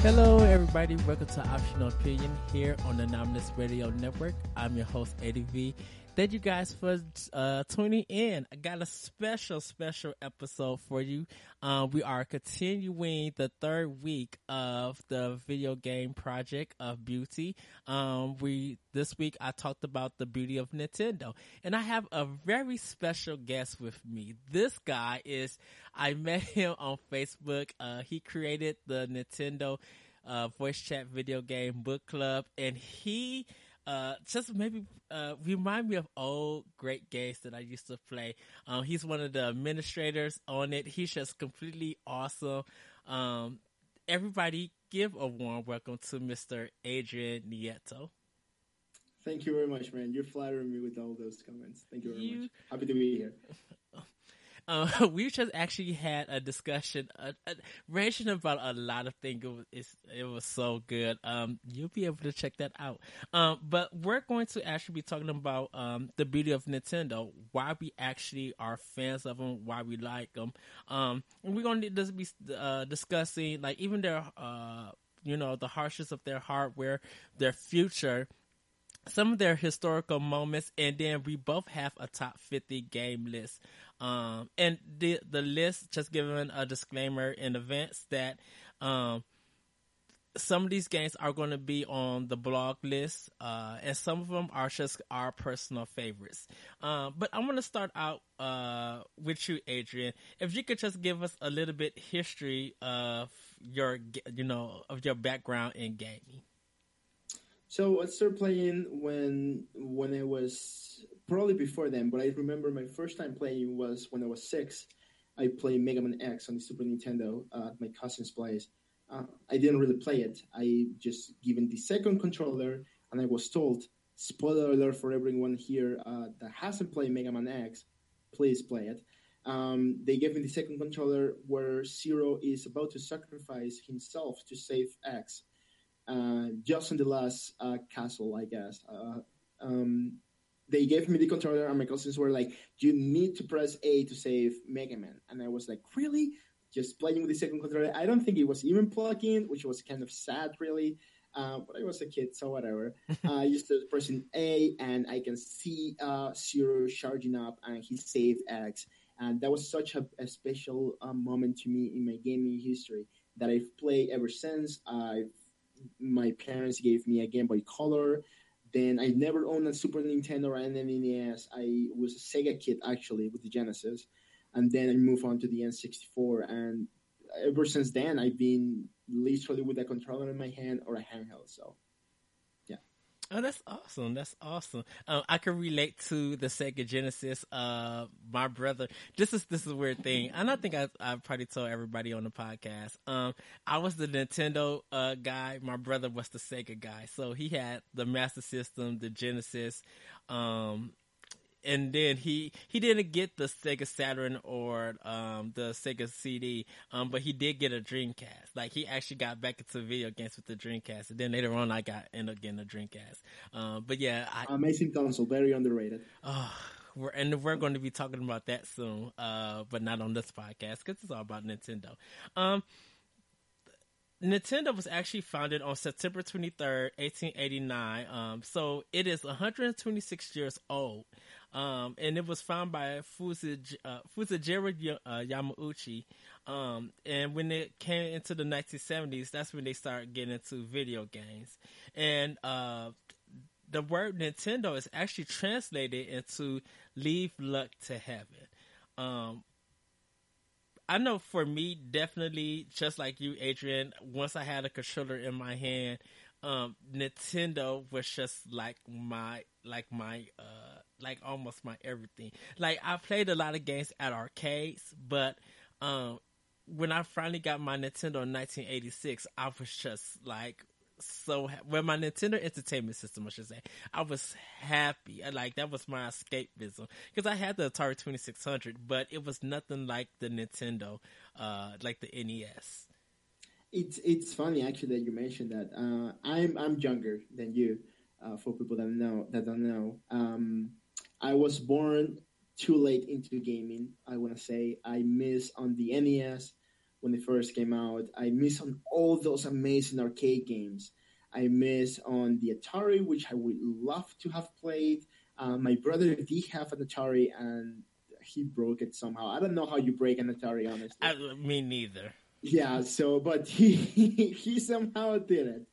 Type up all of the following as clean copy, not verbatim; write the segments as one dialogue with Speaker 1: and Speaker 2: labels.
Speaker 1: Hello, everybody. Welcome to Optional Opinion here on the Anonymous Radio Network. I'm your host, ADV. Thank you guys for tuning in. I got a special episode for you. We are continuing the third week of the video game project of beauty. This week I talked about the beauty of Nintendo, and I have a very special guest with me. This guy I met him on Facebook. He created the Nintendo voice chat video game book club, and he just maybe remind me of old great games that I used to play. He's one of the administrators on it. He's just completely awesome. Everybody give a warm welcome to Mr. Adrian Nieto.
Speaker 2: Thank you very much, man. You're flattering me with all those comments. Thank you very much. Happy to be here.
Speaker 1: We just actually had a discussion, ranging about a lot of things. It was so good. You'll be able to check that out. But we're going to actually be talking about the beauty of Nintendo, why we actually are fans of them, why we like them. And we're going to just be discussing like even their, the harshness of their hardware, their future, some of their historical moments, and then we both have a top 50 game list. And the list, just giving a disclaimer in advance that some of these games are going to be on the blog list, and some of them are just our personal favorites. But I want to start out with you, Adrian. If you could just give us a little bit history of your background in gaming.
Speaker 2: So I started playing when I was probably before then, but I remember my first time playing was when I was 6. I played Mega Man X on the Super Nintendo at my cousin's place. I didn't really play it. I just given the second controller, and I was told, spoiler alert for everyone here that hasn't played Mega Man X, please play it. They gave me the second controller where Zero is about to sacrifice himself to save X. Just in the last castle, I guess. They gave me the controller, and my cousins were like, you need to press A to save Mega Man. And I was like, really? Just playing with the second controller? I don't think it was even plugged in, which was kind of sad, really. But I was a kid, so whatever. I just started pressing A, and I can see Zero charging up, and he saved X. And that was such a special moment to me in my gaming history that I've played ever since. My parents gave me a Game Boy Color. Then I never owned a Super Nintendo or an NES. I was a Sega kid, actually, with the Genesis. And then I moved on to the N64. And ever since then, I've been literally with a controller in my hand or a handheld. So, yeah.
Speaker 1: Oh, that's awesome. That's awesome. I can relate to the Sega Genesis. My brother, this is a weird thing. And I think I probably told everybody on the podcast. I was the Nintendo guy. My brother was the Sega guy. So he had the Master System, the Genesis, and then he didn't get the Sega Saturn or the Sega CD, but he did get a Dreamcast. Like, he actually got back into video games with the Dreamcast, and then later on I ended up getting a Dreamcast. But yeah,
Speaker 2: amazing console, very underrated.
Speaker 1: We're going to be talking about that soon, but not on this podcast because it's all about Nintendo. Nintendo was actually founded on September 23rd, 1889. So it is 126 years old. And it was founded by Fusajiro Yamauchi. And when it came into the 1970s, that's when they started getting into video games. And the word Nintendo is actually translated into leave luck to heaven. I know for me, definitely, just like you, Adrian, once I had a controller in my hand, Nintendo was just like almost my everything. Like, I played a lot of games at arcades, but when I finally got my Nintendo in 1986, I was just like my Nintendo Entertainment System, I should say, I was happy. That was my escapism, because I had the Atari 2600, but it was nothing like the Nintendo, like the NES.
Speaker 2: It's funny actually that you mentioned that. I'm younger than you. For people that don't know, I was born too late into gaming. I want to say I missed on the NES when it first came out. I miss on all those amazing arcade games. I miss on the Atari, which I would love to have played. My brother did have an Atari, and he broke it somehow. I don't know how you break an Atari, honestly.
Speaker 1: Me neither.
Speaker 2: Yeah, so but he somehow did it.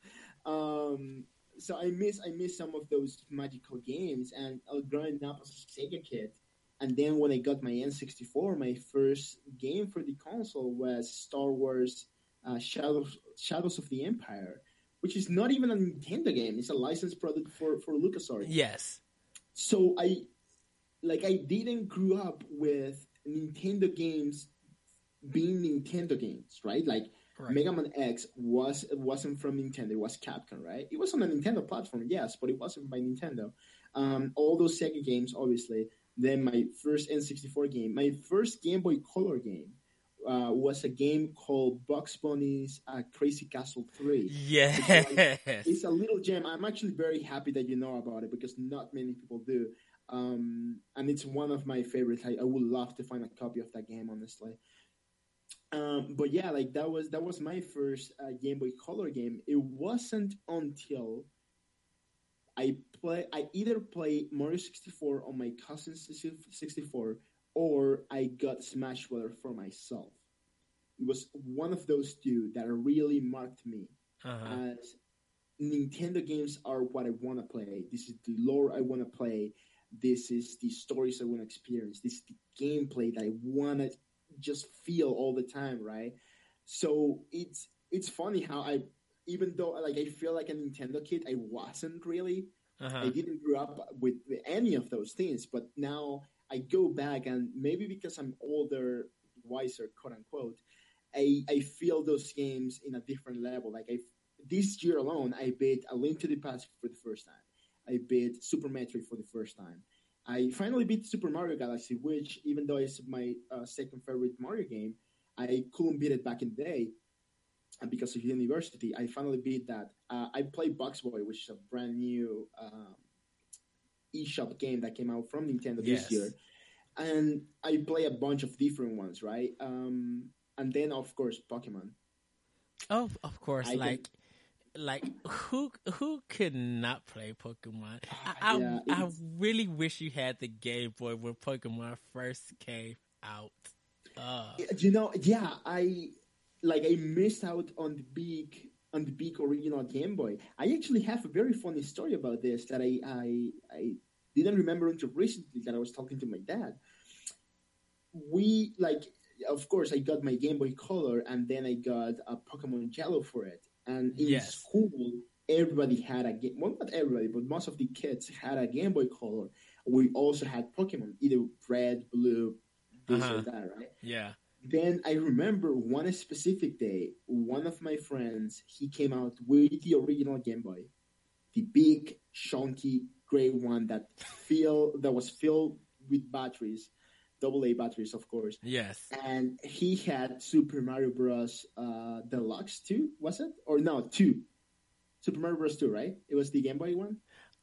Speaker 2: So I miss some of those magical games, and growing up as a Sega kid, and then when I got my N64, my first game for the console was Star Wars Shadows of the Empire, which is not even a Nintendo game. It's a licensed product for LucasArts.
Speaker 1: Yes.
Speaker 2: So I didn't grow up with Nintendo games being Nintendo games, right? Like Mega Man X wasn't from Nintendo, it was Capcom, right? It was on a Nintendo platform, yes, but it wasn't by Nintendo. All those Sega games, obviously. Then my first N64 game, my first Game Boy Color game was a game called Bugs Bunny's Crazy Castle 3.
Speaker 1: Yes.
Speaker 2: It's a little gem. I'm actually very happy that you know about it because not many people do. And it's one of my favorites. I would love to find a copy of that game, honestly. But yeah, like that was my first Game Boy Color game. It wasn't until I either play Mario 64 on my cousin's 64 or I got Smash Bros. For myself. It was one of those two that really marked me as Nintendo games are what I want to play. This is the lore I want to play. This is the stories I want to experience. This is the gameplay that I want to just feel all the time, right? So it's funny how even though like I feel like a Nintendo kid, I wasn't really. I didn't grow up with any of those things, but now I go back and maybe because I'm older, wiser, quote unquote, I feel those games in a different level. Like this year alone, I beat A Link to the Past for the first time. I beat Super Metroid for the first time. I finally beat Super Mario Galaxy, which even though it's my second favorite Mario game, I couldn't beat it back in the day. And because of university, I finally beat that. I played Bugs Boy, which is a brand new eShop game that came out from Nintendo this year. And I play a bunch of different ones, right? And then, of course, Pokemon.
Speaker 1: Oh, of course. Like who could not play Pokemon? I really wish you had the Game Boy when Pokemon first came out.
Speaker 2: I missed out on the big original Game Boy. I actually have a very funny story about this that I didn't remember until recently that I was talking to my dad. Of course, I got my Game Boy Color and then I got a Pokemon Yellow for it. And in school, everybody had a game. Well, not everybody, but most of the kids had a Game Boy Color. We also had Pokemon, either red, blue, this or that, right?
Speaker 1: Yeah.
Speaker 2: Then I remember one specific day, one of my friends, he came out with the original Game Boy, the big, chunky, gray one that was filled with batteries, AA batteries, of course.
Speaker 1: Yes.
Speaker 2: And he had Super Mario Bros. Deluxe 2, was it? Or no, 2. Super Mario Bros. 2, right? It was the Game Boy one?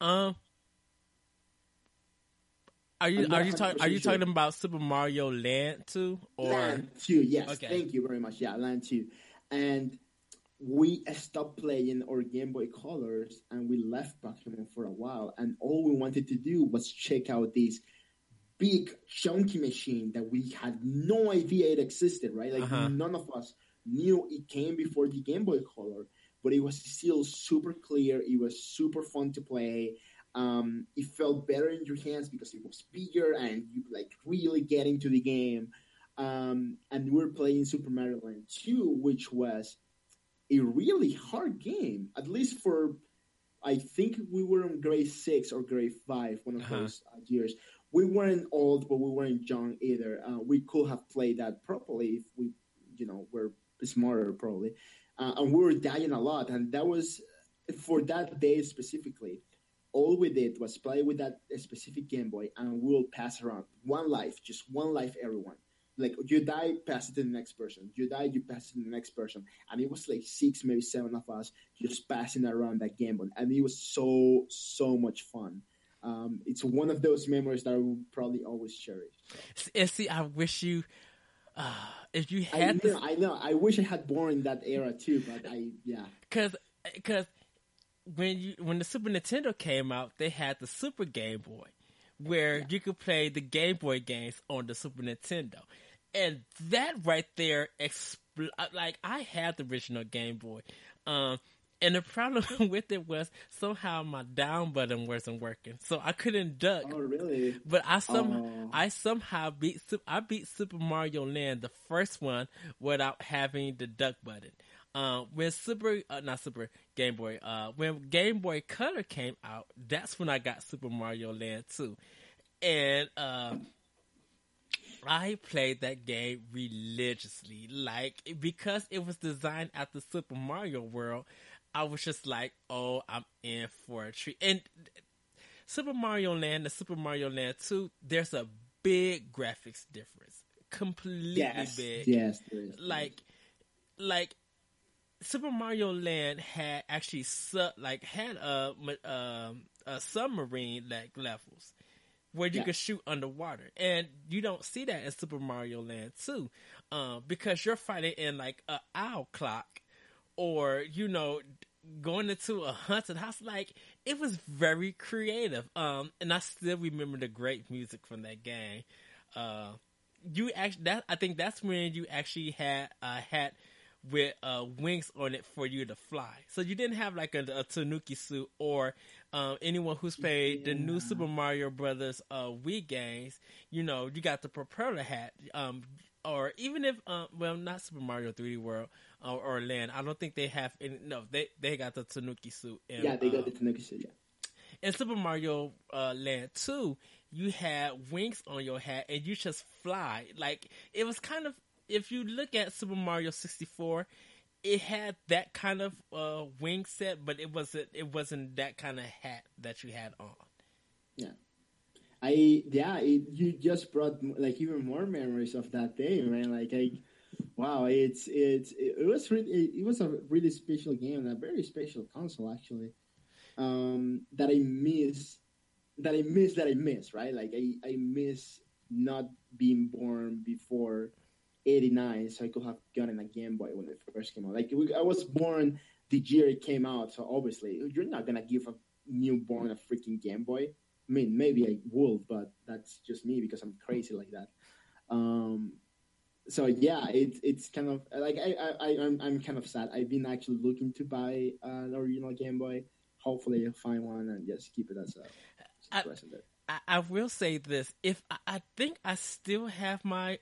Speaker 1: Are you talking about Super Mario Land 2 or
Speaker 2: Land 2? Yes.
Speaker 1: Okay.
Speaker 2: Thank you very much. Yeah, Land 2. And we stopped playing our Game Boy Colors and we left Pokemon for a while. And all we wanted to do was check out this big chunky machine that we had no idea it existed. Right? Like none of us knew it came before the Game Boy Color, but it was still super clear. It was super fun to play. It felt better in your hands because it was bigger and you really get into the game. And we're playing Super Mario Land 2, which was a really hard game, at least for, I think we were in grade 6 or grade 5, one of those years. We weren't old, but we weren't young either. We could have played that properly if we, were smarter probably. And we were dying a lot. And that was, for that day specifically, all we did was play with that specific Game Boy and we'll pass around just one life, everyone. Like, you die, pass it to the next person. You die, you pass it to the next person. And it was like 6, maybe 7 of us just passing around that Game Boy. And it was so, so much fun. It's one of those memories that I will probably always cherish.
Speaker 1: And see, I wish you... if you had this,
Speaker 2: I know. I wish I had born in that era too, but yeah.
Speaker 1: Because when the Super Nintendo came out, they had the Super Game Boy, where you could play the Game Boy games on the Super Nintendo, and that right there, like I had the original Game Boy, and the problem with it was somehow my down button wasn't working, so I couldn't duck.
Speaker 2: Oh, really?
Speaker 1: But I somehow beat Super Mario Land, the first one, without having the duck button. When not Super Game Boy, when Game Boy Color came out, that's when I got Super Mario Land 2. And I played that game religiously. Like, because it was designed after Super Mario World, I was just like, oh, I'm in for a treat. And Super Mario Land and Super Mario Land 2, there's a big graphics difference. Completely big.
Speaker 2: Yes, there is.
Speaker 1: Like Super Mario Land had actually had a submarine like levels where you could shoot underwater, and you don't see that in Super Mario Land 2, because you're fighting in like a owl clock, or going into a haunted house. Like, it was very creative, and I still remember the great music from that game. I think that's when you actually had a hat with wings on it for you to fly. So you didn't have like a Tanuki suit, or anyone who's played the new Super Mario Brothers Wii games, you got the propeller hat. Or even if, not Super Mario 3D World or Land, I don't think they have any. No, they got the Tanuki suit. And,
Speaker 2: they got the Tanuki suit. Yeah.
Speaker 1: In Super Mario Land 2, you had wings on your hat and you just fly. Like, it was kind of, if you look at Super Mario 64, it had that kind of wing set, but it wasn't that kind of hat that you had on.
Speaker 2: Yeah. You just brought like even more memories of that day, man. Like, wow, it was a really special game, and a very special console actually. That I miss, right? Like, I miss not being born before 89, so I could have gotten a Game Boy when it first came out. Like, I was born the year it came out, so obviously you're not gonna give a newborn a freaking Game Boy. I mean, maybe I would, but that's just me because I'm crazy like that. So yeah, it's kind of like I'm kind of sad. I've been actually looking to buy an original Game Boy. Hopefully, I'll find one and just keep it as a present.
Speaker 1: I will say this: if I think I still have my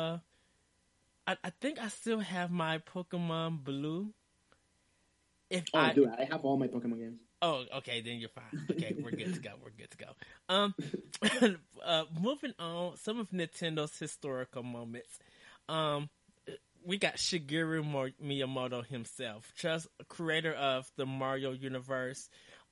Speaker 1: I think I still have my Pokemon Blue.
Speaker 2: Dude, I have all my Pokemon games.
Speaker 1: Oh, okay, then you're fine. Okay, we're good to go. Moving on, some of Nintendo's historical moments. We got Shigeru Miyamoto himself, just creator of the Mario universe.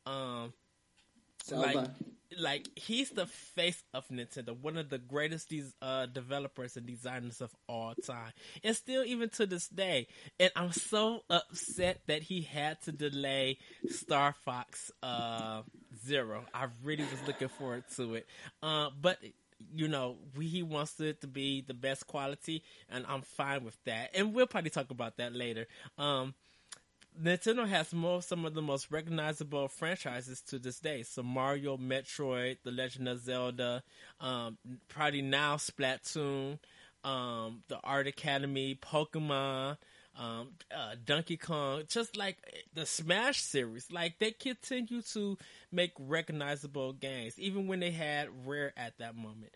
Speaker 1: Like he's the face of Nintendo, one of the greatest developers and designers of all time, and still even to this day. And I'm so upset that he had to delay Star Fox Zero. I really was looking forward to it, but he wants it to be the best quality, and I'm fine with that. And we'll probably talk about that later. Nintendo has some of the most recognizable franchises to this day. So Mario, Metroid, The Legend of Zelda, probably now Splatoon, the Art Academy, Pokemon, Donkey Kong, just like the Smash series. Like, they continue to make recognizable games, even when they had Rare at that moment.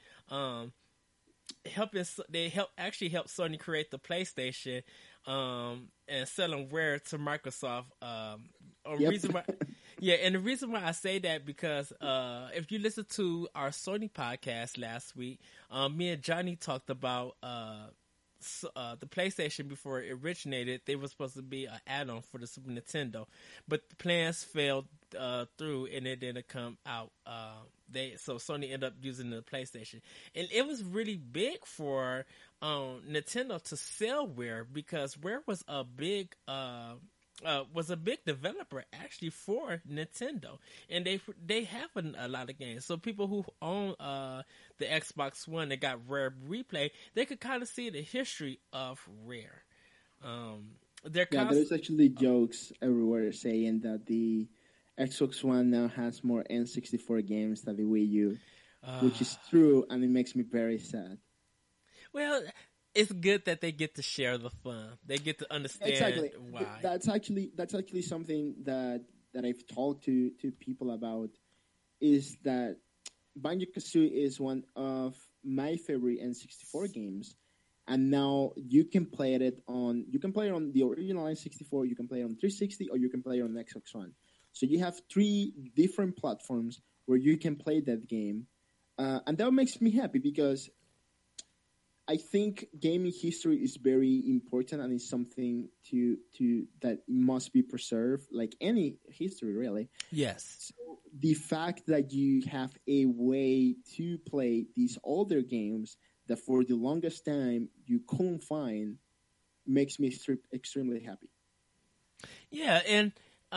Speaker 1: They helped Sony create the PlayStation, and selling Rare to Microsoft. Reason why, and the reason why I say that because if you listen to our Sony podcast last week, me and Johnny talked about the PlayStation before it originated. They were supposed to be an add-on for the Super Nintendo, but the plans fell through and it didn't come out. So Sony ended up using the PlayStation, and it was really big for Nintendo to sell Rare, because Rare was a big was a big developer actually for Nintendo, and they have a lot of games. So people who own the Xbox One that got Rare Replay, they could kind of see the history of Rare. Their
Speaker 2: Yeah, there's actually jokes everywhere saying that the Xbox One now has more N64 games than the Wii U, which is true, and it makes me very sad.
Speaker 1: Well, it's good that they get to share the fun. They get to understand why.
Speaker 2: That's actually something that I've talked to people about, is that Banjo-Kazooie is one of my favorite N64 games, and now you can play it on the original N64, you can play it on 360, or you can play it on Xbox One. So you have 3 different platforms where you can play that game, and that makes me happy because I think gaming history is very important, and it's something to that must be preserved, like any history, really.
Speaker 1: Yes.
Speaker 2: So the fact that you have a way to play these older games that for the longest time you couldn't find makes me extremely happy.
Speaker 1: Yeah, and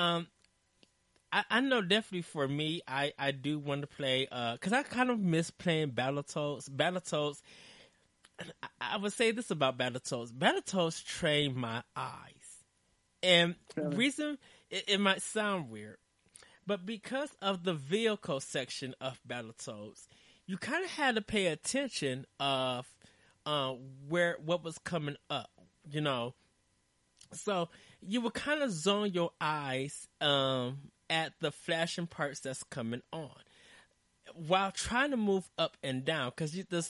Speaker 1: I know definitely for me, I do want to play because I kind of miss playing Battletoads. Battletoads. I would say this about Battletoads. Battletoads trained my eyes. And reason, it might sound weird, but because of the vehicle section of Battletoads, you kind of had to pay attention of what was coming up, you know. So you would kind of zone your eyes at the flashing parts that's coming on, while trying to move up and down, because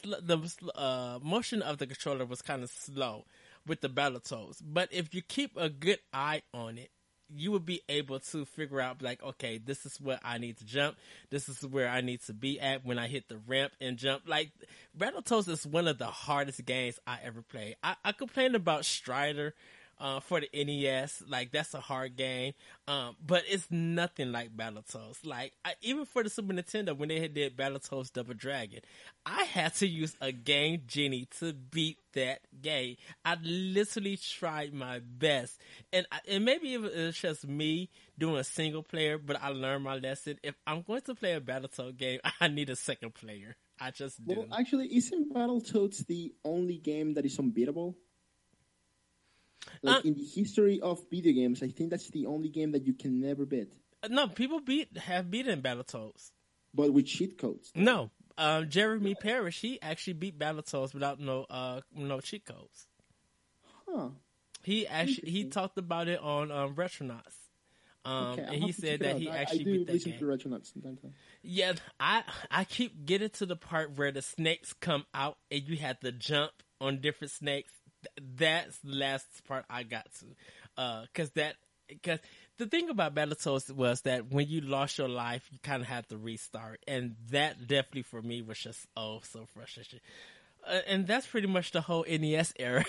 Speaker 1: the motion of the controller was kind of slow with the Battletoads. But if you keep a good eye on it, you would be able to figure out, like, okay, this is where I need to jump. This is where I need to be at when I hit the ramp and jump. Like, Battletoads is one of the hardest games I ever played. I complained about Strider for the NES, like that's a hard game, but it's nothing like Battletoads. Like even for the Super Nintendo, when they did Battletoads Double Dragon, I had to use a Game Genie to beat that game. I literally tried my best, and maybe it was just me doing a single player, but I learned my lesson. If I'm going to play a Battletoads game, I need a second player. I just do.
Speaker 2: Well, actually, isn't Battletoads the only game that is unbeatable? Like in the history of video games, I think that's the only game that you can never beat.
Speaker 1: No, people have beaten Battletoads,
Speaker 2: but with cheat codes.
Speaker 1: No, Jeremy Parrish, he actually beat Battletoads without no cheat codes.
Speaker 2: Huh.
Speaker 1: He talked about it on Retronauts. And he said that he actually beat that game.
Speaker 2: I do listen to Retronauts sometimes.
Speaker 1: Yeah, I keep getting to the part where the snakes come out and you have to jump on different snakes. That's the last part I got to, because the thing about Battletoads was that when you lost your life, you kind of had to restart, and that definitely for me was just so frustrating. And that's pretty much the whole NES era.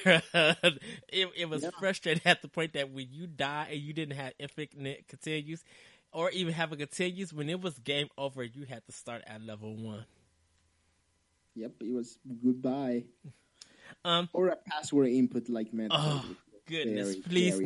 Speaker 1: It was frustrating at the point that when you die and you didn't have infinite continues, or even have a continues, when it was game over, you had to start at level 1.
Speaker 2: Yep, it was goodbye. Or a password input like Metroid.
Speaker 1: Oh, goodness. Please.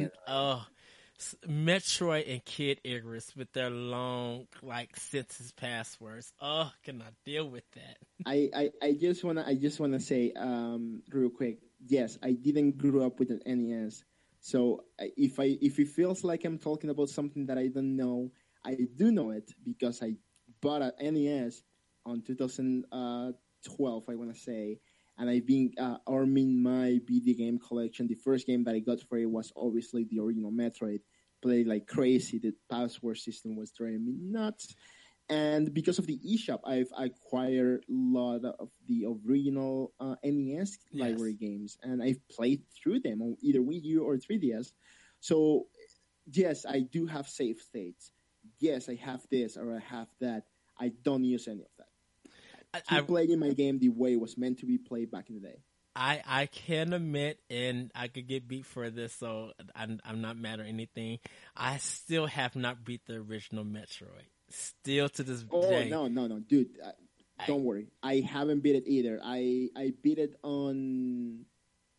Speaker 1: Metroid and Kid Icarus with their long, sentence passwords. Oh, cannot deal with that.
Speaker 2: I just wanna say, real quick. Yes, I didn't grow up with an NES. So if it feels like I'm talking about something that I don't know, I do know it because I bought an NES on 2012, I want to say. And I've been arming my video game collection. The first game that I got for it was obviously the original Metroid. Played like crazy. The password system was driving me nuts. And because of the eShop, I've acquired a lot of the original NES library games. And I've played through them on either Wii U or 3DS. So, yes, I do have save states. Yes, I have this or I have that. I don't use any of that. I played in my game the way it was meant to be played back in the day.
Speaker 1: I can admit, and I could get beat for this, so I'm not mad or anything. I still have not beat the original Metroid. Still to this day.
Speaker 2: Oh, no, dude. Don't worry. I haven't beat it either. I beat it on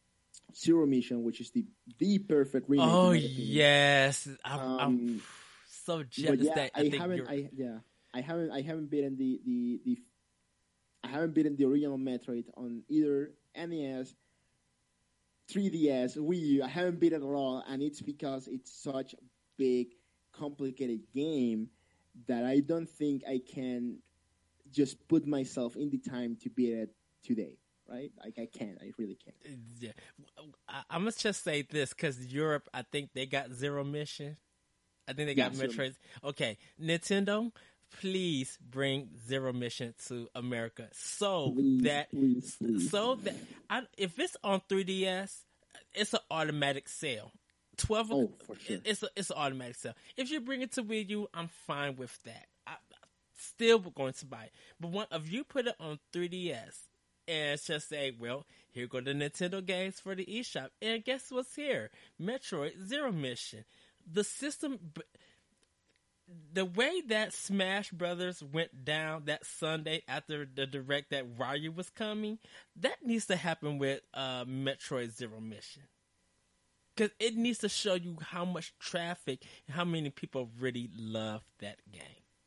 Speaker 2: Zero Mission, which is the perfect remake in
Speaker 1: Oh
Speaker 2: my opinion.
Speaker 1: yes, I'm
Speaker 2: Um,
Speaker 1: so
Speaker 2: but
Speaker 1: jealous
Speaker 2: yeah,
Speaker 1: that I think you're.
Speaker 2: I haven't beaten the I haven't beaten the original Metroid on either NES, 3DS, Wii U. I haven't beat it at all, and it's because it's such a big, complicated game that I don't think I can just put myself in the time to beat it today. Right? Like I can't. I really can't.
Speaker 1: Yeah, I must just say this because Europe, I think they got Zero Mission. I think they
Speaker 2: Yeah,
Speaker 1: got
Speaker 2: Zero
Speaker 1: Metroid. Okay, Nintendo, please bring Zero Mission to America
Speaker 2: Please, please, please.
Speaker 1: if it's on 3DS, it's an automatic sale. 12.
Speaker 2: Oh, for sure.
Speaker 1: It's an automatic sale. If you bring it to Wii U, I'm fine with that. I still going to buy it. But if you put it on 3DS and just say, well, here go the Nintendo games for the eShop, and guess what's here? Metroid Zero Mission. The system, the way that Smash Brothers went down that Sunday after the direct that Ryu was coming, that needs to happen with Metroid Zero Mission. Because it needs to show you how much traffic and how many people really love that game.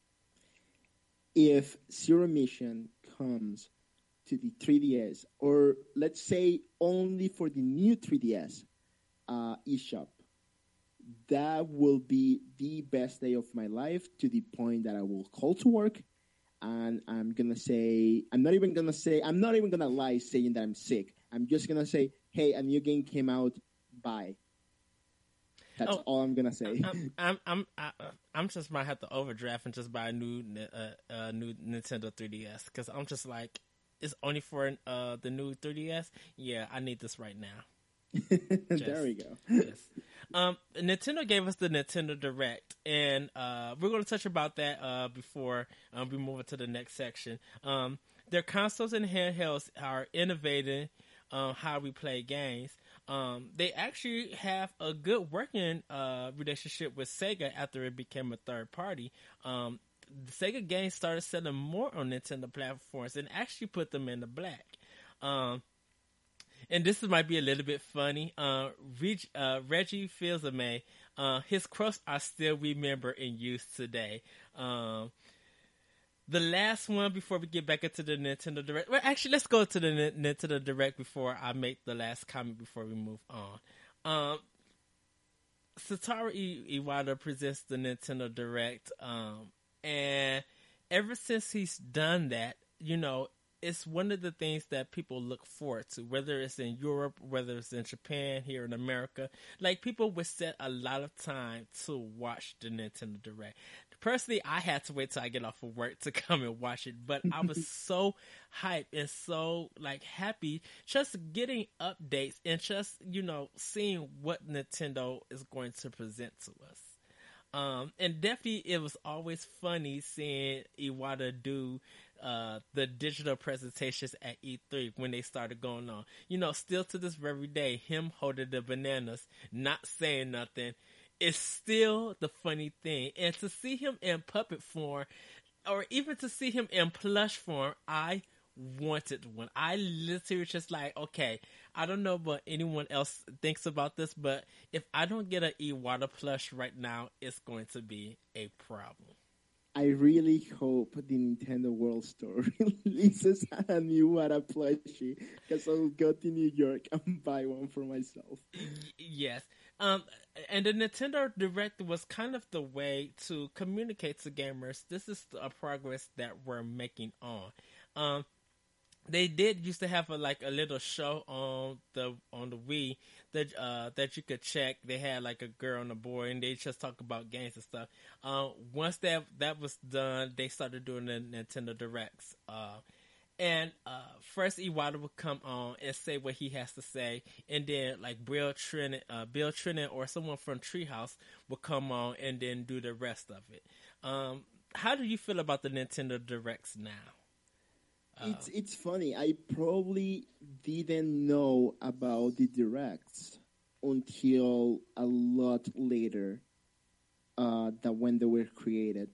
Speaker 2: If Zero Mission comes to the 3DS, or let's say only for the new 3DS eShop, that will be the best day of my life, to the point that I will call to work and I'm not even gonna lie saying that I'm sick. I'm just gonna say, hey, a new game came out, bye. That's all I'm gonna say.
Speaker 1: I'm just might have to overdraft and just buy a new Nintendo 3DS, because I'm just like, it's only for the new 3DS. Yeah, I need this right now.
Speaker 2: There we go.
Speaker 1: Yes. Nintendo gave us the Nintendo Direct, and we're going to touch about that before we move on to the next section. Their consoles and handhelds are innovating how we play games. They actually have a good working relationship with Sega after it became a third party. The Sega games started selling more on Nintendo platforms and actually put them in the black. And this might be a little bit funny. Reggie Fils-Aimé, his quotes are still remembered in use today. The last one before we get back into the Nintendo Direct. Well, actually, let's go to the Nintendo Direct before I make the last comment before we move on. Satoru Iwata presents the Nintendo Direct, and ever since he's done that, it's one of the things that people look forward to, whether it's in Europe, whether it's in Japan, here in America. Like, people would set a lot of time to watch the Nintendo Direct. Personally, I had to wait till I get off of work to come and watch it, but I was so hyped and so happy just getting updates and just, seeing what Nintendo is going to present to us. And definitely it was always funny seeing Iwata do the digital presentations at E3 when they started going on. Still to this very day, him holding the bananas, not saying nothing, is still the funny thing. And to see him in puppet form, or even to see him in plush form, I wanted one. I literally was just like, okay, I don't know what anyone else thinks about this, but if I don't get an Iwata plush right now, it's going to be a problem.
Speaker 2: I really hope the Nintendo World Store releases a new Iwata plushie, because I'll go to New York and buy one for myself.
Speaker 1: Yes. And the Nintendo Direct was kind of the way to communicate to gamers, this is a progress that we're making on. They did used to have a little show on the Wii that you could check. They had like a girl and a boy, and they just talk about games and stuff. Once that was done, they started doing the Nintendo Directs. And first Iwata would come on and say what he has to say, and then Bill Trinen or someone from Treehouse would come on and then do the rest of it. How do you feel about the Nintendo Directs now?
Speaker 2: It's funny. I probably didn't know about the Directs until a lot later than when they were created.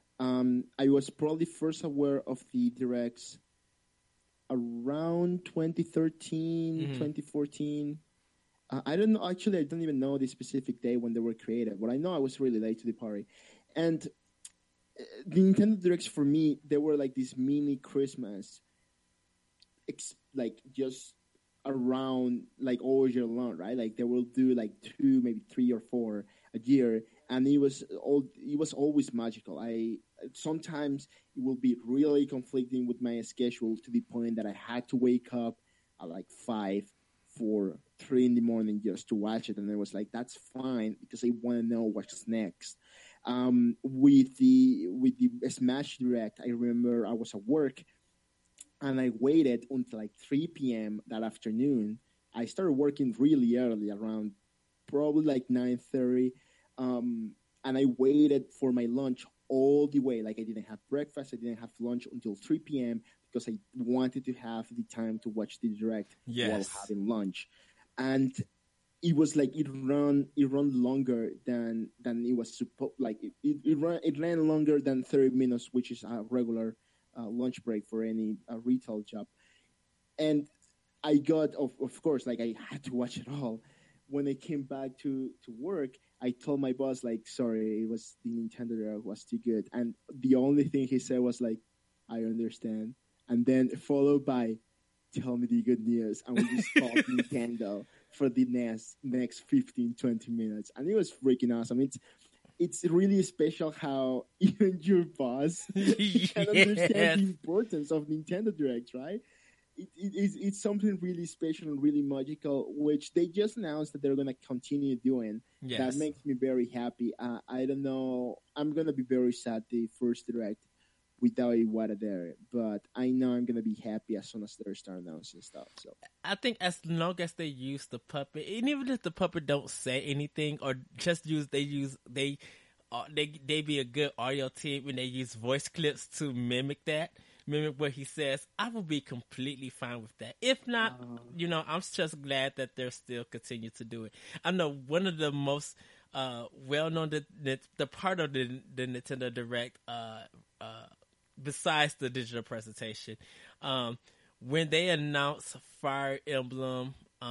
Speaker 2: I was probably first aware of the Directs around 2013, 2014. I don't know. Actually, I don't even know the specific day when they were created, but I know I was really late to the party. And the Nintendo Directs for me, they were like this mini Christmas, like just around like all year long, right? Like they will do like two, maybe three or four a year, and it was always magical. I sometimes it will be really conflicting with my schedule to the point that I had to wake up at like 5, 4, 3 in the morning just to watch it, and I was like, that's fine because I want to know what's next. With the Smash Direct, I remember I was at work and I waited until like 3 p.m. that afternoon. I started working really early, around probably like 9:30, and I waited for my lunch all the way. Like I didn't have breakfast, I didn't have lunch until 3 p.m. because I wanted to have the time to watch the direct while
Speaker 1: Yes.
Speaker 2: having lunch, and it was like it run longer than it was supposed. Like it ran longer than 30 minutes, which is a regular lunch break for any retail job. And I got of course, like I had to watch it all. When I came back to work, I told my boss like, sorry, it was the Nintendo Direct was too good, and the only thing he said was like, I understand, and then followed by, tell me the good news, and we just talked Nintendo for the next 15, 20 minutes, and it was freaking awesome. It's really special how even your boss can understand
Speaker 1: Yes.
Speaker 2: the importance of Nintendo Directs, right? It's something really special and really magical, which they just announced that they're going to continue doing. That
Speaker 1: Yes.
Speaker 2: makes me very happy. I don't know. I'm going to be very sad the first Direct without Iwata there, but I know I'm going to be happy as soon as they start announcing stuff. So,
Speaker 1: I think as long as they use the puppet, and even if the puppet don't say anything or just they be a good audio team and they use voice clips to mimic what he says, I will be completely fine with that. If not, I'm just glad that they're still continue to do it. I know one of the most well known the part of the Nintendo Direct besides the digital presentation, when they announced Fire Emblem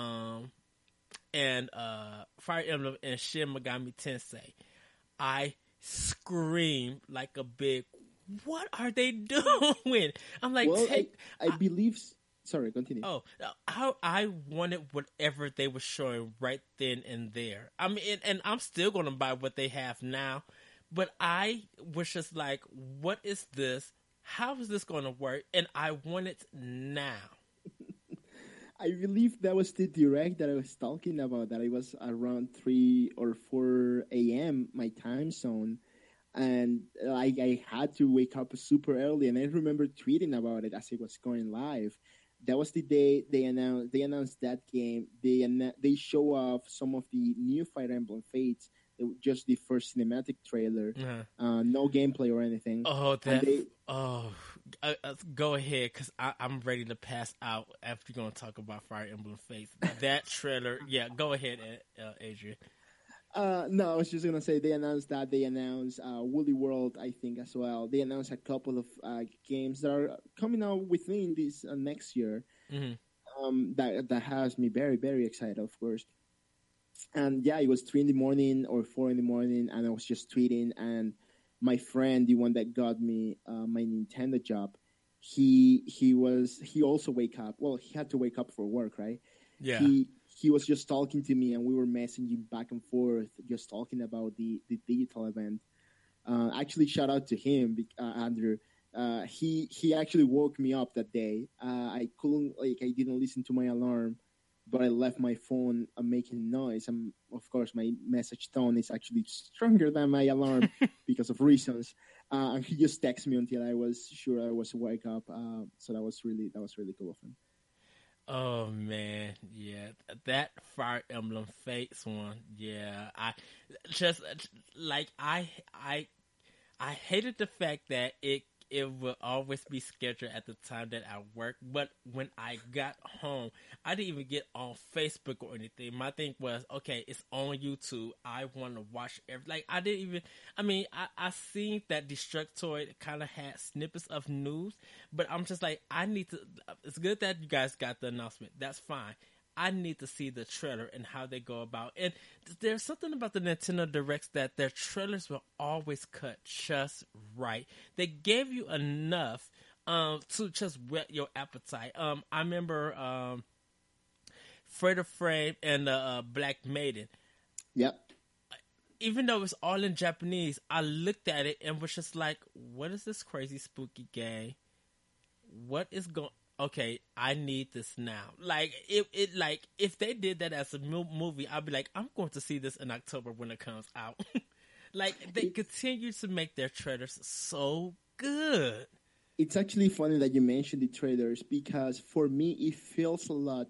Speaker 1: and Fire Emblem and Shin Megami Tensei, I screamed like a big, what are they doing? I'm like,
Speaker 2: well, I believe. Sorry, continue.
Speaker 1: oh, how I wanted whatever they were showing right then and there. I mean, and I'm still going to buy what they have now, but I was just like, what is this? How is this going to work? And I want it now.
Speaker 2: I believe that was the direct that I was talking about. That it was around 3 or 4 a.m. my time zone, and I had to wake up super early. And I remember tweeting about it as it was going live. That was the day they announced that game. They show off some of the new Fire Emblem Fates. Just the first cinematic trailer, no gameplay or anything.
Speaker 1: Oh,
Speaker 2: And
Speaker 1: go ahead, because I'm ready to pass out after you're going to talk about Fire Emblem Fates. That trailer, yeah, go ahead, Adrian.
Speaker 2: No, I was just gonna say they announced that. They announced Woolly World, I think, as well. They announced a couple of games that are coming out within this next year.
Speaker 1: Mm-hmm.
Speaker 2: That has me very very excited, of course. And yeah, it was 3 in the morning or 4 in the morning, and I was just tweeting. And my friend, the one that got me my Nintendo job, he also wake up. Well, he had to wake up for work, right?
Speaker 1: Yeah.
Speaker 2: He was just talking to me, and we were messaging back and forth, just talking about the digital event. Actually, shout out to him, Andrew. He actually woke me up that day. I didn't listen to my alarm, but I left my phone making noise. And of course, my message tone is actually stronger than my alarm because of reasons. And he just texted me until I was sure I was wake up. So that was really cool of him.
Speaker 1: Oh man, yeah, that Fire Emblem Fates one, yeah. I just like I hated the fact that it will always be scheduled at the time that I work. But when I got home, I didn't even get on Facebook or anything. My thing was, okay, it's on YouTube. I want to watch like I didn't even. I mean, I seen that Destructoid kind of had snippets of news, but I'm just like, I need to. It's good that you guys got the announcement. That's fine. I need to see the trailer and how they go about. And there's something about the Nintendo Directs that their trailers will always cut just right. They gave you enough to just whet your appetite. I remember Freighter Frame and Black Maiden.
Speaker 2: Yep.
Speaker 1: Even though it's all in Japanese, I looked at it and was just like, what is this crazy spooky game? What is going... Okay, I need this now. Like, like, if they did that as a movie, I'd be like, I'm going to see this in October when it comes out. Like, they continue to make their trailers so good.
Speaker 2: It's actually funny that you mentioned the trailers, because for me, it feels a lot...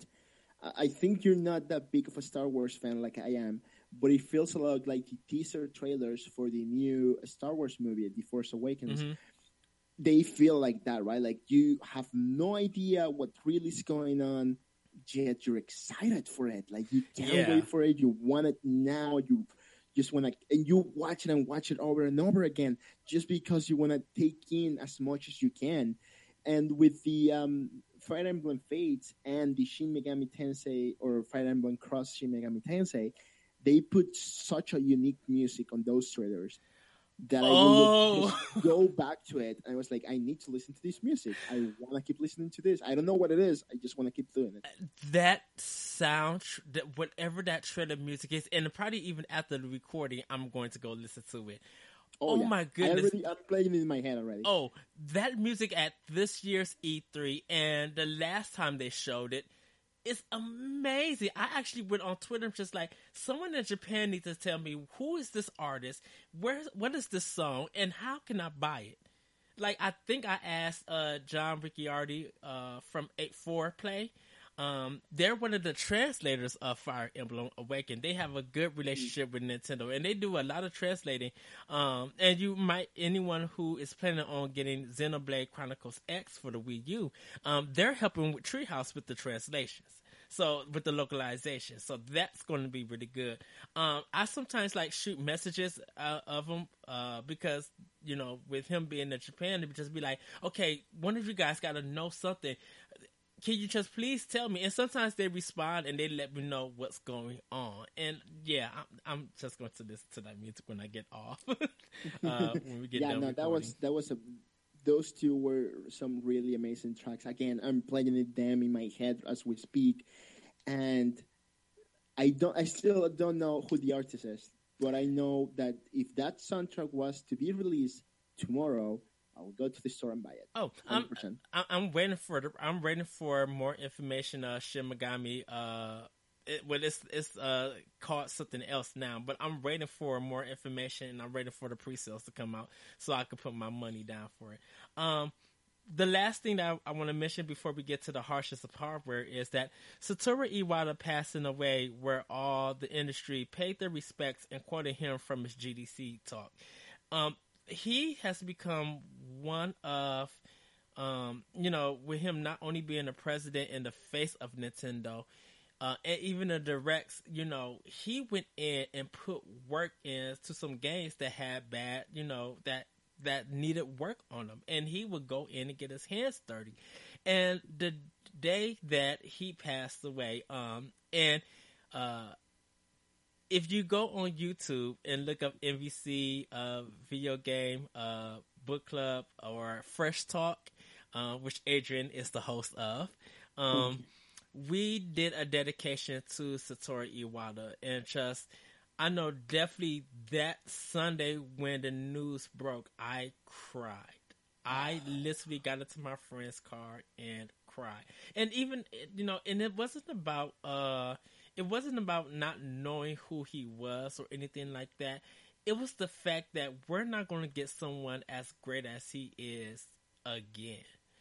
Speaker 2: I think you're not that big of a Star Wars fan like I am, but it feels a lot like the teaser trailers for the new Star Wars movie, The Force Awakens. Mm-hmm. They feel like that, right? Like you have no idea what really is going on, yet you're excited for it. Like you can't wait for it. You want it now. You just want to, and you watch it and watch it over and over again, just because you want to take in as much as you can. And with the Fire Emblem Fates and the Shin Megami Tensei, or Fire Emblem Cross Shin Megami Tensei, they put such a unique music on those trailers that I will just go back to it. And I was like, I need to listen to this music. I want to keep listening to this. I don't know what it is. I just want to keep doing it.
Speaker 1: That sound, whatever that trailer music is, and probably even after the recording, I'm going to go listen to it. Oh my goodness.
Speaker 2: I'm playing it in my head already.
Speaker 1: Oh, that music at this year's E3 and the last time they showed it is amazing. I actually went on Twitter and just like, someone in Japan needs to tell me, who is this artist? What is this song? And how can I buy it? Like, I think I asked John Ricciardi from 8-4 Play. They're one of the translators of Fire Emblem Awakening. They have a good relationship with Nintendo, and they do a lot of translating. And anyone who is planning on getting Xenoblade Chronicles X for the Wii U, they're helping with Treehouse with the translations. So with the localization, so that's going to be really good. I sometimes like shoot messages of them because, you know, with him being in Japan, it would just be like, okay, one of you guys got to know something. Can you just please tell me? And sometimes they respond and they let me know what's going on. And yeah, I'm just going to listen to that music when I get off. When we get done recording.
Speaker 2: Those two were some really amazing tracks. Again, I'm playing them in my head as we speak, and I still don't know who the artist is, but I know that if that soundtrack was to be released tomorrow, I'll go to the store and buy it.
Speaker 1: Oh, 100%. I'm waiting for more information. Shin Megami. It's called something else now, but I'm waiting for more information, and I'm waiting for the pre-sales to come out so I can put my money down for it. The last thing that I want to mention before we get to the harshest of hardware is that Satoru Iwata passing away, where all the industry paid their respects and quoted him from his GDC talk. He has become one of, with him not only being the president and the face of Nintendo, and even the directs, he went in and put work into some games that had bad, that needed work on them. And he would go in and get his hands dirty. And the day that he passed away, if you go on YouTube and look up MVC video game book club or Fresh Talk, which Adrian is the host of, we did a dedication to Satoru Iwata, and I know definitely that Sunday when the news broke, I cried. I literally got into my friend's car and cried. And even, and it wasn't about not knowing who he was or anything like that. It was the fact that we're not going to get someone as great as he is again.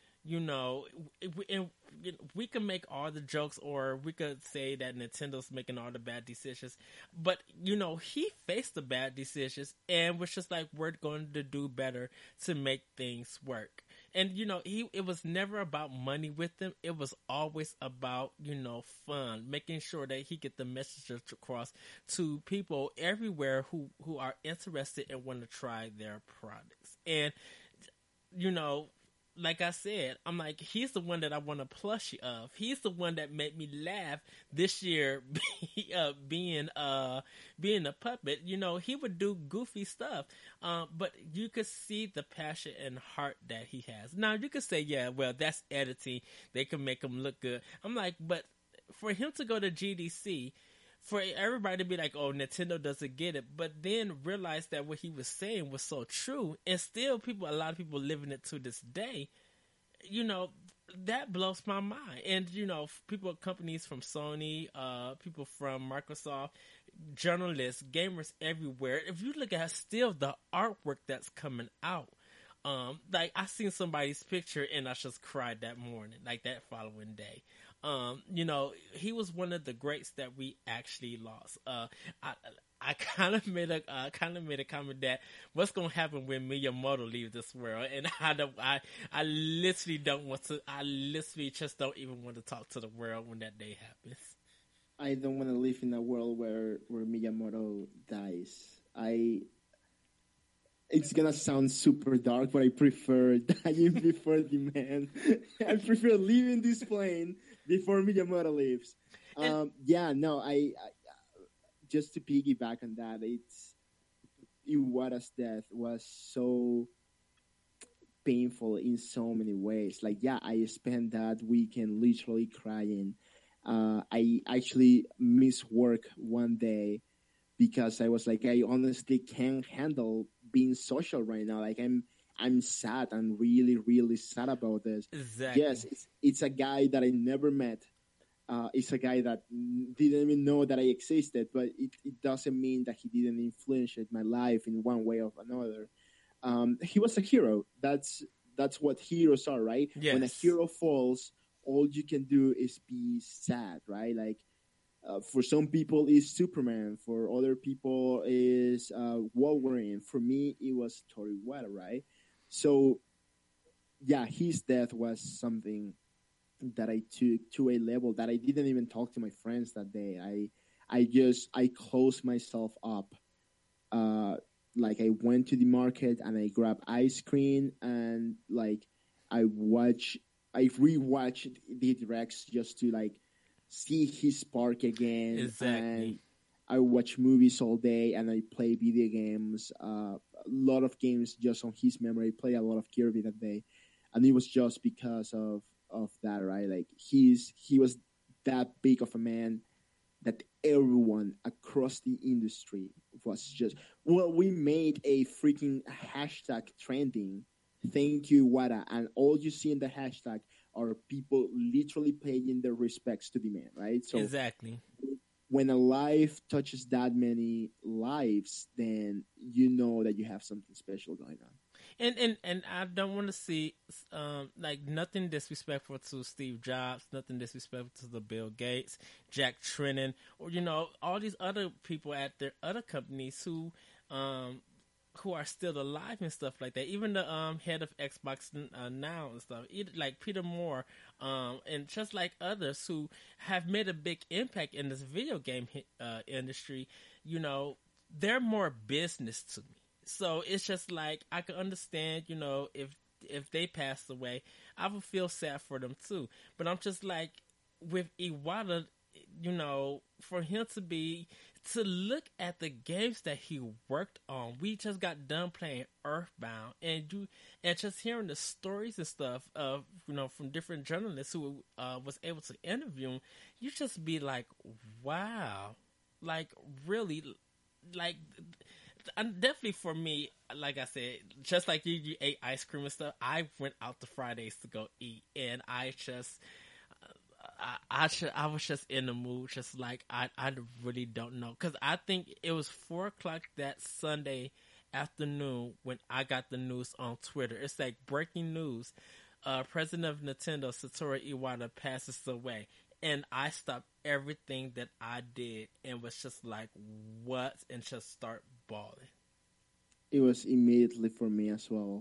Speaker 1: We can make all the jokes, or we could say that Nintendo's making all the bad decisions. But, he faced the bad decisions and was just like, we're going to do better to make things work. And, it was never about money with him. It was always about, fun, making sure that he get the message across to people everywhere who are interested and want to try their products. And, like I said, I'm like, he's the one that I want a plushie of. He's the one that made me laugh this year, being a puppet. You know, he would do goofy stuff, but you could see the passion and heart that he has. Now you could say, yeah, well, that's editing. They can make him look good. I'm like, but for him to go to GDC, for everybody to be like, oh, Nintendo doesn't get it, but then realize that what he was saying was so true, and still a lot of people living it to this day, you know, that blows my mind. And, you know, companies from Sony, people from Microsoft, journalists, gamers everywhere, if you look at still the artwork that's coming out, like I seen somebody's picture and I just cried that morning, like that following day. You know, he was one of the greats that we actually lost. I kind of made a comment that what's gonna happen when Miyamoto leaves this world, and I literally don't want to. I literally just don't even want to talk to the world when that day happens.
Speaker 2: I don't want to live in a world where Miyamoto dies. It's gonna sound super dark, but I prefer dying before the man. I prefer leaving this plane before Miyamoto leaves. Yeah, no, I just to piggyback on that, Iwata's death was so painful in so many ways. Like, yeah, I spent that weekend literally crying. I actually missed work one day because I was like, I honestly can't handle being social right now. Like, I'm sad. I'm really, really sad about this.
Speaker 1: Exactly.
Speaker 2: Yes, it's a guy that I never met. It's a guy that didn't even know that I existed, but it doesn't mean that he didn't influence my life in one way or another. He was a hero. That's what heroes are, right?
Speaker 1: Yes.
Speaker 2: When a hero falls, all you can do is be sad, right? Like, for some people is Superman, for other people is Wolverine. For me, it was Toru Iwata, right? So, yeah, his death was something that I took to a level that I didn't even talk to my friends that day. I closed myself up. Like, I went to the market and I grabbed ice cream and like I rewatched the directs just to like see his spark again.
Speaker 1: Exactly.
Speaker 2: And I watch movies all day and I play video games. A lot of games just on his memory. I play a lot of Kirby that day, and it was just because of that, right? Like, he was that big of a man that everyone across the industry was just, well, we made a freaking hashtag trending. Thank you, Wada. And all you see in the hashtag are people literally paying their respects to the man, right? So
Speaker 1: exactly.
Speaker 2: When a life touches that many lives, then you know that you have something special going on.
Speaker 1: And I don't want to see like nothing disrespectful to Steve Jobs, nothing disrespectful to the Bill Gates, Jack Trinnon, or you know all these other people at their other companies who are still alive and stuff like that. Even the head of Xbox now and stuff, like Peter Moore, and just like others who have made a big impact in this video game industry. You know, they're more business to me. So it's just like I can understand, you know, if they passed away, I would feel sad for them too. But I'm just like with Iwata, you know, for him to look at the games that he worked on. We just got done playing Earthbound, and just hearing the stories and stuff of, you know, from different journalists who was able to interview him, you just be like, wow, like really, like. And definitely for me, like I said, just like you ate ice cream and stuff, I went out to Fridays to go eat, and I was just in the mood, just like I really don't know, because I think it was 4:00 that Sunday afternoon when I got the news on Twitter. It's like breaking news: President of Nintendo Satoru Iwata passes away. And I stopped everything that I did and was just like, what? And just start bawling.
Speaker 2: It was immediately for me as well.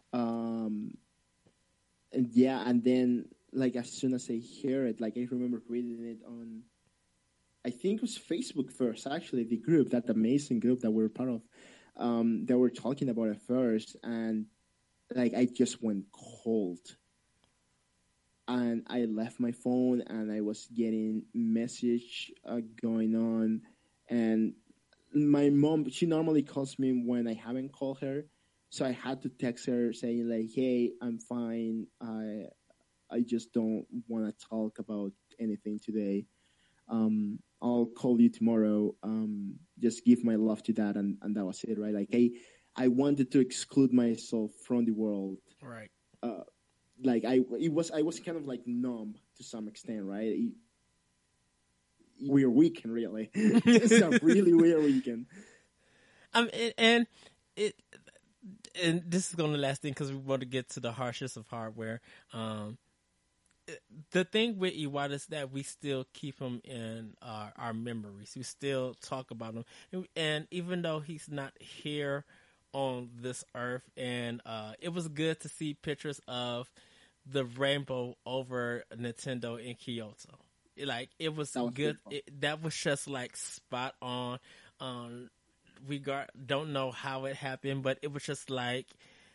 Speaker 2: And yeah, and then like as soon as I hear it, like I remember reading it on, I think it was Facebook first, actually, the group, that amazing group that we're part of. They were talking about it first, and like I just went cold, and I left my phone, and I was getting message going on, and my mom, she normally calls me when I haven't called her, so I had to text her saying like, "Hey, I'm fine. I just don't want to talk about anything today. I'll call you tomorrow. Just give my love to that," and that was it, right? Like I wanted to exclude myself from the world.
Speaker 1: Right.
Speaker 2: Uh, like I was kind of like numb to some extent, right? Weird weekend, really. It's a really weird weekend.
Speaker 1: And it and this is going to last thing because we want to get to the harshest of hardware. The thing with Iwata is that we still keep him in our memories. We still talk about him, and even though he's not here on this earth, and it was good to see pictures of the rainbow over Nintendo in Kyoto. Like it was
Speaker 2: That was
Speaker 1: good.
Speaker 2: beautiful.
Speaker 1: That was just like spot on. We don't know how it happened, but it was just like,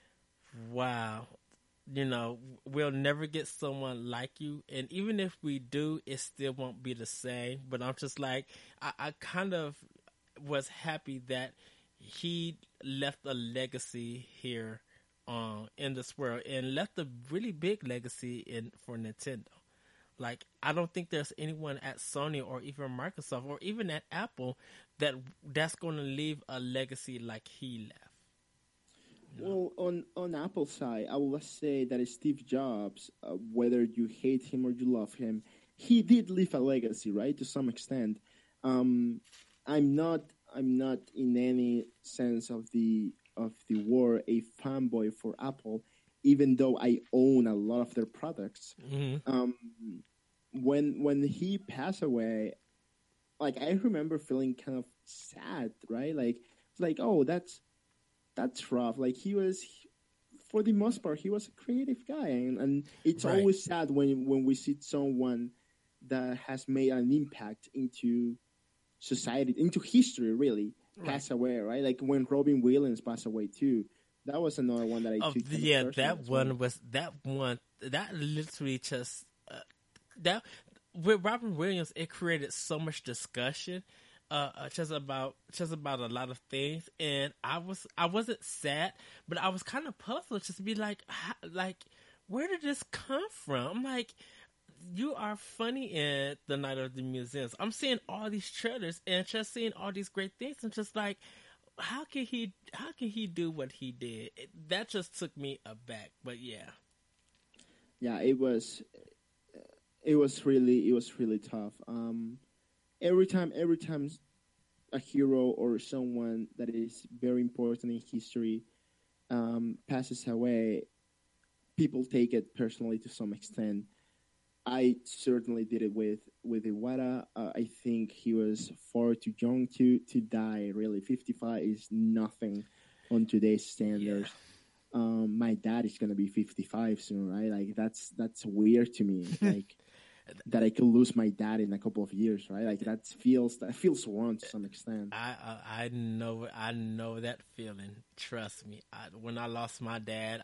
Speaker 1: wow. We'll never get someone like you, and even if we do, it still won't be the same. But I'm just like, I kind of was happy that he left a legacy here in this world, and left a really big legacy in for Nintendo. Like, I don't think there's anyone at Sony or even Microsoft or even at Apple that's going to leave a legacy like he left.
Speaker 2: Well, on Apple side, I will say that Steve Jobs, whether you hate him or you love him, he did leave a legacy, right? To some extent. Um, I'm not in any sense of the word a fanboy for Apple, even though I own a lot of their products.
Speaker 1: Mm-hmm.
Speaker 2: When he passed away, like I remember feeling kind of sad, right? Like it's like, oh, that's rough. Like for the most part, he was a creative guy, and it's
Speaker 1: Right.
Speaker 2: always sad when we see someone that has made an impact into society, into history, really,
Speaker 1: Right.
Speaker 2: pass away, right? Like when Robin Williams passed away too. That was another one that I
Speaker 1: Oh
Speaker 2: took kind of
Speaker 1: yeah,
Speaker 2: personal
Speaker 1: that
Speaker 2: as well.
Speaker 1: one was that one that literally just that with Robin Williams, it created so much discussion, just about a lot of things, and I wasn't sad, but I was kind of puzzled just to be like, like where did this come from? I'm like, you are funny in the Night of the Museums. I'm seeing all these trailers and just seeing all these great things, and just like, how can he do what he did? That just took me aback. But yeah,
Speaker 2: Yeah, it was really tough. Every time a hero or someone that is very important in history passes away, people take it personally to some extent. I certainly did it with Iwata. I think he was far too young to die. Really, 55 is nothing on today's
Speaker 1: yeah.
Speaker 2: standards. My dad is gonna be 55 soon, right? Like that's weird to me. Like that I could lose my dad in a couple of years, right? Like that feels wrong to some extent.
Speaker 1: I know that feeling. Trust me. When I lost my dad,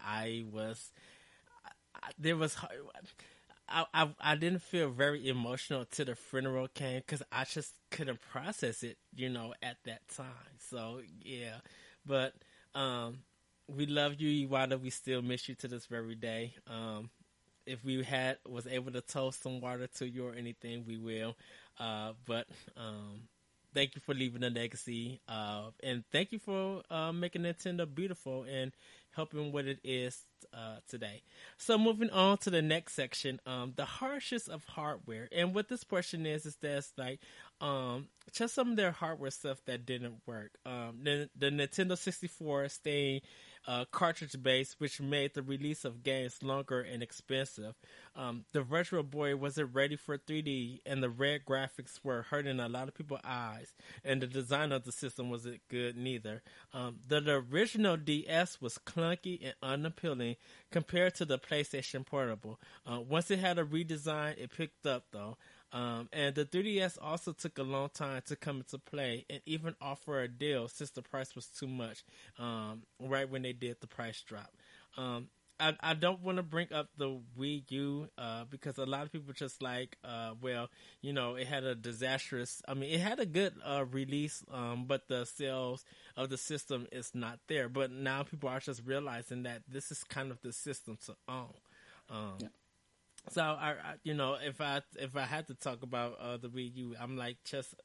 Speaker 1: there was I didn't feel very emotional till the funeral came because I just couldn't process it, at that time. So yeah, but we love you, Iwata. We still miss you to this very day. If we was able to toast some water to you or anything, we will. But thank you for leaving a legacy, and thank you for making Nintendo beautiful and helping what it is today. So moving on to the next section, the harshest of hardware, and what this question is that's like just some of their hardware stuff that didn't work. The Nintendo 64 staying cartridge based, which made the release of games longer and expensive. The Virtual Boy wasn't ready for 3D, and the red graphics were hurting a lot of people's eyes, and the design of the system wasn't good neither. The original DS was clunky and unappealing compared to the PlayStation Portable. Once it had a redesign, it picked up though. And the 3DS also took a long time to come into play and even offer a deal since the price was too much right when they did the price drop. I don't want to bring up the Wii U because a lot of people just like, well, it had a disastrous. I mean, it had a good release, but the sales of the system is not there. But now people are just realizing that this is kind of the system to own.
Speaker 2: Yeah.
Speaker 1: So if I had to talk about the Wii U, I'm like just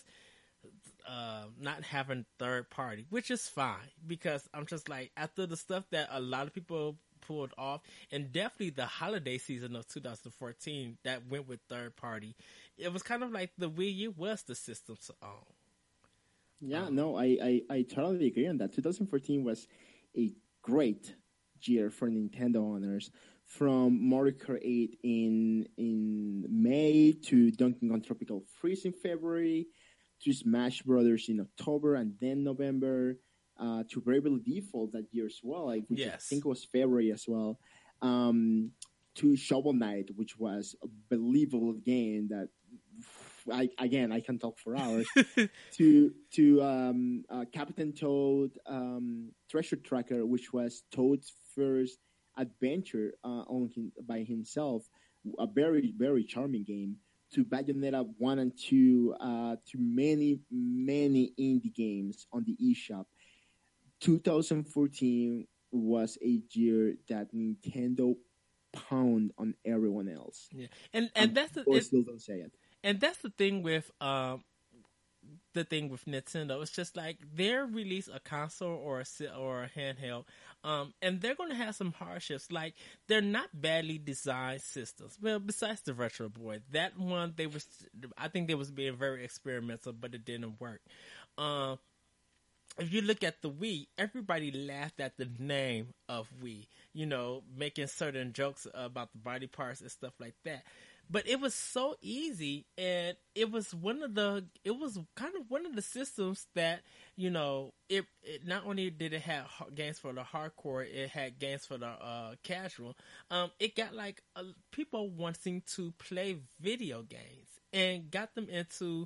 Speaker 1: not having third party, which is fine because I'm just like, after the stuff that a lot of people pulled off, and definitely the holiday season of 2014 that went with third party, it was kind of like the Wii U was the system to own.
Speaker 2: Yeah, no, I totally agree on that. 2014 was a great year for Nintendo owners. From Mario Kart 8 in May to Donkey Kong Tropical Freeze in February to Smash Brothers in October and then November, to Bravely Default that year as well, which I think was February as well, to Shovel Knight, which was a believable game that I can talk for hours, to Captain Toad Treasure Tracker, which was Toad's first adventure by himself, a very, very charming game, to Bayonetta 1 and 2, to many, many indie games on the eShop. 2014 was a year that Nintendo pound on everyone else.
Speaker 1: Yeah, and that's
Speaker 2: still don't say it.
Speaker 1: And that's the thing with Nintendo. It's just like they're release a console or a handheld, and they're going to have some hardships. Like, they're not badly designed systems. Well, besides the Retro Boy, that one I think they was being very experimental, but it didn't work. If you look at the Wii, everybody laughed at the name of Wii, making certain jokes about the body parts and stuff like that. But it was so easy, and it was kind of one of the systems that, it not only did it have games for the hardcore, it had games for the casual. It got like people wanting to play video games and got them into,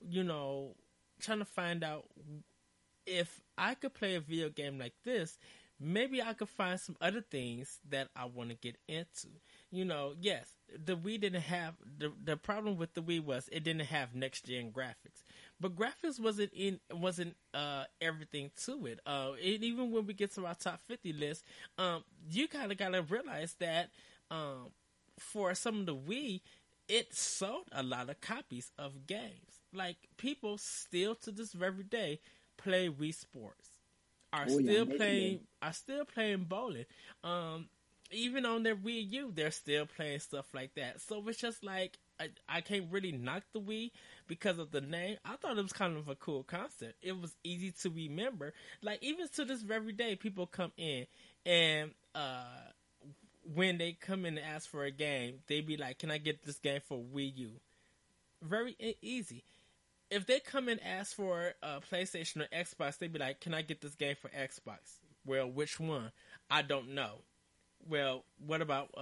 Speaker 1: trying to find out, if I could play a video game like this, maybe I could find some other things that I want to get into. Yes, the Wii didn't have the problem with the Wii was it didn't have next gen graphics, but graphics wasn't everything to it. Even when we get to our top 50 list, you kind of gotta realize that for some of the Wii, it sold a lot of copies of games. Like, people still to this very day play Wii Sports, are still playing bowling. Even on their Wii U, they're still playing stuff like that. So it's just like, I can't really knock the Wii because of the name. I thought it was kind of a cool concept. It was easy to remember. Like, even to this very day, people come in and when they come in and ask for a game, they be like, "Can I get this game for Wii U?" Very easy. If they come and ask for a PlayStation or Xbox, they be like, "Can I get this game for Xbox?" Well, which one? I don't know. Well, what about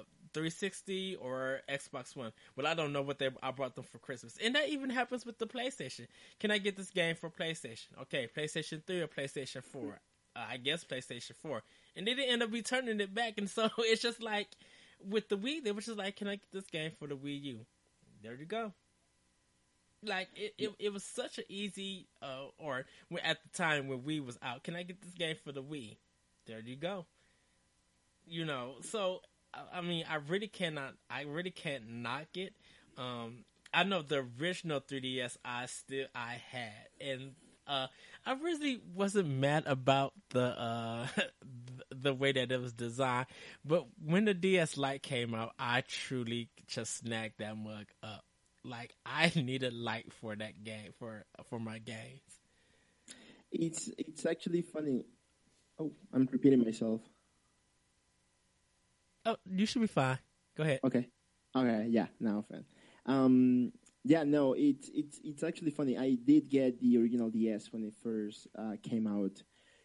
Speaker 1: 360 or Xbox One? Well, I don't know what I brought them for Christmas. And that even happens with the PlayStation. Can I get this game for PlayStation? Okay, PlayStation 3 or PlayStation 4? I guess PlayStation 4. And they didn't end up returning it back. And so it's just like, with the Wii, they were just like, "Can I get this game for the Wii U?" There you go. Like, it was such an easy, or at the time when Wii was out, "Can I get this game for the Wii?" There you go. So, I mean, I really can't knock it. I know the original 3DS I had, and I really wasn't mad about the the way that it was designed, but when the DS Lite came out, I truly just snagged that mug up. Like, I need a light for that game, for my games.
Speaker 2: It's actually funny. Oh, I'm repeating myself.
Speaker 1: Oh, you should be fine. Go ahead.
Speaker 2: Okay, yeah, now fine. Yeah, no, it's actually funny. I did get the original DS when it first came out,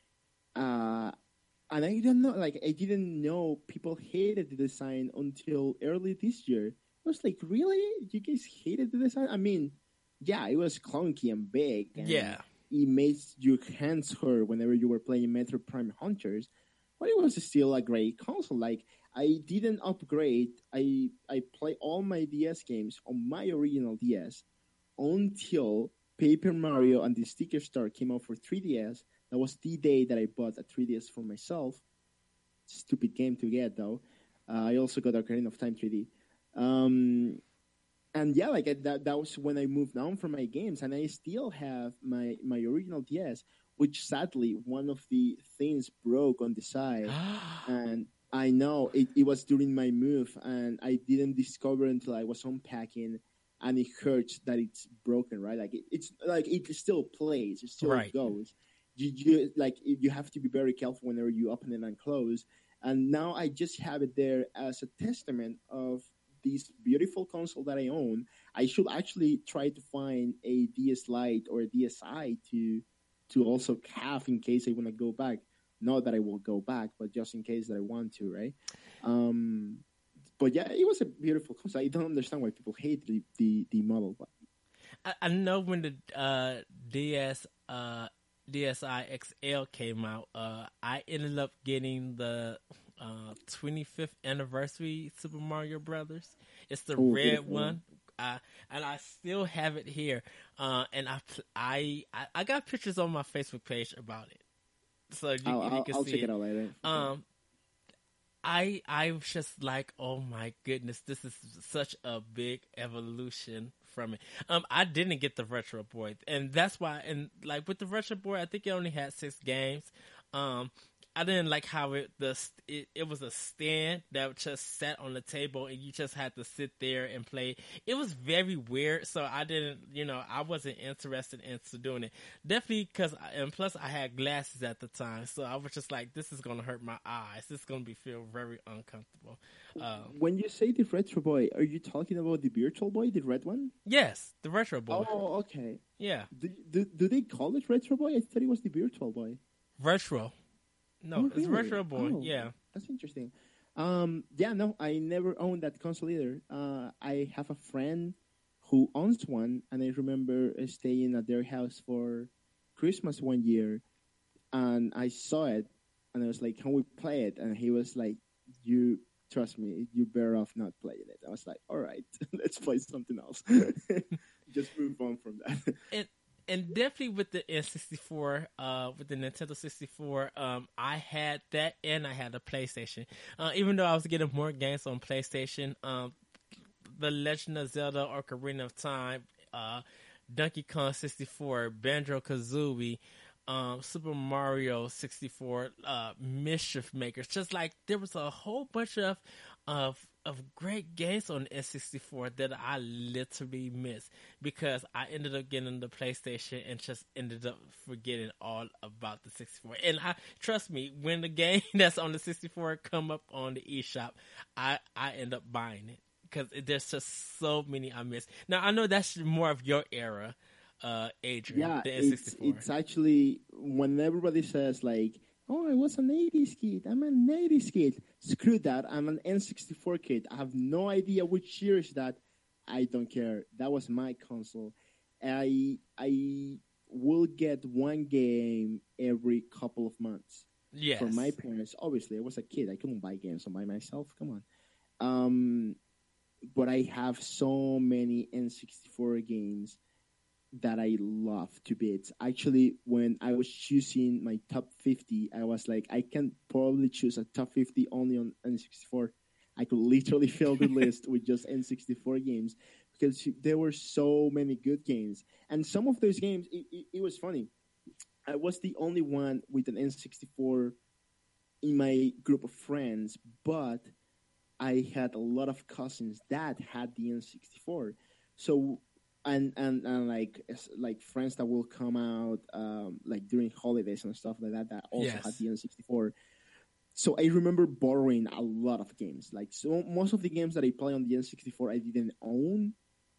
Speaker 2: and I don't know, like, I didn't know people hated the design until early this year. I was like, really? You guys hated the design? I mean, yeah, it was clunky and big. And
Speaker 1: yeah.
Speaker 2: It made your hands hurt whenever you were playing Metroid Prime Hunters. but it was still a great console. Like I didn't upgrade. I play all my DS games on my original DS until Paper Mario and the Sticker Star came out for 3DS. That was the day that I bought a 3DS for myself. Stupid game to get though. I also got Ocarina of Time 3D. And yeah, like that was when I moved on from my games, and I still have my original DS, which sadly one of the things broke on the side, and I know it was during my move, and I didn't discover until I was unpacking, and it hurts that it's broken, right? Like it's like it still plays, it still
Speaker 1: Right.
Speaker 2: goes. You like you have to be very careful whenever you open it and close. And now I just have it there as a testament of this beautiful console that I own. I should actually try to find a DS Lite or a DSi to also have in case I want to go back. Not that I will go back, but just in case that I want to, right? But yeah, it was a beautiful console. I don't understand why people hate the model. But
Speaker 1: I know when the DSi XL came out, I ended up getting the 25th anniversary Super Mario Brothers. It's the red
Speaker 2: beautiful.
Speaker 1: one. And I still have it here. And I got pictures on my Facebook page about it, so you can
Speaker 2: I'll
Speaker 1: see
Speaker 2: check it out later.
Speaker 1: I was just like, oh my goodness, this is such a big evolution from it. I didn't get the Retro Boy, and that's why. And like with the Retro Boy, I think it only had 6 games. I didn't like how it was a stand that just sat on the table and you just had to sit there and play. It was very weird, so I didn't, I wasn't interested in doing it. Definitely because, and plus I had glasses at the time, so I was just like, this is gonna hurt my eyes. This is gonna feel very uncomfortable.
Speaker 2: When you say the Retro Boy, are you talking about the Virtual Boy, the red one?
Speaker 1: Yes, the Retro Boy.
Speaker 2: Oh, okay.
Speaker 1: Yeah,
Speaker 2: Do they call it Retro Boy? I thought it was the Virtual Boy.
Speaker 1: Retro. No,
Speaker 2: Oh,
Speaker 1: it's
Speaker 2: really?
Speaker 1: Retro Boy.
Speaker 2: Oh,
Speaker 1: Yeah.
Speaker 2: that's interesting. Yeah, no, I never owned that console either. I have a friend who owns one, and I remember staying at their house for Christmas one year, and I saw it, and I was like, "Can we play it?" And he was like, "You trust me, you better off not playing it." I was like, "All right, let's play something else." Just move on from that.
Speaker 1: And definitely with the N64, with the Nintendo 64, I had that and I had a PlayStation. Even though I was getting more games on PlayStation, The Legend of Zelda Ocarina of Time, Donkey Kong 64, Banjo-Kazooie, Super Mario 64, Mischief Makers. Just like there was a whole bunch of great games on the N64 that I literally missed because I ended up getting the PlayStation and just ended up forgetting all about the 64. And trust me, when the game that's on the 64 come up on the eShop, I end up buying it because there's just so many I missed. Now I know that's more of your era, Adrian.
Speaker 2: Yeah,
Speaker 1: The N64.
Speaker 2: it's actually when everybody says like, "Oh, I was an '80s kid. I'm an '80s kid." Screw that. I'm an N64 kid. I have no idea which year is that. I don't care. That was my console. I will get one game every couple of months.
Speaker 1: Yes.
Speaker 2: From my parents. Obviously, I was a kid. I couldn't buy games by myself. Come on. But I have so many N64 games that I love to bits. Actually, when I was choosing my top 50, I was like, I can probably choose a top 50 only on N64. I could literally fill the list with just N64 games because there were so many good games. And some of those games, it was funny. I was the only one with an N64 in my group of friends, but I had a lot of cousins that had the N64. So and like friends that will come out like during holidays and stuff like that also had the N64. So I remember borrowing a lot of games. Like so most of the games that I play on the N64 I didn't own,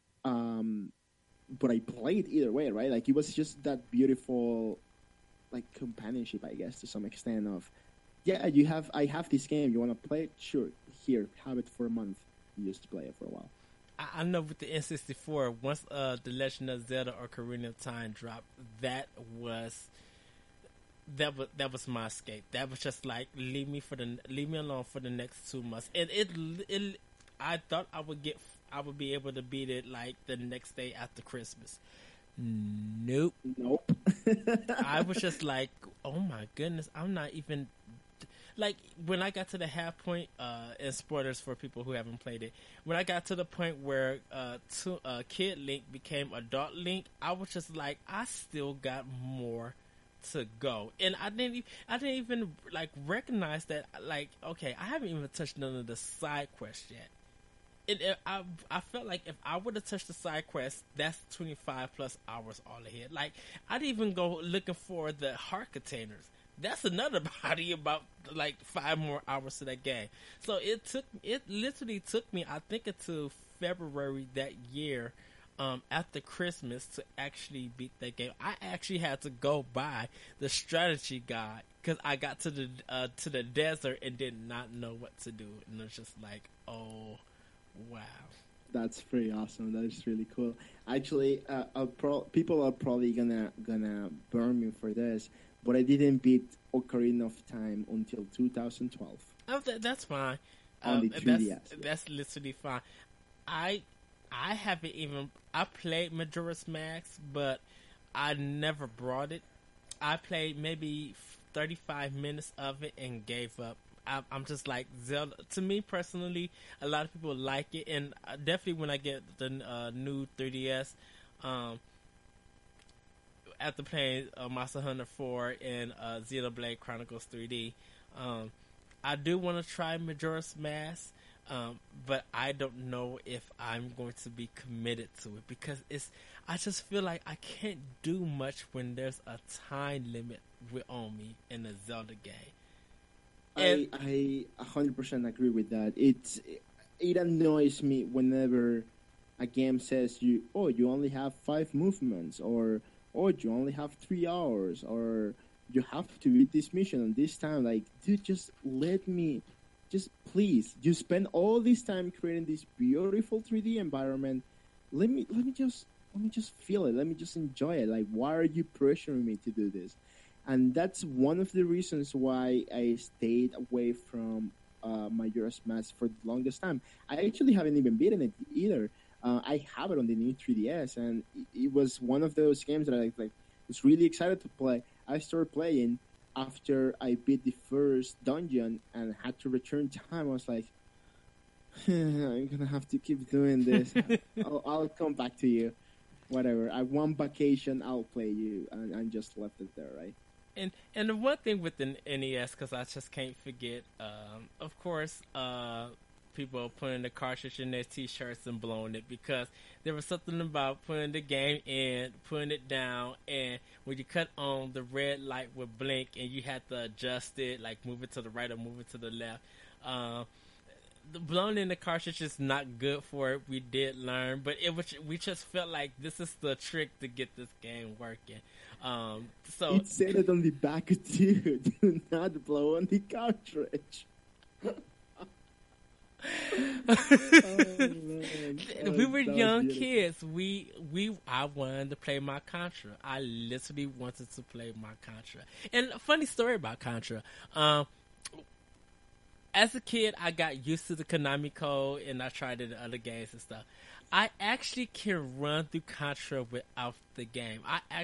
Speaker 2: but I played either way, right? Like it was just that beautiful like companionship, I guess, to some extent of I have this game, you want to play it? Sure, here, have it for a month. You just play it for a while.
Speaker 1: I know with the N64, once The Legend of Zelda Ocarina of Time dropped, that was that was my escape. That was just like leave me alone for the next 2 months. And it I thought I would be able to beat it like the next day after Christmas. Nope.
Speaker 2: Nope.
Speaker 1: I was just like, oh my goodness, I'm not even like when I got to the half point. And spoilers for people who haven't played it. When I got to the point where Kid Link became Adult Link, I was just like, I still got more to go, and I didn't even like recognize that. Like, okay, I haven't even touched none of the side quests yet. I felt like if I would have touched the side quest, that's 25 plus hours all ahead. Like, I didn't even go looking for the heart containers. That's another body about like 5 more hours to that game. So it literally took me, I think, until February that year, after Christmas, to actually beat that game. I actually had to go buy the strategy guide because I got to the desert and did not know what to do, and it's just like, oh. Wow,
Speaker 2: That's pretty awesome. That is really cool. Actually, people are probably gonna burn me for this, but I didn't beat Ocarina of Time until 2012
Speaker 1: oh, that's fine.
Speaker 2: on the 3DS.
Speaker 1: That's literally fine. I haven't even I played Majora's Mask, but I never brought it. I played maybe 35 minutes of it and gave up. I'm just like Zelda. To me personally, a lot of people like it, and definitely when I get the new 3DS, after playing Monster Hunter 4 and Xenoblade Chronicles 3D, I do want to try Majora's Mask, but I don't know if I'm going to be committed to it because I just feel like I can't do much when there's a time limit on me in a Zelda game.
Speaker 2: I 100% agree with that. It annoys me whenever a game says you only have 5 movements, or you only have 3 hours, or you have to beat this mission on this time. Like, dude, just let me, just please, you spend all this time creating this beautiful 3D environment. Let me just feel it. Let me just enjoy it. Like, why are you pressuring me to do this? And that's one of the reasons why I stayed away from Majora's Mask for the longest time. I actually haven't even beaten it either. I have it on the new 3DS, and it was one of those games that I was really excited to play. I started playing after I beat the first dungeon and had to return time. I was like, I'm gonna have to keep doing this. I'll come back to you. Whatever. I want vacation. I'll play you, and just left it there, right?
Speaker 1: And the one thing with the NES, because I just can't forget, of course, people putting the cartridge in their T-shirts and blowing it, because there was something about putting the game in, putting it down, and when you cut on, the red light would blink, and you had to adjust it, like move it to the right or move it to the left. The blowing in the cartridge is not good for it. We did learn, but we just felt like this is the trick to get this game working. So
Speaker 2: it said it on the back too. Do not blow on the cartridge.
Speaker 1: We were young kids. I wanted to play my Contra. I literally wanted to play my Contra. And a funny story about Contra. As a kid, I got used to the Konami code, and I tried it in other games and stuff. I actually can run through Contra without the game.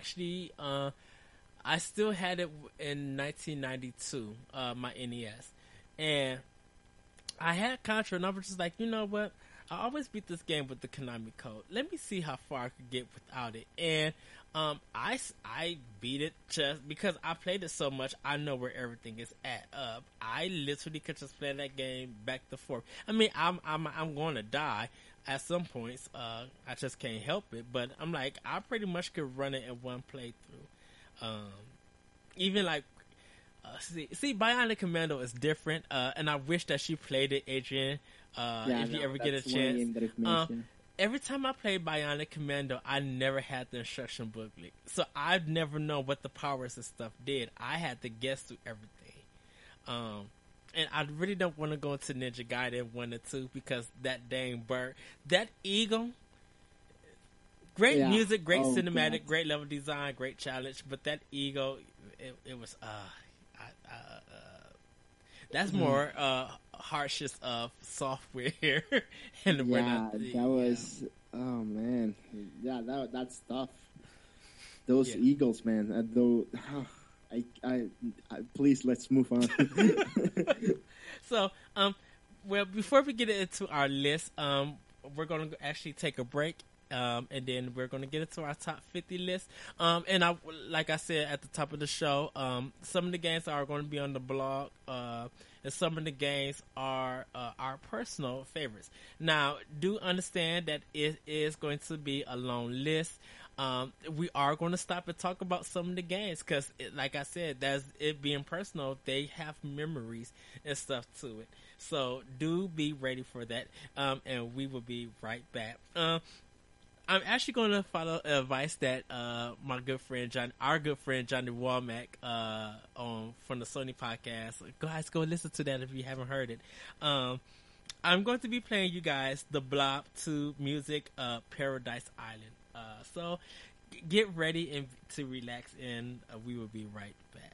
Speaker 1: I still had it in 1992, my NES. And I had Contra, and I was just like, you know what? I always beat this game with the Konami code. Let me see how far I could get without it. And I beat it just because I played it so much. I know where everything is at. I literally could just play that game back to forth. I mean, I'm going to die at some points. I just can't help it. But I'm like, I pretty much could run it in one playthrough. Even like, see, Bionic Commando is different. And I wish that she played it, Adrian. If you ever get a chance. Every time I played Bionic Commando, I never had the instruction booklet. So I've never known what the powers and stuff did. I had to guess through everything. And I really don't want to go into Ninja Gaiden 1 and 2 because that dang bird, that eagle, Great
Speaker 2: Yeah.
Speaker 1: music, great
Speaker 2: Oh God.
Speaker 1: cinematic, great level design, great challenge. But that ego, it was that's
Speaker 2: Mm.
Speaker 1: more harshest of software here, and we're not.
Speaker 2: Yeah, that
Speaker 1: Yeah,
Speaker 2: was. Oh man. Yeah, that's tough. Those
Speaker 1: yeah.
Speaker 2: Eagles, man. Though, please let's move on.
Speaker 1: So, well, before we get into our list, we're going to actually take a break. And then we're going to get into our top 50 list. And like I said at the top of the show, some of the games are going to be on the blog, and some of the games are our personal favorites. Now, do understand that it is going to be a long list. We are going to stop and talk about some of the games because, like I said, that's it being personal. They have memories and stuff to it. So do be ready for that. And we will be right back. I'm actually going to follow advice that my good friend our good friend Johnny Womack, on from the Sony podcast. Guys, go listen to that if you haven't heard it. I'm going to be playing you guys the Blob 2 music, Paradise Island. So get ready and to relax, and we will be right back.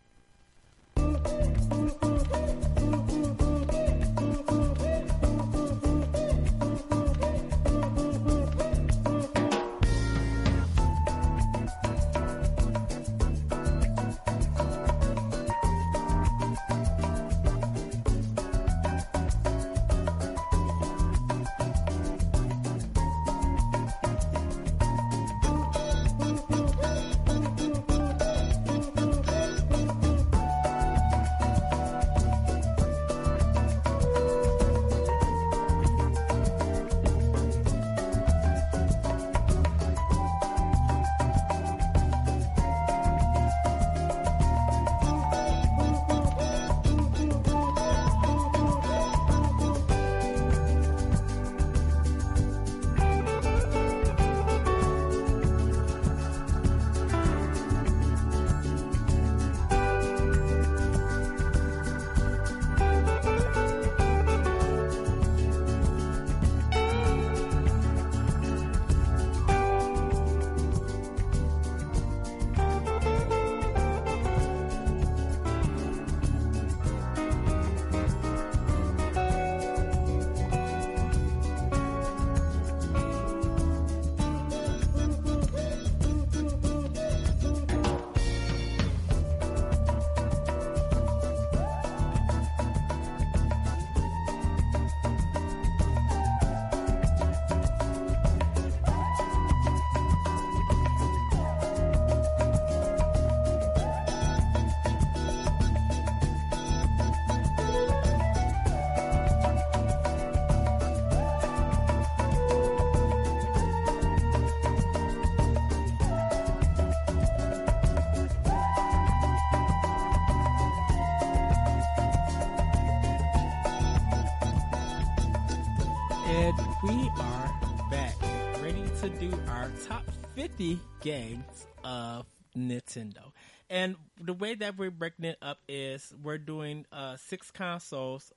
Speaker 1: And we are back, ready to do our top 50 games of Nintendo. And the way that we're breaking it up is we're doing 6 consoles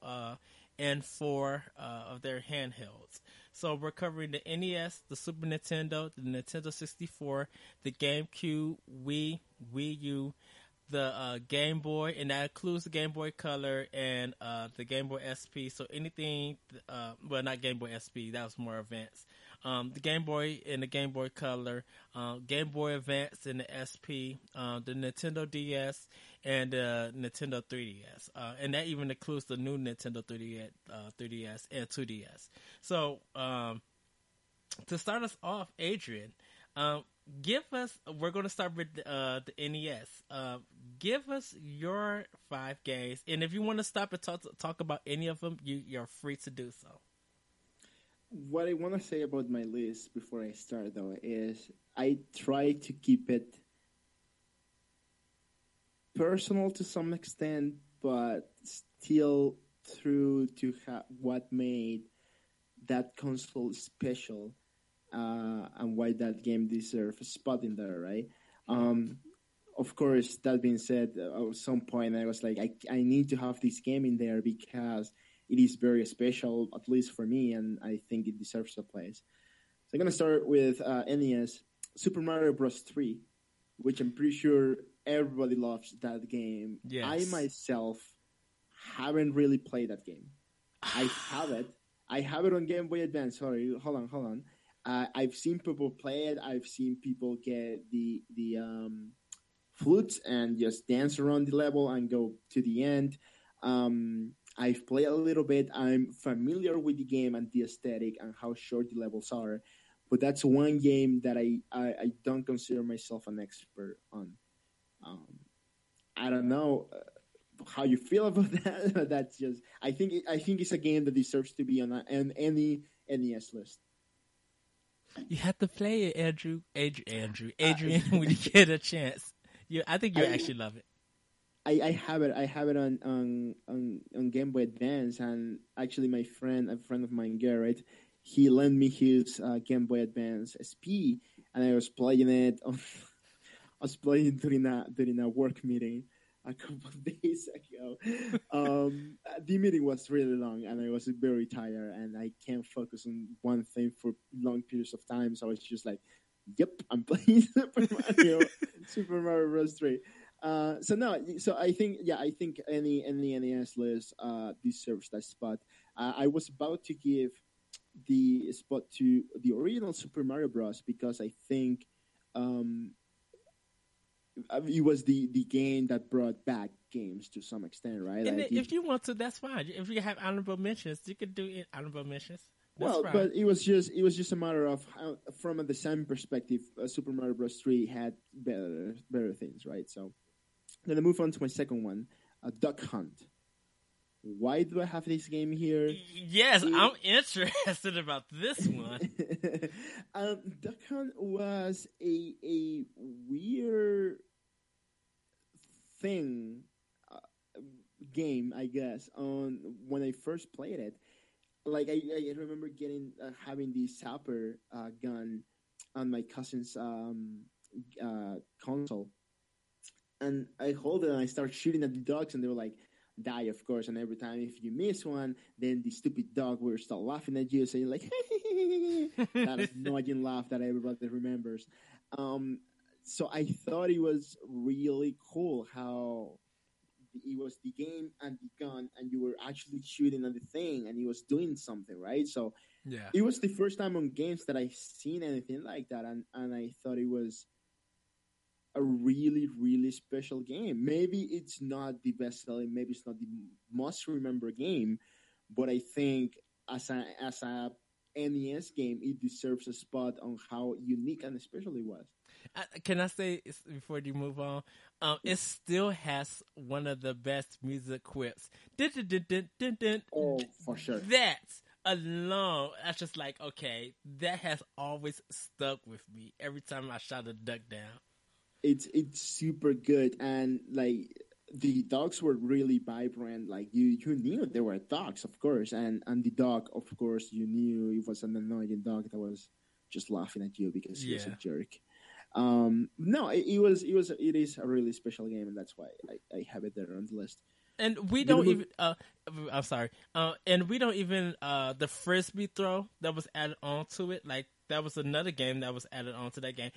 Speaker 1: and 4 of their handhelds. So we're covering the NES, the Super Nintendo, the Nintendo 64, the GameCube, Wii U, the Game Boy, and that includes the Game Boy Color and the Game Boy SP. So anything, well, not Game Boy SP, that was more advanced. The Game Boy and the Game Boy Color, Game Boy Advance and the SP, the Nintendo DS, and the Nintendo 3DS. And that even includes the new Nintendo 3DS and 2DS. So to start us off, Adrian, we're going to start with the NES. Give us your 5 games, and if you want to stop and talk about any of them, you're free to do so.
Speaker 2: What I want to say about my list before I start, though, is I try to keep it personal to some extent, but still true to what made that console special, and why that game deserves a spot in there, right? Of course, that being said, at some point I was like, I need to have this game in there because it is very special, at least for me, and I think it deserves a place. I'm gonna start with NES Super Mario Bros. 3, which I'm pretty sure everybody loves that game.
Speaker 1: Yes.
Speaker 2: I myself haven't really played that game. I have it. I have it on Game Boy Advance. Sorry, hold on. I've seen people play it. I've seen people get the flutes and just dance around the level and go to the end. I've played a little bit. I'm familiar with the game and the aesthetic and how short the levels are. But that's one game that I don't consider myself an expert on. I don't know how you feel about that. But that's just I think it's a game that deserves to be on any NES list.
Speaker 1: You have to play it, Adrian, when you get a chance. I think you'll actually love it.
Speaker 2: I have it. I have it on Game Boy Advance, and actually, a friend of mine, Garrett, he lent me his Game Boy Advance SP, and I was playing it. I was playing during a work meeting a couple of days ago. The meeting was really long, and I was very tired, and I can't focus on one thing for long periods of time. So I was just like, "Yep, I'm playing Super Mario Bros. 3." So I think any NES list deserves that spot. I was about to give the spot to the original Super Mario Bros. Because I think it was the game that brought back games to some extent, right?
Speaker 1: And if you want to, that's fine. If you have honorable mentions, you could do it honorable mentions. That's fine.
Speaker 2: But it was just a matter of how, from a design perspective, Super Mario Bros. 3 had better things, right? So then I move on to my second one, Duck Hunt. Why do I have this game here?
Speaker 1: Yes, I'm interested about this one.
Speaker 2: Duck Hunt was a weird game, I guess, on when I first played it. Like I remember having the Zapper gun on my cousin's console, and I hold it and I start shooting at the dogs, and they were like, "Die, of course." And every time if you miss one, then the stupid dog will start laughing at you, so you're like, that annoying laugh that everybody remembers. So I thought it was really cool how it was the game and the gun, and you were actually shooting at the thing, and it was doing something, right? So
Speaker 1: yeah,
Speaker 2: it was the first time on games that I've seen anything like that, and I thought it was a really, really special game. Maybe it's not the best selling, maybe it's not the most remembered game, but I think as a NES game, it deserves a spot on how unique and special it was.
Speaker 1: Can I say before you move on? It still has one of the best music quips.
Speaker 2: Oh, for sure.
Speaker 1: That's alone. That's just like, okay, that has always stuck with me every time I shot a duck down.
Speaker 2: It's super good, and like the dogs were really vibrant. Like you knew they were dogs, of course, and the dog, of course, you knew it was an annoying dog that was just laughing at you because he was a jerk. No, it is a really special game, and that's why I have it there on the list.
Speaker 1: And we don't even. I'm sorry. And we don't even the frisbee throw that was added on to it. Like that was another game that was added on to that game.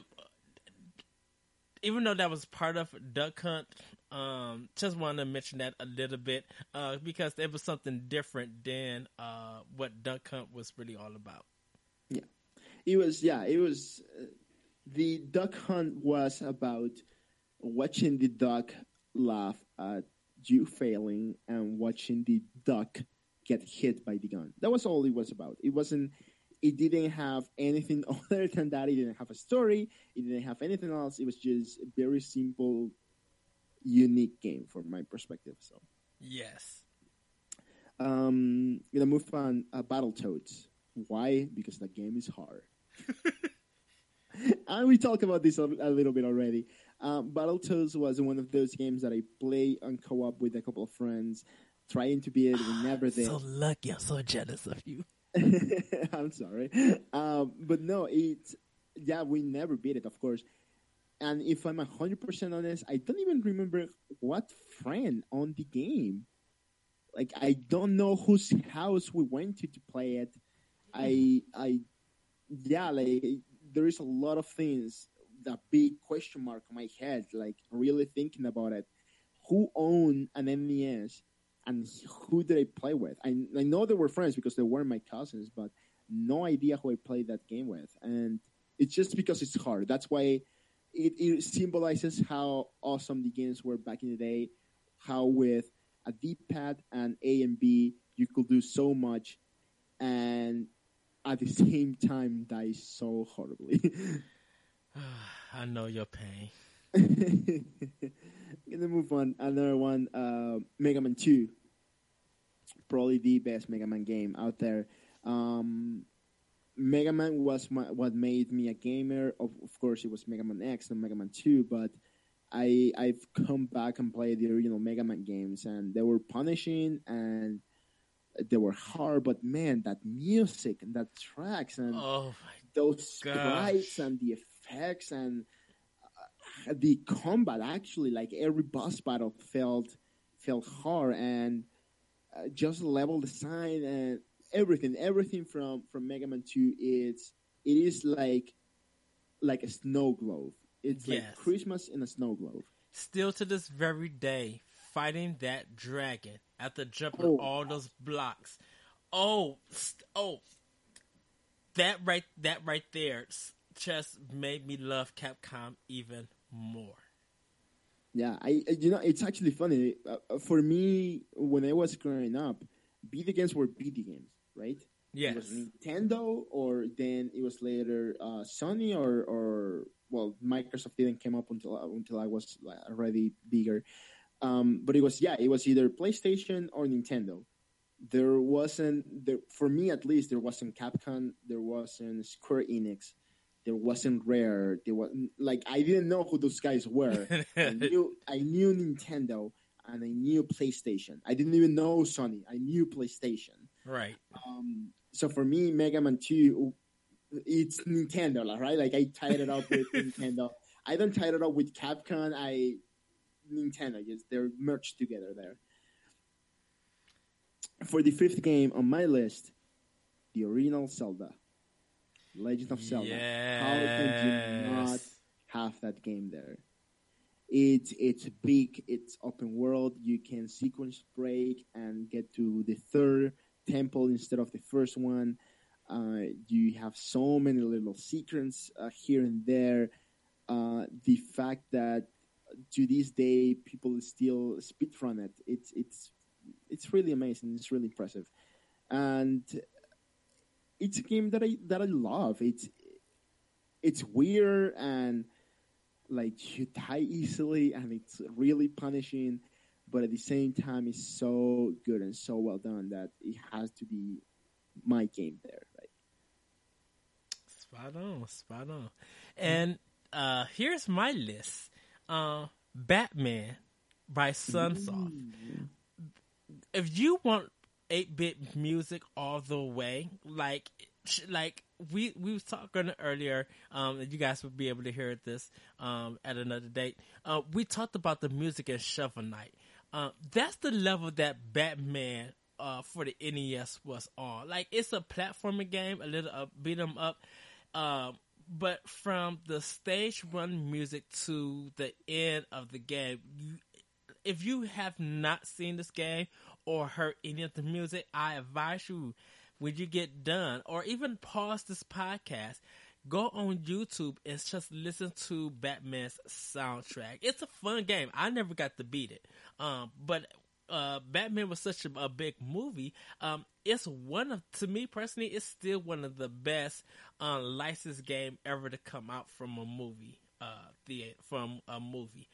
Speaker 1: Even though that was part of Duck Hunt, just wanted to mention that a little bit because it was something different than what Duck Hunt was really all about.
Speaker 2: Yeah, it was. The Duck Hunt was about watching the duck laugh at you failing and watching the duck get hit by the gun. That was all it was about. It didn't have anything other than that. It didn't have a story. It didn't have anything else. It was just a very simple, unique game from my perspective. So
Speaker 1: yes.
Speaker 2: Gonna move on. Battletoads. Why? Because the game is hard. And we talked about this a little bit already. Battletoads was one of those games that I play on co-op with a couple of friends, trying to beat it. We never did.
Speaker 1: So lucky. I'm so jealous of you.
Speaker 2: I'm sorry. But no, we never beat it, of course. And if I'm 100% honest, I don't even remember what friend on the game. Like, I don't know whose house we went to play it. I yeah, like there is a lot of things, that big question mark on my head, like really thinking about it. Who owned an NES, and who did I play with? I know they were friends because they were my cousins, but no idea who I played that game with. And it's just because it's hard. That's why it symbolizes how awesome the games were back in the day, how with a D-pad and A and B, you could do so much, and at the same time die so horribly.
Speaker 1: I know your pain.
Speaker 2: Gonna move on. Another one, Mega Man 2. Probably the best Mega Man game out there. Um, Mega Man was what made me a gamer. Of course, it was Mega Man X and Mega Man 2, but I've come back and played the original Mega Man games, and they were punishing and they were hard. But man, that music and that tracks and
Speaker 1: Oh
Speaker 2: those
Speaker 1: my
Speaker 2: sprites
Speaker 1: gosh.
Speaker 2: and the effects and the combat, actually, like every boss battle felt hard, and just level design and everything from Mega Man 2, it is like a snow globe. It's like
Speaker 1: Yes.
Speaker 2: Christmas in a snow globe.
Speaker 1: Still to this very day, fighting that dragon after jumping
Speaker 2: Oh,
Speaker 1: all those blocks. Oh, that right there just made me love Capcom even more.
Speaker 2: yeah, it's actually funny. For me, when I was growing up, video games were video games, right? It was
Speaker 1: Yes.
Speaker 2: Nintendo, or then it was later Sony, or well, Microsoft didn't come up until I was like, already bigger. But it was either PlayStation or Nintendo. There wasn't there for me, at least. There wasn't Capcom. There wasn't Square Enix. There wasn't Rare. There was like I didn't know who those guys were. I knew Nintendo and I knew PlayStation. I didn't even know Sony. I knew PlayStation.
Speaker 1: Right.
Speaker 2: So for me, Mega Man 2, it's Nintendo, right? Like I tied it up with Nintendo. I don't tie it up with Capcom. Nintendo, yes, they're merged together there. For the fifth game on my list, the original Zelda, Legend of Zelda. How can you not
Speaker 1: Yes.
Speaker 2: have that game there? It's big. It's open world. You can sequence break and get to the third temple instead of the first one. You have so many little secrets here and there. The fact that to this day people still speedrun it. It's really amazing. It's really impressive, and it's a game that I love. It's weird and like you die easily, and it's really punishing, but at the same time, it's so good and so well done that it has to be my game there. Right?
Speaker 1: Spot on, spot on. And here's my list. Batman by Sunsoft.
Speaker 2: Mm.
Speaker 1: If you want 8-bit music all the way, like we was talking earlier, you guys would be able to hear this at another date. We talked about the music in Shovel Knight. That's the level that Batman for the NES was on. Like it's a platforming game, a little beat 'em up. But from the stage one music to the end of the game, if you have not seen this game or heard any of the music, I advise you, when you get done, or even pause this podcast, go on YouTube and just listen to Batman's soundtrack. It's a fun game. I never got to beat it, but Batman was such a big movie. It's to me personally, it's still one of the best licensed game ever to come out from a movie. From a movie.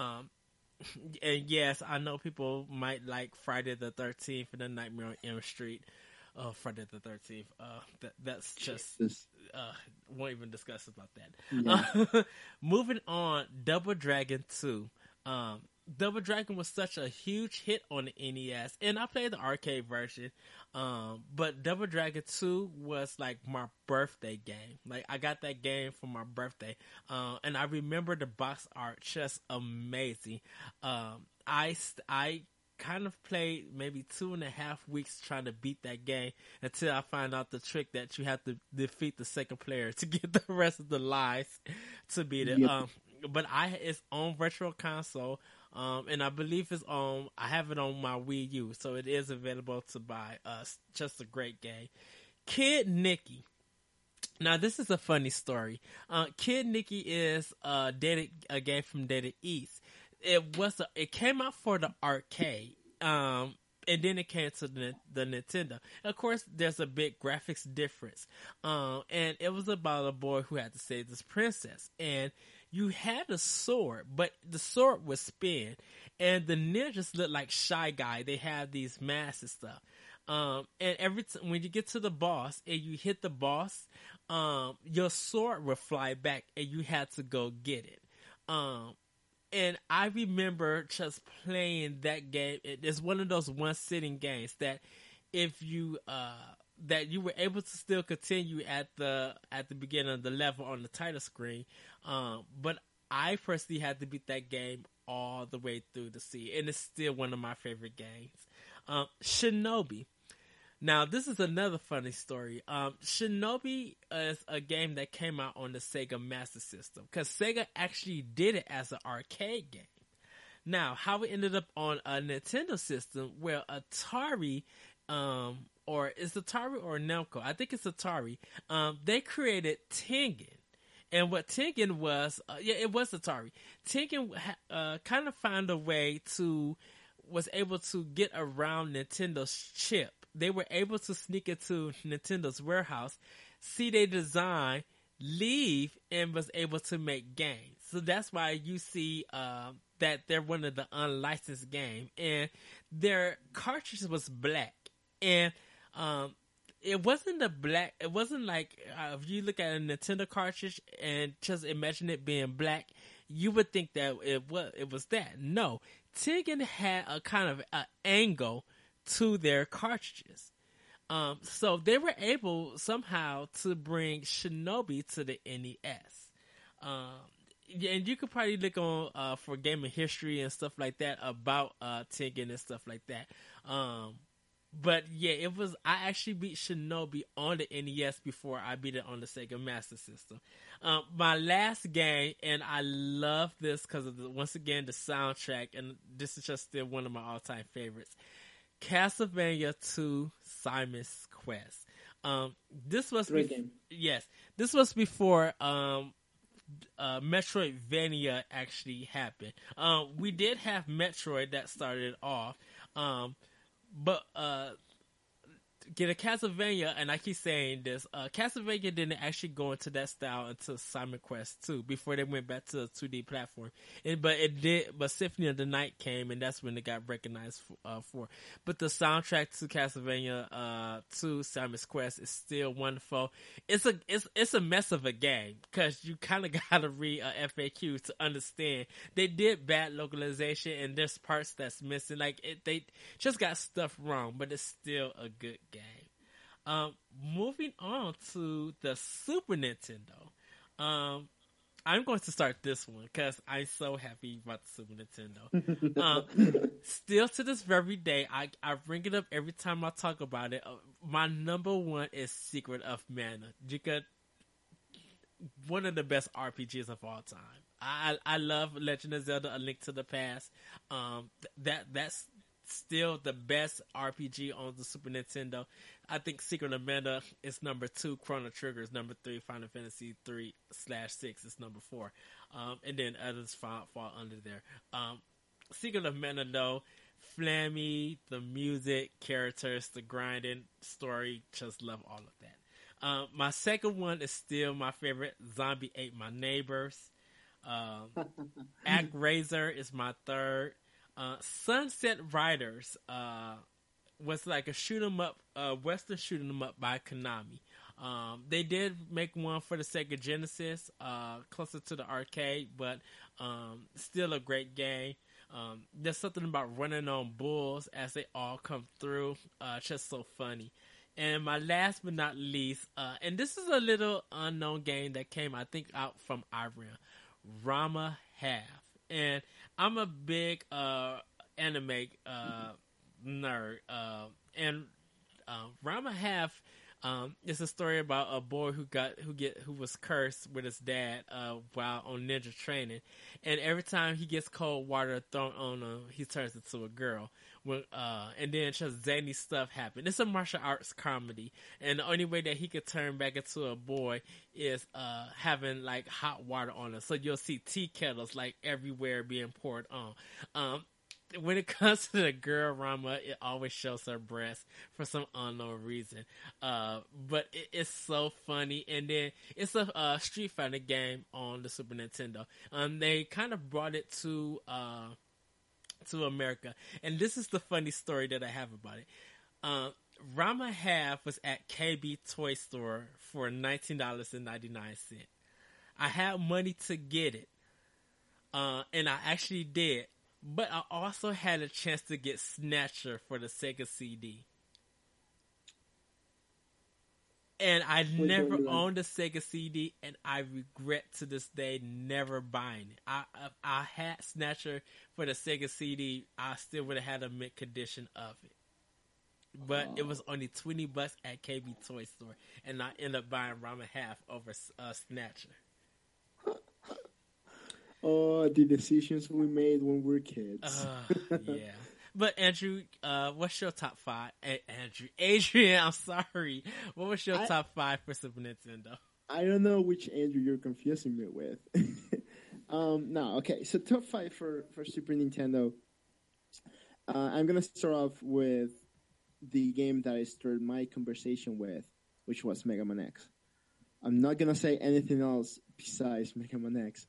Speaker 1: And yes, I know people might like Friday the 13th and the Nightmare on Elm Street. Friday the 13th. That's just
Speaker 2: This,
Speaker 1: won't even discuss about
Speaker 2: yeah.
Speaker 1: that. Moving on, Double Dragon 2. Double Dragon was such a huge hit on the NES, and I played the arcade version. But Double Dragon 2 was like my birthday game. Like I got that game for my birthday. And I remember the box art just amazing. I kind of played maybe 2.5 weeks trying to beat that game until I find out the trick that you have to defeat the second player to get the rest of the lives to beat it.
Speaker 2: Yep.
Speaker 1: But it's on Virtual Console, and I believe it's on. I have it on my Wii U, so it is available to buy. Just a great game. Kid Nicky. Now this is a funny story. Kid Nicky is a game from Data East. It came out for the arcade, and then it came to the Nintendo. Of course, there's a big graphics difference, and it was about a boy who had to save this princess, and you had a sword, but the sword would spin, and the ninjas looked like Shy Guy. They had these masks and stuff. And every time when you get to the boss and you hit the boss, your sword will fly back, and you had to go get it. And I remember just playing that game. It's one of those one sitting games that if you that you were able to still continue at the beginning of the level on the title screen. But I personally had to beat that game all the way through to see, and it's still one of my favorite games. Shinobi. Now, this is another funny story. Shinobi is a game that came out on the Sega Master System because Sega actually did it as an arcade game. Now, how it ended up on a Nintendo system where Atari, or is Atari or Namco? I think it's Atari. They created Tengen. And what Tengen was, it was Atari. Tengen kind of found a way was able to get around Nintendo's chip. They were able to sneak into Nintendo's warehouse, see their design, leave, and was able to make games. So that's why you see that they're one of the unlicensed games. And their cartridge was black. And it wasn't it wasn't like if you look at a Nintendo cartridge and just imagine it being black, you would think that it was that. No, Tengen had a kind of an angle to their cartridges. So they were able somehow to bring Shinobi to the NES. And you could probably look on for gaming history and stuff like that about Tengen and stuff like that. But yeah, I actually beat Shinobi on the NES before I beat it on the Sega Master System. My last game, and I love this because of once again the soundtrack, and this is just still one of my all-time favorites. Castlevania 2 Simon's Quest. This was
Speaker 2: great game.
Speaker 1: Yes, this was before Metroidvania actually happened. We did have Metroid that started off, but get a Castlevania, and I keep saying this, Castlevania didn't actually go into that style until Simon Quest 2, before they went back to the 2D platform. But Symphony of the Night came, and that's when it got recognized for. But the soundtrack to Castlevania 2 Simon's Quest is still wonderful. It's a mess of a game, because you kind of got to read a FAQ to understand. They did bad localization, and there's parts that's missing. They just got stuff wrong, but it's still a good game. Moving on to the Super Nintendo. I'm going to start this one because I'm so happy about the Super Nintendo. Still to this very day, I bring it up every time I talk about it. My number one is Secret of Mana. One of the best RPGs of all time. I love Legend of Zelda: A Link to the Past. That's still the best RPG on the Super Nintendo. I think Secret of Mana is number 2, Chrono Trigger is number 3, Final Fantasy 3/6 is number 4, and then others fall under there. Secret of Mana though, Flammy, the music, characters, the grinding, story, just love all of that. My second one is still my favorite, Zombie Ate My Neighbors. ActRaiser is my third. Sunset Riders was like a shoot 'em up, Western shoot 'em up by Konami. They did make one for the Sega Genesis, closer to the arcade, but still a great game. There's something about running on bulls as they all come through, just so funny. And my last but not least, and this is a little unknown game that came, I think, out from Iran, Rama Half. And I'm a big anime nerd, and Rama Half is a story about a boy who was cursed with his dad while on ninja training, and every time he gets cold water thrown on him, he turns into a girl. And then just zany stuff happens. It's a martial arts comedy, and the only way that he could turn back into a boy is having like hot water on him. So you'll see tea kettles like everywhere being poured on. When it comes to the girl Rama, it always shows her breast for some unknown reason. But it's so funny. And then it's a Street Fighter game on the Super Nintendo. They kind of brought it to America. And this is the funny story that I have about it. Rama Half was at KB Toy Store for $19.99. I had money to get it. And I actually did. But I also had a chance to get Snatcher for the Sega CD. And I never owned a Sega CD, and I regret to this day never buying it. I had Snatcher for the Sega CD, I still would have had a mint condition of it. But it was only $20 at KB Toy Store, and I ended up buying Rama Half over Snatcher.
Speaker 2: Oh, the decisions we made when we were kids.
Speaker 1: Yeah. But Andrew, what's your top 5? Adrian, I'm sorry. What was your top 5 for Super Nintendo?
Speaker 2: I don't know which Andrew you're confusing me with. No, okay. So top 5 for Super Nintendo. I'm gonna start off with the game that I started my conversation with, which was Mega Man X. I'm not gonna say anything else besides Mega Man X.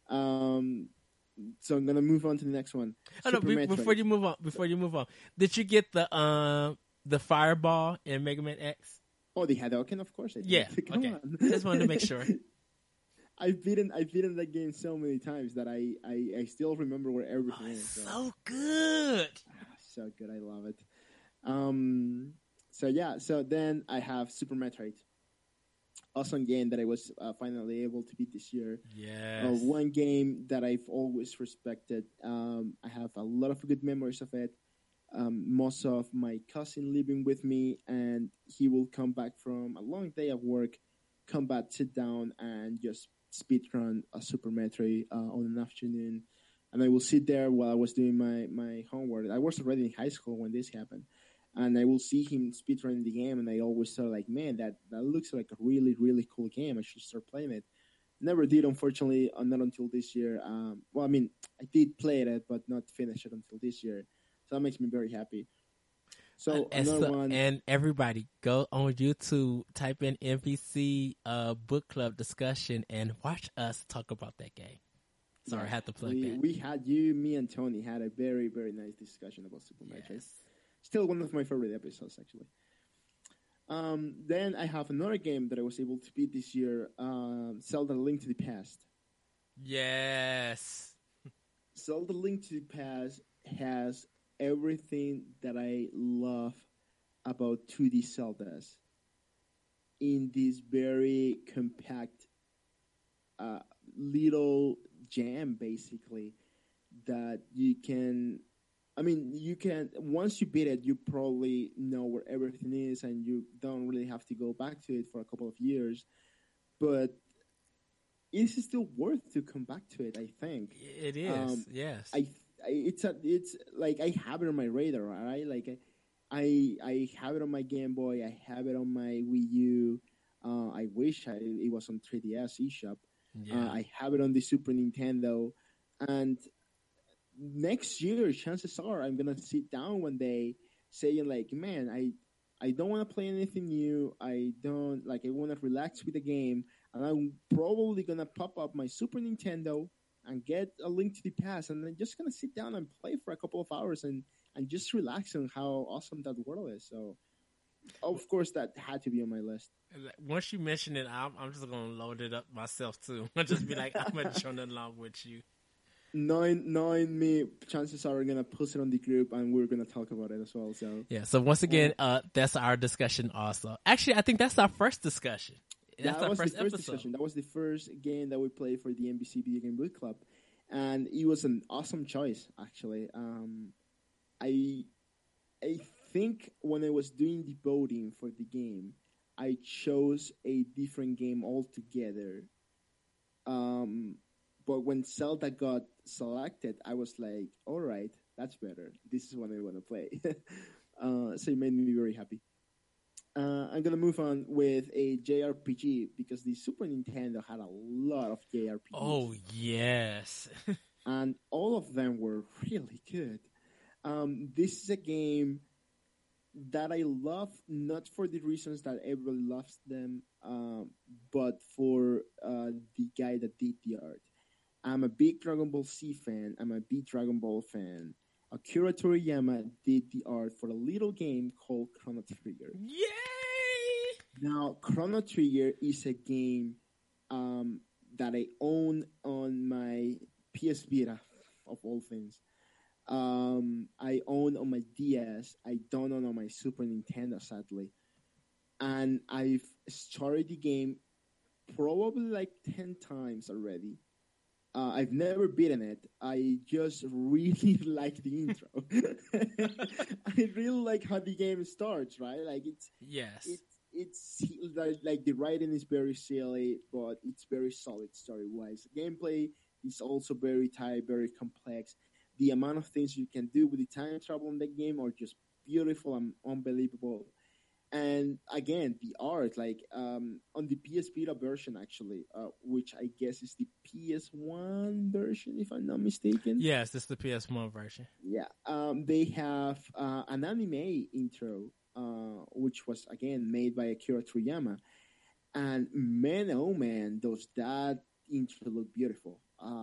Speaker 2: So I'm gonna move on to the next one.
Speaker 1: Before you move on, did you get the fireball in Mega Man X?
Speaker 2: Oh, the Hadouken, of course I did.
Speaker 1: Yeah, okay. Just wanted to make sure.
Speaker 2: I've beaten that game so many times that I still remember where everything is.
Speaker 1: So good.
Speaker 2: So good, I love it. So then I have Super Metroid. Awesome game that I was finally able to beat this year.
Speaker 1: Yes.
Speaker 2: One game that I've always respected. I have a lot of good memories of it. Most of my cousin living with me, and he will come back from a long day of work, come back, sit down, and just speedrun a Super Metroid on an afternoon. And I will sit there while I was doing my homework. I was already in high school when this happened. And I will see him speedrunning the game, and I always thought, like, man, that looks like a really, really cool game. I should start playing it. Never did, unfortunately, not until this year. Well, I mean, I did play it, but not finish it until this year. So that makes me very happy. So another one.
Speaker 1: And everybody, go on YouTube, type in MPC Book Club discussion, and watch us talk about that game. Sorry, I had to plug that.
Speaker 2: We had me and Tony had a very, very nice discussion about Super Metroid. Still one of my favorite episodes, actually. Then I have another game that I was able to beat this year, Zelda Link to the Past.
Speaker 1: Yes.
Speaker 2: Zelda Link to the Past has everything that I love about 2D Zeldas in this very compact little jam, basically, that you can... I mean, you can, once you beat it, you probably know where everything is, and you don't really have to go back to it for a couple of years. But it's still worth to come back to it, I think.
Speaker 1: It is, yes.
Speaker 2: It's like I have it on my radar, right? Like I have it on my Game Boy, I have it on my Wii U. I wish it was on 3DS eShop. Yeah. I have it on the Super Nintendo, and next year, chances are I'm gonna sit down one day saying like, man, I don't want to play anything new. I want to relax with the game, and I'm probably gonna pop up my Super Nintendo and get a Link to the Past, and I'm just gonna sit down and play for a couple of hours and just relax on how awesome that world is. So, of course, that had to be on my list.
Speaker 1: Once you mention it, I'm just gonna load it up myself too. I'll just be like, I'm gonna join along with you.
Speaker 2: Knowing me, chances are we're gonna post it on the group, and we're gonna talk about it as well. So
Speaker 1: yeah. So once again, that's our discussion. Also, actually, I think that's our first discussion.
Speaker 2: That was the first discussion. That was the first game that we played for the NBC Video Game Book Club, and it was an awesome choice. Actually, I I think when I was doing the voting for the game, I chose a different game altogether. Um, but when Zelda got selected, I was like, all right, that's better. This is what I want to play. So it made me very happy. I'm gonna move on with a JRPG because the Super Nintendo had a lot of JRPGs,
Speaker 1: Oh yes.
Speaker 2: and all of them were really good. This is a game that I love, not for the reasons that everybody loves them, but for the guy that did the art. I'm a big Dragon Ball Z fan. I'm a big Dragon Ball fan. Akira Toriyama did the art for a little game called Chrono Trigger.
Speaker 1: Yay!
Speaker 2: Now, Chrono Trigger is a game that I own on my PS Vita, of all things. I own on my DS. I don't own on my Super Nintendo, sadly. And I've started the game probably like 10 times already. I've never beaten it. I just really like the intro. I really like how the game starts, right? Like
Speaker 1: Yes.
Speaker 2: it's like the writing is very silly, but it's very solid story wise. Gameplay is also very tight, very complex. The amount of things you can do with the time travel in the game are just beautiful and unbelievable. And again, the art, like on the PS Vita version, actually, which I guess is the PS1 version, if I'm not mistaken.
Speaker 1: Yes, it's the PS1 version.
Speaker 2: Yeah, they have an anime intro, which was again made by Akira Toriyama, and man, oh man, does that intro look beautiful?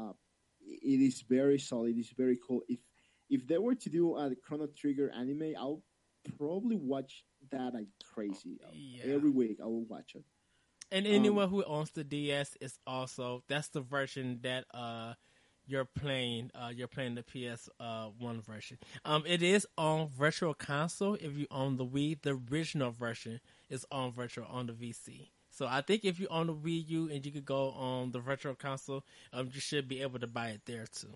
Speaker 2: It is very solid. It's very cool. If they were to do a Chrono Trigger anime, I'll probably watch that like crazy.
Speaker 1: Yeah.
Speaker 2: Every week I will watch it.
Speaker 1: And anyone who owns the DS is also that's the version that you're playing the PS one version. It is on Virtual Console if you own the Wii. The original version is on Virtual on the VC. So I think if you own the Wii U and you could go on the Virtual Console, you should be able to buy it there too.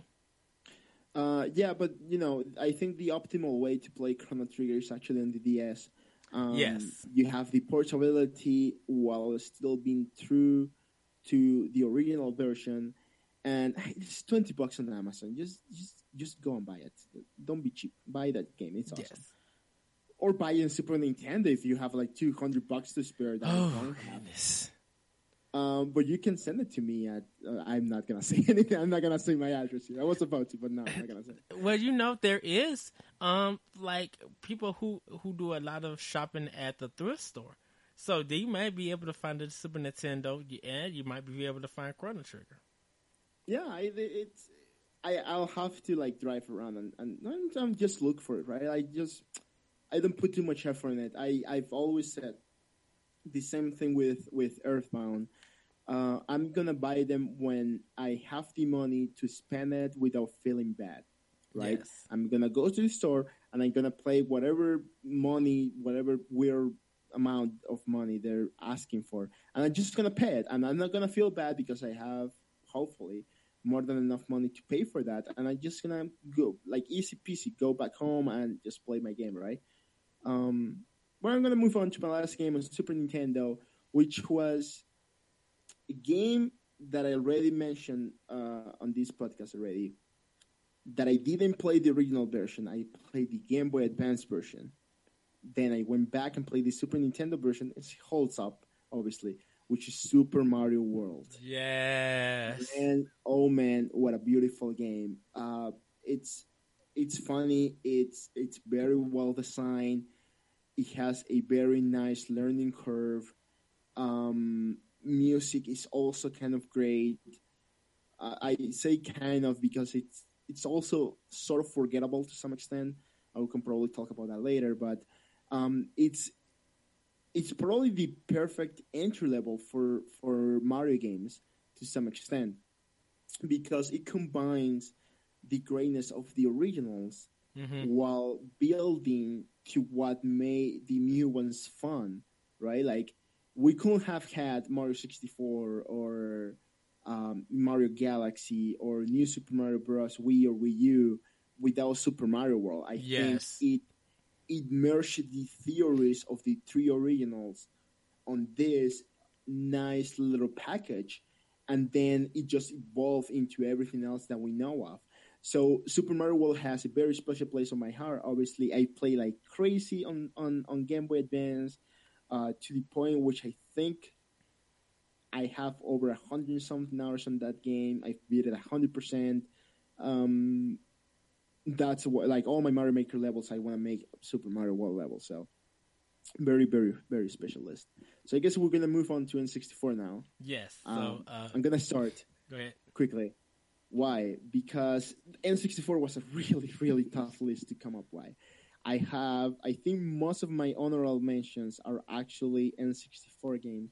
Speaker 2: Yeah, but I think the optimal way to play Chrono Trigger is actually on the DS.
Speaker 1: Yes.
Speaker 2: You have the portability while still being true to the original version, and it's $20 on Amazon. Just go and buy it. Don't be cheap. Buy that game. It's awesome.
Speaker 1: Yes.
Speaker 2: Or buy it in Super Nintendo if you have like $200 to spare. That
Speaker 1: Oh goodness.
Speaker 2: But you can send it to me at. I'm not gonna say anything. I'm not gonna say my address here. I was about to, but no, I'm not gonna say.
Speaker 1: Well, there is like people who do a lot of shopping at the thrift store, so you might be able to find the Super Nintendo, and you might be able to find Chrono Trigger.
Speaker 2: Yeah, I'll have to like drive around and just look for it, right? I don't put too much effort in it. I've always said the same thing with Earthbound. I'm gonna buy them when I have the money to spend it without feeling bad, right?
Speaker 1: Yes.
Speaker 2: I'm gonna go to the store and I'm gonna play whatever weird amount of money they're asking for, and I'm just gonna pay it, and I'm not gonna feel bad because I have hopefully more than enough money to pay for that, and I'm just gonna go like easy peasy, go back home and just play my game, right? But I'm gonna move on to my last game on Super Nintendo, which was a game that I already mentioned on this podcast already. That I didn't play the original version. I played the Game Boy Advance version. Then I went back and played the Super Nintendo version. It holds up, obviously, which is Super Mario World.
Speaker 1: Yes.
Speaker 2: And oh man, what a beautiful game! It's funny. It's very well designed. It has a very nice learning curve. Music is also kind of great. I say kind of because it's also sort of forgettable to some extent. I can probably talk about that later, but it's probably the perfect entry level for Mario games to some extent because it combines the greatness of the originals while building to what made the new ones fun, right? Like we couldn't have had Mario 64 or Mario Galaxy or New Super Mario Bros. Wii or Wii U without Super Mario World. I think
Speaker 1: Yes.
Speaker 2: it merged the theories of the three originals on this nice little package, and then it just evolved into everything else that we know of. So Super Mario World has a very special place on my heart. Obviously, I play like crazy on Game Boy Advance, to the point which I think I have over 100 something hours on that game. I've beat it 100%. Um, that's what, like, all my Mario Maker levels, I want to make Super Mario World levels. So very, very, very special list. So I guess we're gonna move on to N64 now.
Speaker 1: Yes.
Speaker 2: I'm gonna start
Speaker 1: Go ahead.
Speaker 2: quickly. Why? Because N64 was a really, really tough list to come up with. I think most of my honorable mentions are actually N64 games.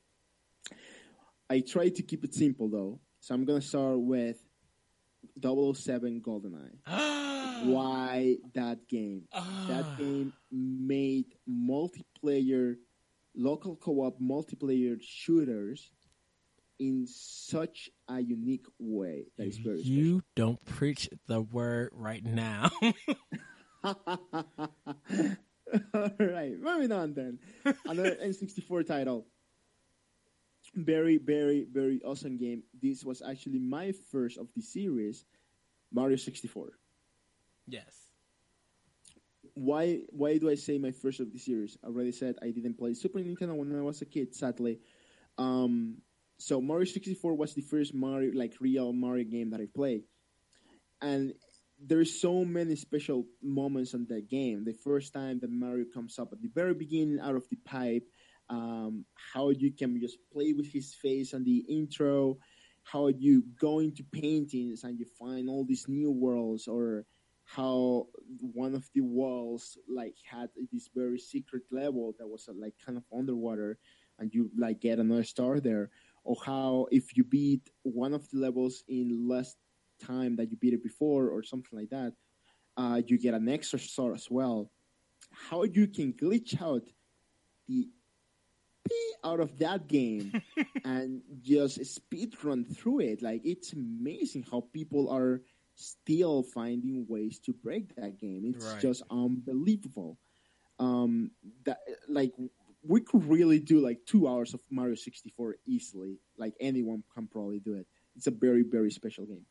Speaker 2: I try to keep it simple though, so I'm gonna start with 007 GoldenEye. Why that game? That game made multiplayer, local co-op multiplayer shooters in such a unique way that is very
Speaker 1: You don't preach the word right now.
Speaker 2: special. All right, moving on then. Another N64 title. Very, very, very awesome game. This was actually my first of the series, Mario 64.
Speaker 1: Yes.
Speaker 2: Why do I say my first of the series? I already said I didn't play Super Nintendo when I was a kid, sadly. So Mario 64 was the first Mario, like real Mario game that I played. And there's so many special moments on that game. The first time that Mario comes up at the very beginning out of the pipe, how you can just play with his face on the intro, how you go into paintings and you find all these new worlds, or how one of the walls like had this very secret level that was like kind of underwater, and you like get another star there, or how if you beat one of the levels in less time that you beat it before or something like that, you get an extra star as well. How you can glitch out the out of that game and just speed run through it. Like, it's amazing how people are still finding ways to break that game. It's
Speaker 1: Right.
Speaker 2: just unbelievable. That like we could really do like 2 hours of Mario 64 easily. Like, anyone can probably do it. It's a very, very special game.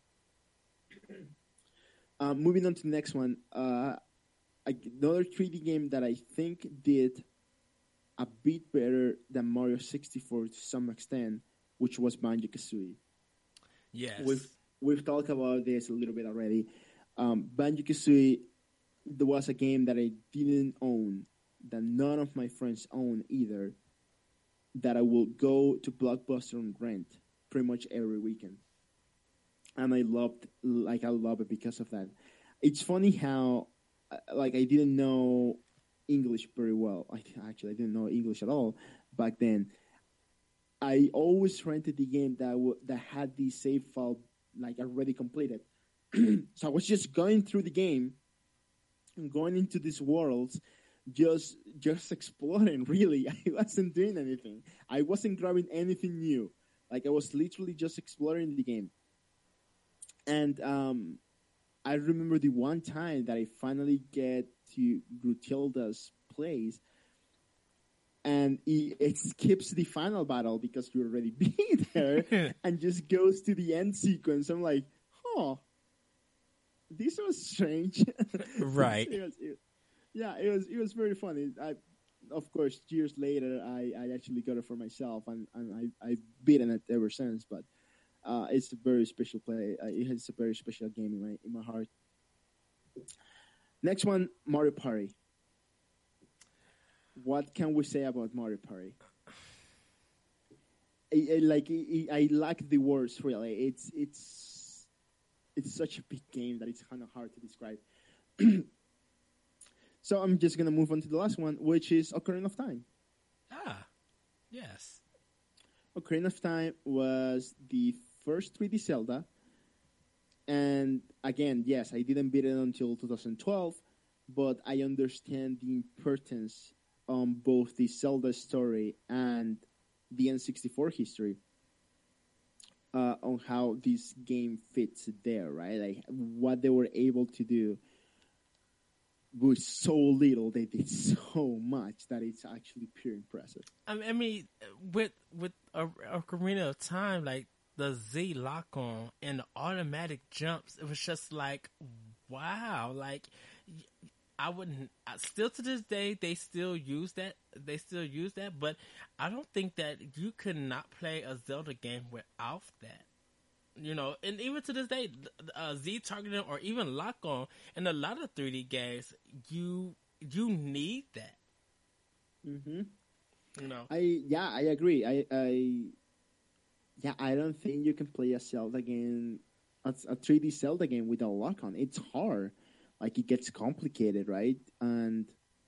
Speaker 2: Moving on to the next one. Another 3D game that I think did a bit better than Mario 64 to some extent, which was Banjo-Kazooie.
Speaker 1: Yes.
Speaker 2: We've talked about this a little bit already. Banjo-Kazooie, there was a game that I didn't own, that none of my friends own either, that I will go to Blockbuster and rent pretty much every weekend. And I love it because of that. It's funny how, like, I didn't know English very well. I didn't know English at all back then. I always rented the game that had the save file like already completed. So I was just going through the game and going into these worlds, just exploring. Really, I wasn't doing anything. I wasn't grabbing anything new. Like, I was literally just exploring the game. And I remember the one time that I finally get to Gruntilda's place, and it skips the final battle because you already beat her, and just goes to the end sequence. I'm like, oh, this was strange.
Speaker 1: Right.
Speaker 2: It was very funny. Of course, years later, I actually got it for myself, and I've beaten it ever since. But it's a very special play. It has a very special game in my heart. Next one, Mario Party. What can we say about Mario Party? I lack the words, really. It's such a big game that it's kind of hard to describe. So I'm just gonna move on to the last one, which is Ocarina of Time.
Speaker 1: Yes.
Speaker 2: Ocarina of Time was the first 3D Zelda. And again, yes, I didn't beat it until 2012, but I understand the importance on both the Zelda story and the N64 history. on how this game fits there, right? Like what they were able to do with so little, they did so much that it's actually pure impressive.
Speaker 1: I mean, with a Ocarina of Time, like the Z lock on and the automatic jumps, it was just like, wow. Like, I wouldn't. Still to this day, they still use that. They still use that, but I don't think that you could not play a Zelda game without that. You know, and even to this day, Z targeting or even lock on in a lot of 3D games, you need that.
Speaker 2: Mm-hmm.
Speaker 1: You know,
Speaker 2: I agree. I don't think you can play a Zelda game, a 3D Zelda game without lock on. It's hard. Like it gets complicated, right? And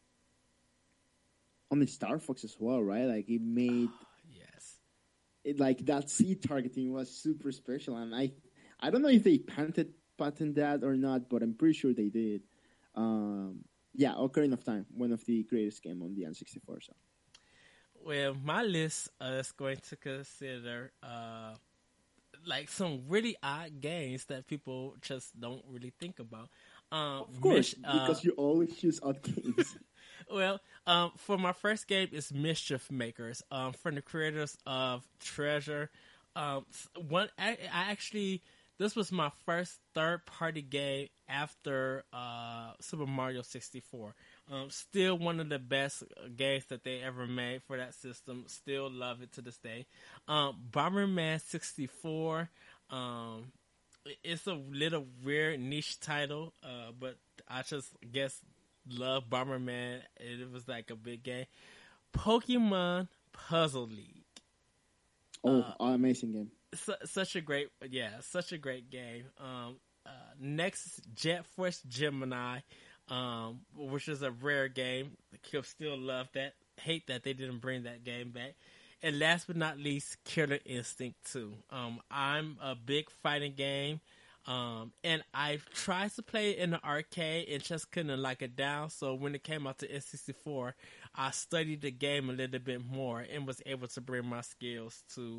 Speaker 2: on the Star Fox as well, right? Like it made
Speaker 1: yes.
Speaker 2: it like that C targeting was super special, and I don't know if they patent that or not, but I'm pretty sure they did. Ocarina of Time, one of the greatest game on the N64. So,
Speaker 1: well, my list is going to consider like some really odd games that people just don't really think about.
Speaker 2: of course, because you always choose odd games.
Speaker 1: Well, for my first game is Mischief Makers, from the creators of Treasure. I actually, this was my first third-party game after Super Mario 64. Still one of the best games that they ever made for that system. Still love it to this day. Bomberman 64. It's a little weird niche title, but I just guess love Bomberman. It was like a big game. Pokemon Puzzle League.
Speaker 2: Amazing game.
Speaker 1: Such a great game. Next, Jet Force Gemini, which is a rare game. The still love that. Hate that they didn't bring that game back. And last but not least, Killer Instinct 2. I'm a big fighting game. And I tried to play it in the arcade and just couldn't lock it down. So when it came out to N64, I studied the game a little bit more and was able to bring my skills to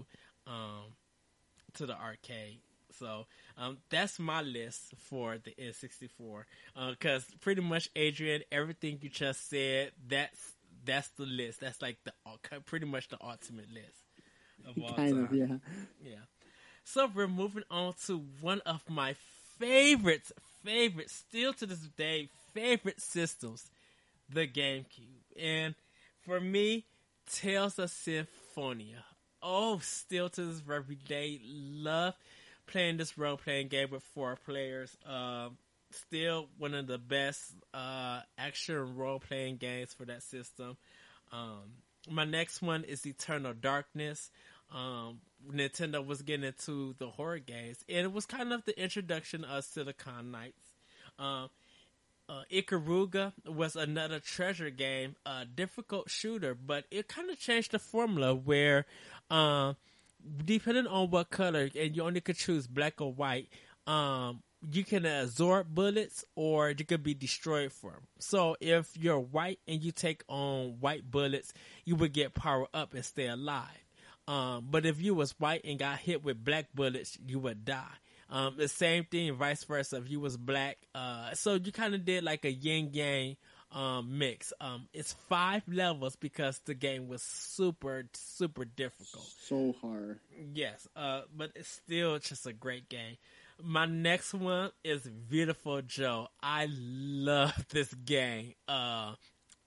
Speaker 1: the arcade. So that's my list for the N64. Because pretty much, Adrian, everything you just said, that's the list. That's like pretty much the ultimate list of all time. Yeah. So we're moving on to one of my favorite, still to this day, favorite systems, the GameCube. And for me, Tales of Symphonia. Oh, still to this very day, love playing this role-playing game with 4 players. Still one of the best action role-playing games for that system. My next one is Eternal Darkness. Nintendo was getting into the horror games, and it was kind of the introduction of Silicon Knights. Ikaruga was another Treasure game, a difficult shooter, but it kind of changed the formula where, depending on what color, and you only could choose black or white, you can absorb bullets or you could be destroyed for them. So if you're white and you take on white bullets, you would get power up and stay alive. But if you was white and got hit with black bullets, you would die. The same thing, vice versa. If you was black, so you kind of did like a yin yang mix. It's 5 levels because the game was super difficult.
Speaker 2: So hard.
Speaker 1: Yes, but it's still just a great game. My next one is Beautiful Joe. I love this game. A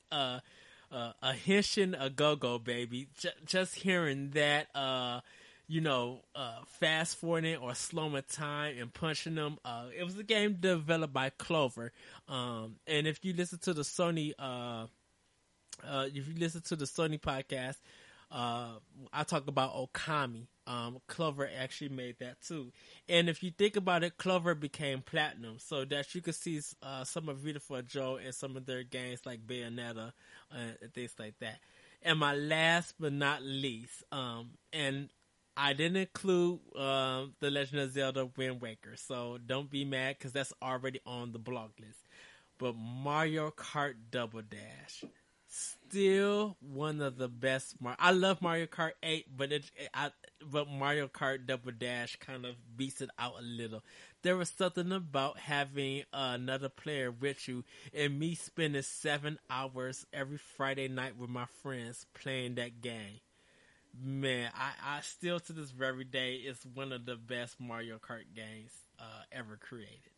Speaker 1: Henshin a go-go, baby. Just hearing that, fast forwarding or slowing time and punching them. It was a game developed by Clover. And if you listen to the Sony, podcast, I talk about Okami. Clover actually made that too. And if you think about it, Clover became platinum, so that you could see some of Beautiful Joe in some of their games like Bayonetta and things like that. And my last but not least, and I didn't include The Legend of Zelda Wind Waker, so don't be mad because that's already on the blog list. But Mario Kart Double Dash. still one of the best. I love Mario Kart 8, but Mario Kart Double Dash kind of beats it out a little. There was something about having another player with you and me spending 7 hours every Friday night with my friends playing that game. Man, I still to this very day, it's one of the best Mario Kart games ever created.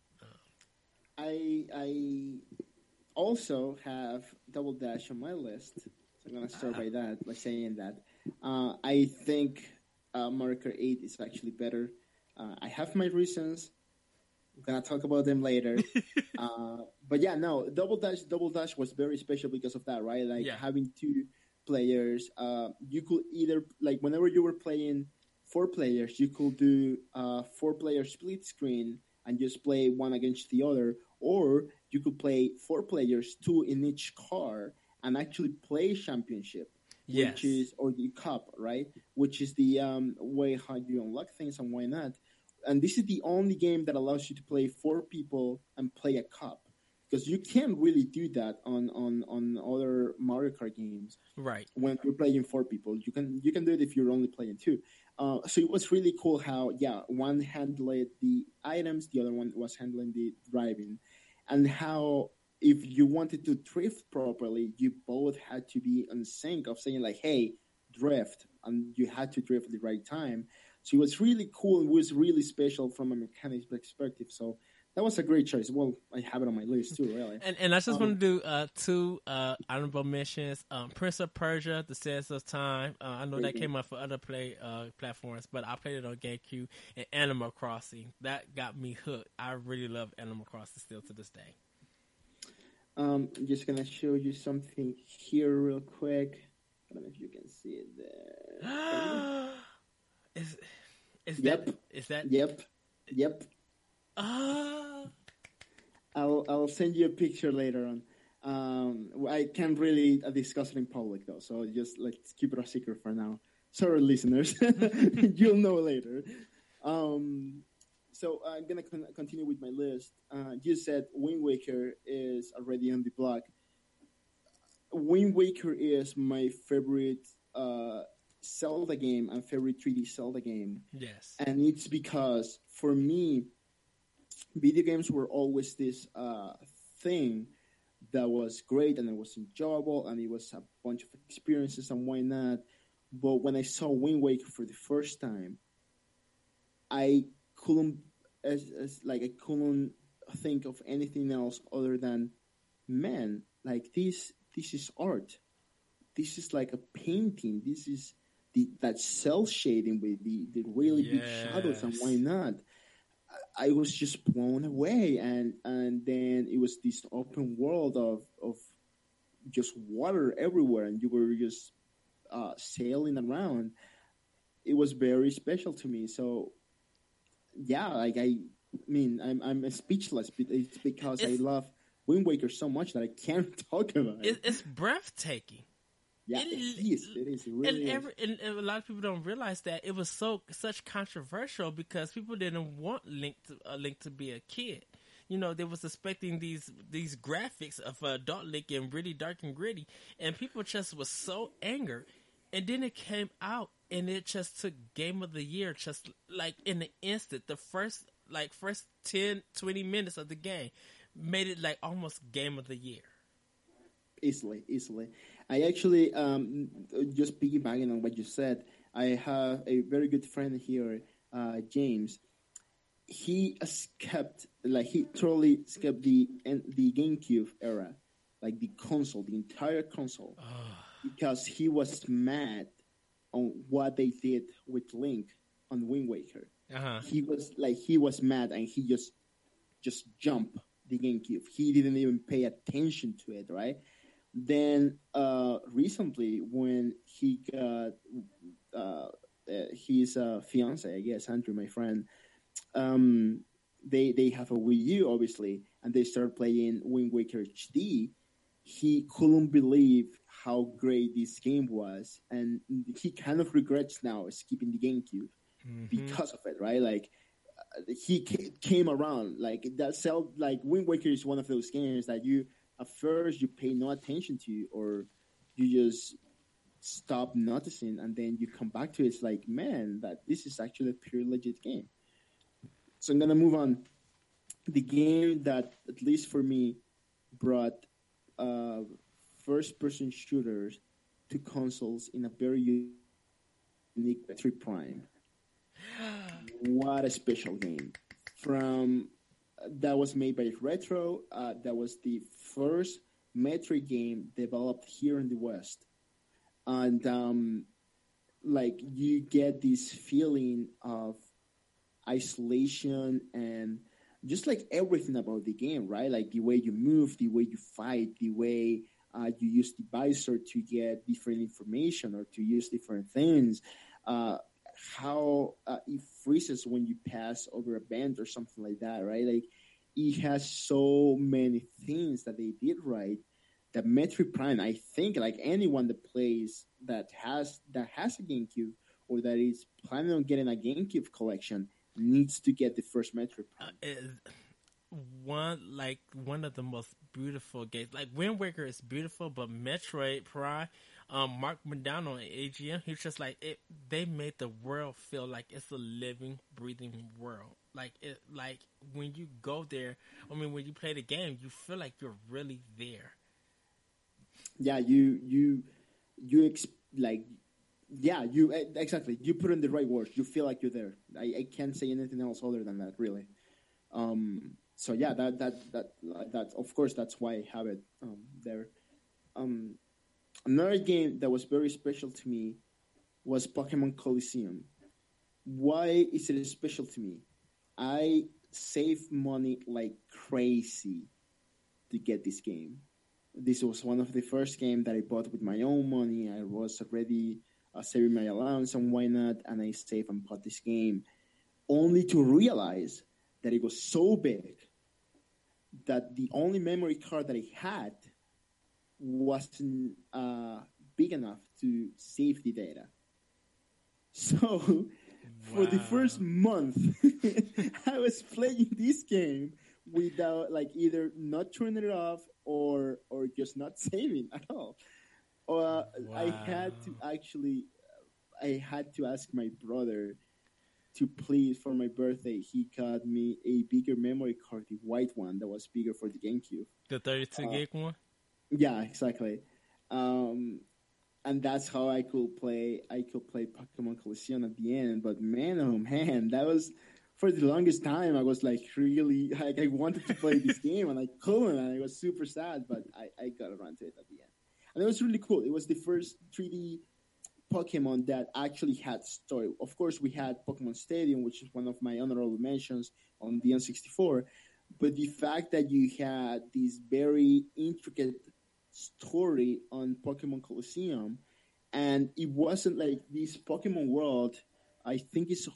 Speaker 2: I also have Double Dash on my list. So I'm gonna start by saying that I think Mario Kart 8 is actually better. I have my reasons. I'm gonna talk about them later. But yeah, no, Double Dash was very special because of that, right? Like having two players, you could either like whenever you were playing 4 players, you could do 4-player split screen and just play one against the other, or you could play 4 players, 2 in each car, and actually play championship, which is or the cup, right? Which is the way how you unlock things and why not. And this is the only game that allows you to play 4 people and play a cup, because you can't really do that on other Mario Kart games.
Speaker 1: Right.
Speaker 2: When you're playing 4 people, you can do it if you're only playing 2. So it was really cool how one handled the items, the other one was handling the driving, and how if you wanted to drift properly, you both had to be in sync of saying like, "Hey, drift," and you had to drift at the right time. So it was really cool. It was really special from a mechanics perspective. So that was a great choice. Well, I have it on my list too, really.
Speaker 1: And I just want to do 2 honorable mentions. Prince of Persia: The Sands of Time. I know that came out for other platforms, but I played it on GameCube. And Animal Crossing. That got me hooked. I really love Animal Crossing still to this day.
Speaker 2: I'm just going to show you something here real quick. I don't know if you can see it there.
Speaker 1: Is that?
Speaker 2: Yep. I'll send you a picture later on. I can't really discuss it in public though, so just let's keep it a secret for now. Sorry, listeners, you'll know later. So I'm gonna continue with my list. You said Wind Waker is already on the block. Wind Waker is my favorite Zelda game and favorite 3D Zelda game.
Speaker 1: Yes.
Speaker 2: And it's because, for me, video games were always this thing that was great and it was enjoyable and it was a bunch of experiences and why not. But when I saw Wind Waker for the first time, I couldn't I couldn't think of anything else other than, man, like this is art. This is like a painting. This is that cell shading with the really big shadows and why not. I was just blown away, and then it was this open world of just water everywhere, and you were just sailing around. It was very special to me. So, yeah, like I mean, I'm speechless. It's because I love Wind Waker so much that I can't talk about it.
Speaker 1: It's breathtaking.
Speaker 2: Yeah, it is. It really is.
Speaker 1: And a lot of people don't realize that it was such controversial because people didn't want Link to be a kid. You know, they was expecting these graphics of adult Link and really dark and gritty, and people just was so angry. And then it came out, and it just took Game of the Year just like in an instant. The first 10, 20 minutes of the game made it like almost Game of the Year.
Speaker 2: Easily. I actually, just piggybacking on what you said, I have a very good friend here, James. He totally skipped the GameCube era, like the entire console, because he was mad on what they did with Link on Wind Waker.
Speaker 1: Uh-huh.
Speaker 2: He was mad and he just jumped the GameCube. He didn't even pay attention to it, right? Then recently, when he got his fiance, I guess, Andrew, my friend, they have a Wii U, obviously, and they started playing Wind Waker HD. He couldn't believe how great this game was, and he kind of regrets now skipping the GameCube because of it, right? Like, he came around. Like, Wind Waker is one of those games that at first you pay no attention to, or you just stop noticing, and then you come back to it. It's like, man, that this is actually a pure legit game. So I'm gonna move on. The game that, at least for me, brought uh, first-person shooters to consoles in a very unique Metroid Prime. What a special game! From That was made by Retro. That was the first Metroid game developed here in the West, and like you get this feeling of isolation and just like everything about the game, right? Like the way you move, the way you fight, the way you use the visor to get different information or to use different things. Uh, how it freezes when you pass over a bend or something like that, right? Like it has so many things that they did right. That Metroid Prime, I think, like anyone that plays that has a GameCube or that is planning on getting a GameCube collection needs to get the first Metroid Prime.
Speaker 1: One of the most beautiful games. Like Wind Waker is beautiful, but Metroid Prime, Mark McDonald and AGM, he's just like it. They made the world feel like it's a living, breathing world. Like when you go there, I mean, when you play the game, you feel like you're really there.
Speaker 2: Yeah, like, yeah, you exactly. You put in the right words. You feel like you're there. I can't say anything else other than that, really. So yeah, that of course that's why I have it there. Um, Another game that was very special to me was Pokemon Coliseum. Why is it special to me? I saved money like crazy to get this game. This was one of the first games that I bought with my own money. I was already saving my allowance and why not, and I saved and bought this game, only to realize that it was so big that the only memory card that I had wasn't big enough to save the data. So for the first month, I was playing this game without, like, either not turning it off or just not saving at all. I had to actually, I had to ask my brother to please, for my birthday, he got me a bigger memory card, the white one that was bigger for the GameCube.
Speaker 1: The 32 gig one?
Speaker 2: Yeah, exactly. And that's how I could play. I could play Pokemon Collection at the end. But man, oh man, that was, for the longest time. I was like really, like, I wanted to play this game and I couldn't, and I was super sad. But I got around to it at the end, and it was really cool. It was the first 3D Pokemon that actually had story. Of course, we had Pokemon Stadium, which is one of my honorable mentions on the N64. But the fact that you had this very intricate story on Pokemon Coliseum, and it wasn't like this Pokemon World. I think it's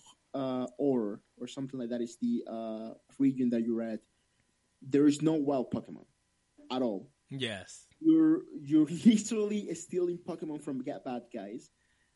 Speaker 2: or something like that is the region that you're at. There is no wild Pokemon at all.
Speaker 1: Yes.
Speaker 2: You're literally stealing Pokemon from bad guys.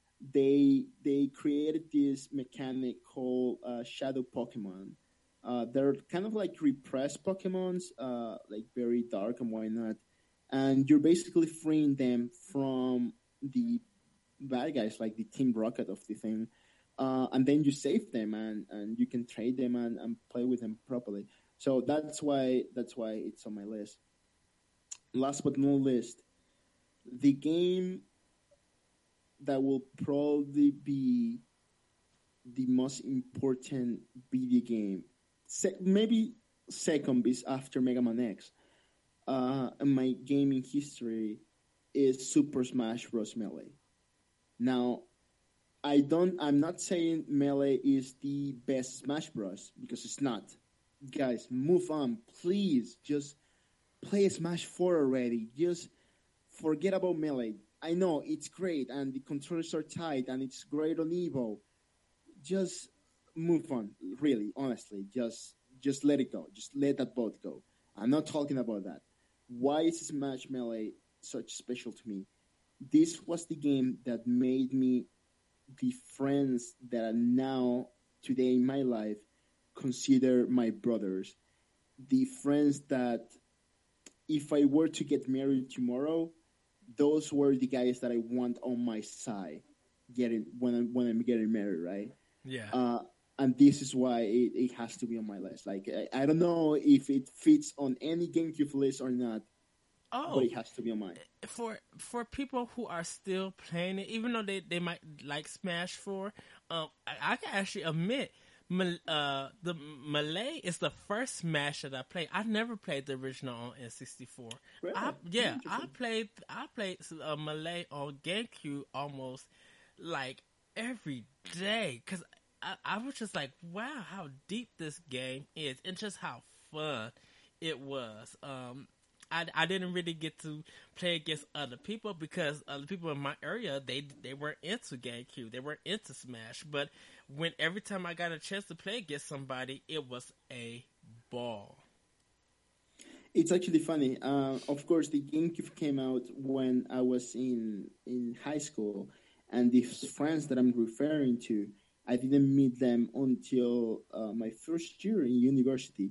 Speaker 2: They created this mechanic called Shadow Pokemon. They're kind of like repressed Pokemons, like very dark and whatnot. And you're basically freeing them from the bad guys, like the Team Rocket of the thing. And then you save them and you can trade them and play with them properly. So that's why it's on my list. Last but not least, the game that will probably be the most important video game, maybe second is after Mega Man X, in my gaming history, is Super Smash Bros. Melee. Now, I'm not saying Melee is the best Smash Bros. Because it's not. Guys, move on, please. Just play Smash 4 already. Just forget about Melee. I know it's great and the controllers are tight and it's great on Evo. Just move on, really, honestly. Just let it go. Just let that boat go. I'm not talking about that. Why is Smash Melee such special to me? This was the game that made me the friends that are now, today in my life, consider my brothers. The friends that, if I were to get married tomorrow, those were the guys that I want on my side, getting when I'm getting married, right?
Speaker 1: Yeah.
Speaker 2: And this is why it has to be on my list. Like I don't know if it fits on any GameCube list or not, but
Speaker 1: Oh,
Speaker 2: it has to be on mine.
Speaker 1: for people who are still playing it, even though they might like Smash 4, I can actually admit the Melee is the first Smash that I played. I never played the original on N64.
Speaker 2: Really?
Speaker 1: I played Melee on GameCube almost like every day because I was just like, wow, how deep this game is and just how fun it was. I didn't really get to play against other people because other people in my area they weren't into GameCube, they weren't into Smash. But every time I got a chance to play against somebody, it was a ball.
Speaker 2: It's actually funny. Of course, the GameCube came out when I was in high school, and the friends that I'm referring to, I didn't meet them until my first year in university.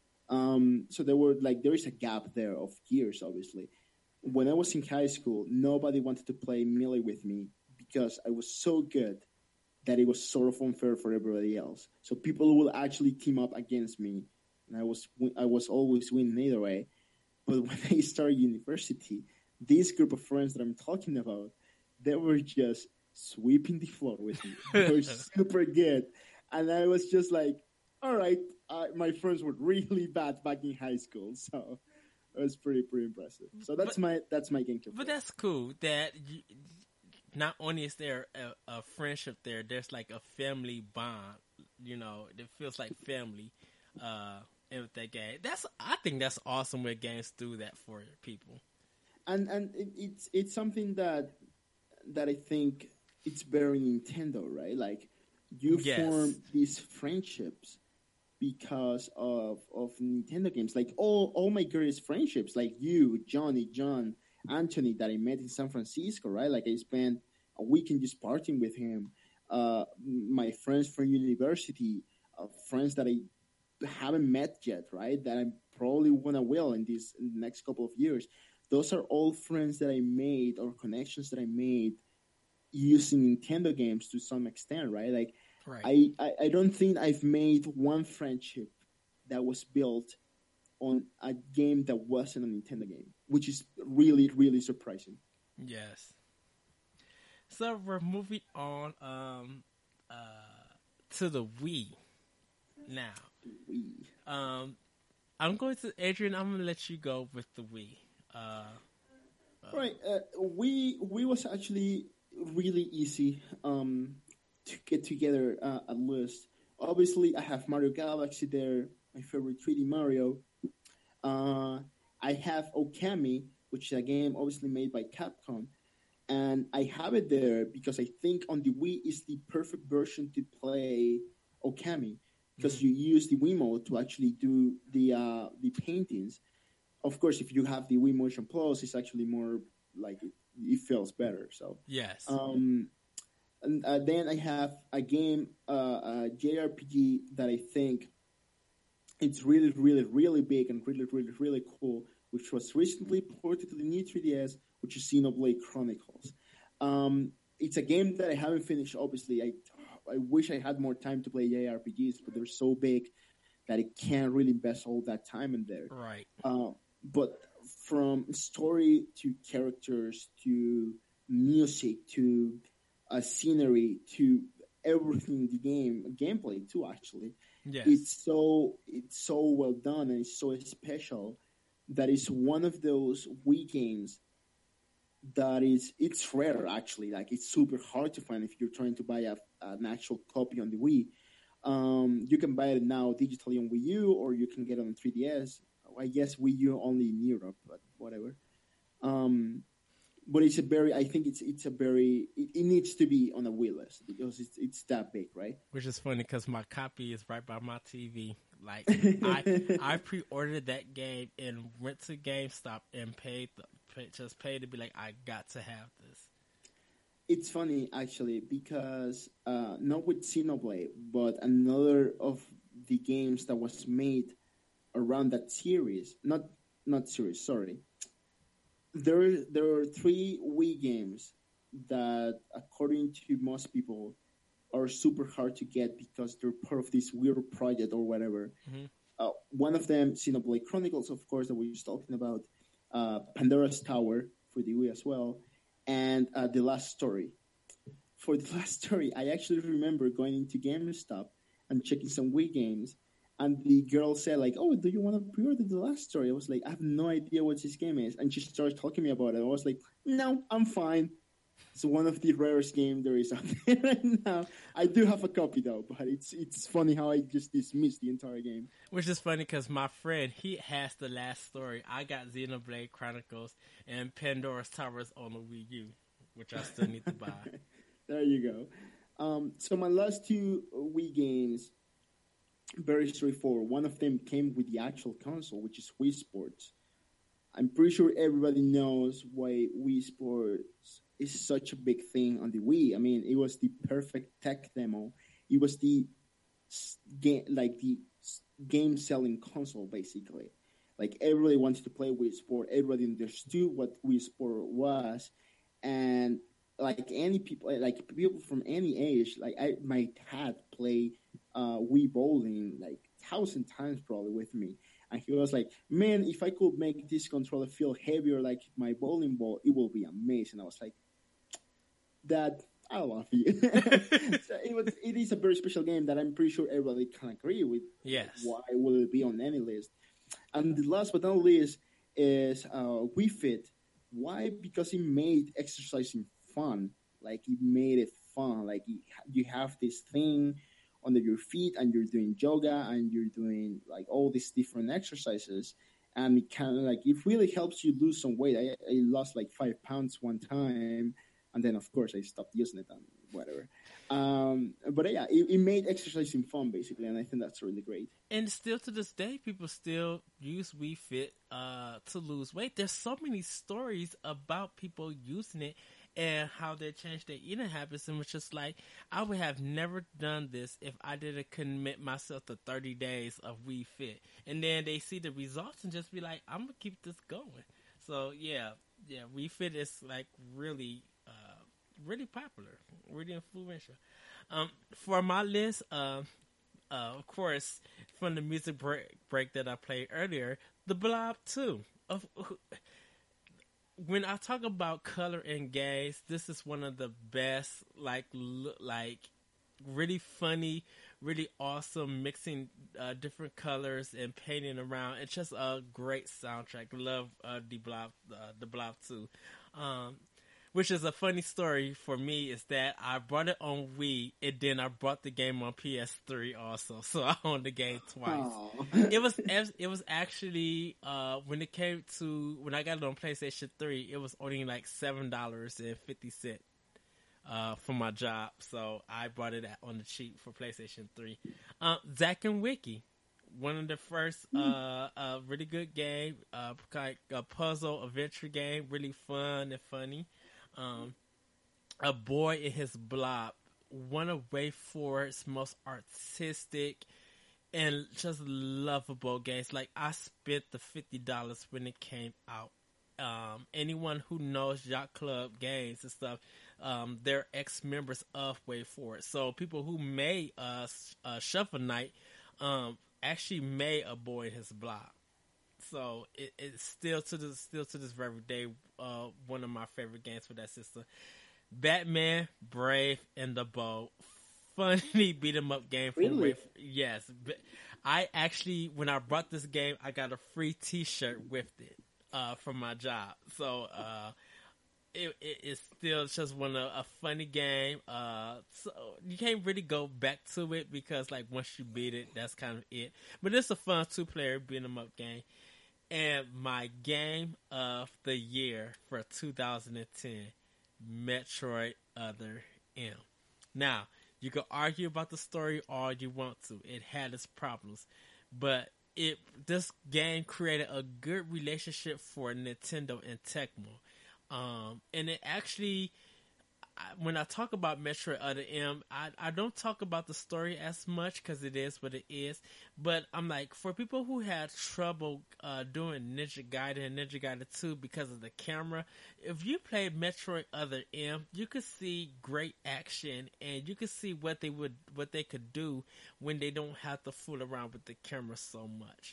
Speaker 2: So there is a gap there of years, obviously. When I was in high school, nobody wanted to play Melee with me because I was so good that it was sort of unfair for everybody else. So people will actually team up against me, and I was always winning either way. But when I started university, this group of friends that I'm talking about, they were just sweeping the floor with me. They were super good, and I was just like, all right. My friends were really bad back in high school, so it was pretty impressive. So that's my GameCube.
Speaker 1: But that's cool that not only is there a friendship there, there's like a family bond. You know, it feels like family in that game. I think that's awesome when games do that for people.
Speaker 2: And it's something that I think it's very Nintendo, right? Like you form these friendships because of Nintendo games. Like all my greatest friendships, like you, Johnny, John, Anthony, that I met in San Francisco, right? Like I spent a weekend just partying with him. My friends from university, friends that I haven't met yet, right? That I probably wanna will in the next couple of years. Those are all friends that I made or connections that I made using Nintendo games to some extent, right? Like
Speaker 1: right.
Speaker 2: I don't think I've made one friendship that was built on a game that wasn't a Nintendo game, which is really, really surprising.
Speaker 1: Yes. So we're moving on to the Wii now.
Speaker 2: Wii.
Speaker 1: I'm going to Adrian. I'm gonna let you go with the Wii.
Speaker 2: Right. Wii was actually really easy to get together a list. Obviously, I have Mario Galaxy there, my favorite 3D Mario. I have Okami, which is a game obviously made by Capcom. And I have it there because I think on the Wii is the perfect version to play Okami because you use the Wiimote to actually do the paintings. Of course, if you have the Wii Motion Plus, it's actually more like it feels better. So
Speaker 1: yes.
Speaker 2: And then I have a game, a JRPG that I think it's really, really, really big and really, really, really cool, which was recently ported to the new 3DS, which is Xenoblade Chronicles. It's a game that I haven't finished, obviously. I wish I had more time to play JRPGs, but they're so big that I can't really invest all that time in there.
Speaker 1: Right.
Speaker 2: But from story to characters to music to scenery to everything, the gameplay too, actually.
Speaker 1: Yes.
Speaker 2: It's so well done and it's so special that it's one of those Wii games that it's rare, actually. Like it's super hard to find if you're trying to buy an actual copy on the Wii. You can buy it now digitally on Wii U, or you can get it on 3DS. I guess Wii U only in Europe, but whatever. But I think it needs to be on a Wii list because it's that big, right?
Speaker 1: Which is funny because my copy is right by my TV. Like I pre-ordered that game and went to GameStop and paid to be like, I got to have this.
Speaker 2: It's funny actually because not with Xenoblade, but another of the games that was made around that series, not series, sorry. there are three Wii games that, according to most people, are super hard to get because they're part of this weird project or whatever.
Speaker 1: Mm-hmm.
Speaker 2: One of them, Xenoblade Chronicles, of course, that we were just talking about, Pandora's Tower for the Wii as well, and The Last Story. For The Last Story, I actually remember going into GameStop and checking some Wii games, and the girl said, like, "Oh, do you want to pre-order The Last Story?" I was like, "I have no idea what this game is," and she started talking to me about it. I was like, "No, I'm fine." It's one of the rarest games there is out there right now. I do have a copy though, but it's funny how I just dismissed the entire game.
Speaker 1: Which is funny because my friend, he has The Last Story. I got Xenoblade Chronicles and Pandora's Towers on the Wii U, which I still need to buy.
Speaker 2: There you go. So my last two Wii games, very straightforward. One of them came with the actual console, which is Wii Sports. I'm pretty sure everybody knows why Wii Sports is such a big thing on the Wii. I mean, it was the perfect tech demo. It was the game selling console, basically. Like, everybody wanted to play Wii Sport. Everybody understood what Wii Sport was, and like people from any age, like my dad play Wii bowling like 1,000 times probably with me. And he was like, "Man, if I could make this controller feel heavier like my bowling ball, it will be amazing." I was like, "Dad, I love you." So it is a very special game that I'm pretty sure everybody can agree with.
Speaker 1: Yes.
Speaker 2: Why will it be on any list? And the last but not least is Wii Fit. Why? Because it made exercising fun. Like, it made it fun. Like, you have this thing under your feet and you're doing yoga and you're doing like all these different exercises, and it kind of like, it really helps you lose some weight. I lost like 5 pounds one time, and then of course I stopped using it and whatever. But yeah, it made exercising fun basically, and I think that's really great.
Speaker 1: And still to this day, people still use Wii Fit to lose weight. There's so many stories about people using it and how they changed their eating habits. And it's just like, I would have never done this if I didn't commit myself to 30 days of Wii Fit. And then they see the results and just be like, I'm going to keep this going. So yeah, Wii Fit is like really, really popular, really influential. For my list, of course, from the music break that I played earlier, The Blob 2. When I talk about color in games, this is one of the best, like really funny, really awesome, mixing different colors and painting around. It's just a great soundtrack. Love The Blob 2. Which is a funny story for me, is that I brought it on Wii and then I brought the game on PS3 also, so I owned the game twice. It was actually when I got it on PlayStation 3, it was only like $7.50 for my job, so I brought it on the cheap for PlayStation 3. Zack and Wiki, one of the first really good game, like a puzzle adventure game, really fun and funny. A Boy in His Blob, one of WayForward's most artistic and just lovable games. Like, I spent the $50 when it came out. Anyone who knows Yacht Club Games and stuff, they're ex-members of WayForward. So people who made Shovel Knight actually made A Boy in His Blob. So it's still to this very day one of my favorite games for that system. Batman, Brave, and the Bold, funny beat 'em up game from
Speaker 2: Really?
Speaker 1: Yes, I actually, when I brought this game, I got a free T-shirt with it from my job. So it's still just a funny game. So you can't really go back to it because like once you beat it, that's kind of it. But it's a fun 2-player beat 'em up game. And my game of the year for 2010, Metroid Other M. Now, you can argue about the story all you want to. It had its problems. But this game created a good relationship for Nintendo and Tecmo. And it actually, when I talk about Metroid Other M, I don't talk about the story as much because it is what it is. But I'm like, for people who had trouble doing Ninja Gaiden and Ninja Gaiden 2 because of the camera, if you play Metroid Other M, you could see great action and you could see what they could do when they don't have to fool around with the camera so much.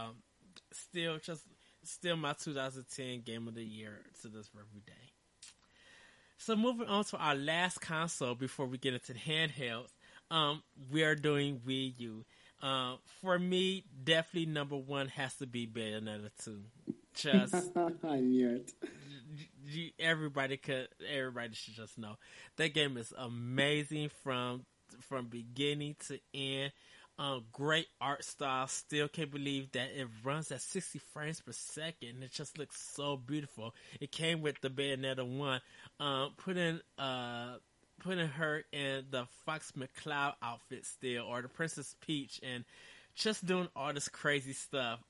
Speaker 1: Still my 2010 Game of the Year to this very day. So moving on to our last console before we get into the handhelds, we are doing Wii U. For me, definitely number one has to be Bayonetta 2. Just
Speaker 2: I knew it.
Speaker 1: Everybody should just know that game is amazing from beginning to end. Great art style. Still can't believe that it runs at 60 frames per second. It just looks so beautiful. It came with the Bayonetta 1. Putting her in the Fox McCloud outfit still, or the Princess Peach, and just doing all this crazy stuff.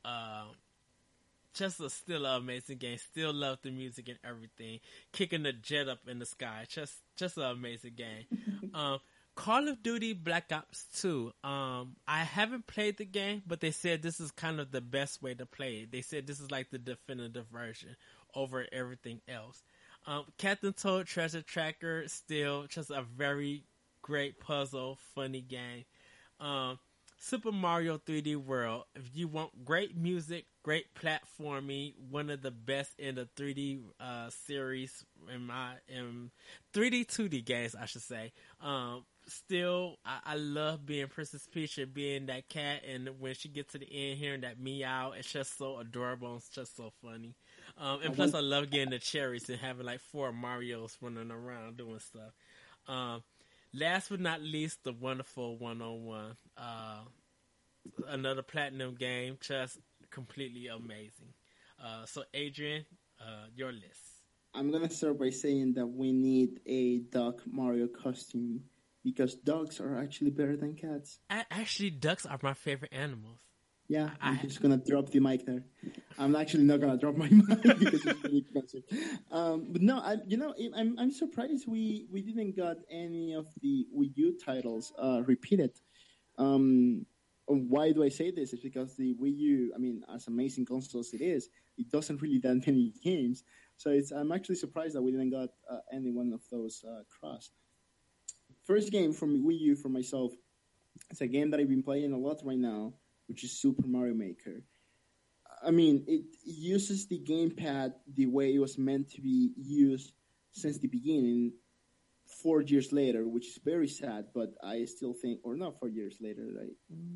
Speaker 1: Still an amazing game. Still love the music and everything. Kicking the jet up in the sky. Just an amazing game. Call of Duty Black Ops 2. I haven't played the game, but they said this is kind of the best way to play it. They said this is like the definitive version over everything else. Captain Toad Treasure Tracker, still just a very great puzzle, funny game. Super Mario 3D World. If you want great music, great platforming, one of the best in the 3D series in 3D 2D games, I should say. Still, I love being Princess Peach and being that cat, and when she gets to the end, hearing that meow, it's just so adorable. It's just so funny. And plus, I love getting the cherries and having like 4 Marios running around doing stuff. Last but not least, the wonderful 101. Another platinum game, just completely amazing. So, Adrian, your list.
Speaker 2: I'm going to start by saying that we need a Duck Mario costume because dogs are actually better than cats.
Speaker 1: Actually, ducks are my favorite animals.
Speaker 2: Yeah, I'm just going to drop the mic there. I'm actually not going to drop my mic because it's really expensive. But no, I'm surprised we didn't got any of the Wii U titles repeated. Why do I say this? It's because the Wii U, I mean, as amazing console as it is, it doesn't really that many games. So I'm actually surprised that we didn't got any one of those crossed. First game from Wii U for myself, it's a game that I've been playing a lot right now, which is Super Mario Maker. I mean, it uses the gamepad the way it was meant to be used since the beginning, 4 years later, which is very sad, but I still think, or not 4 years later, like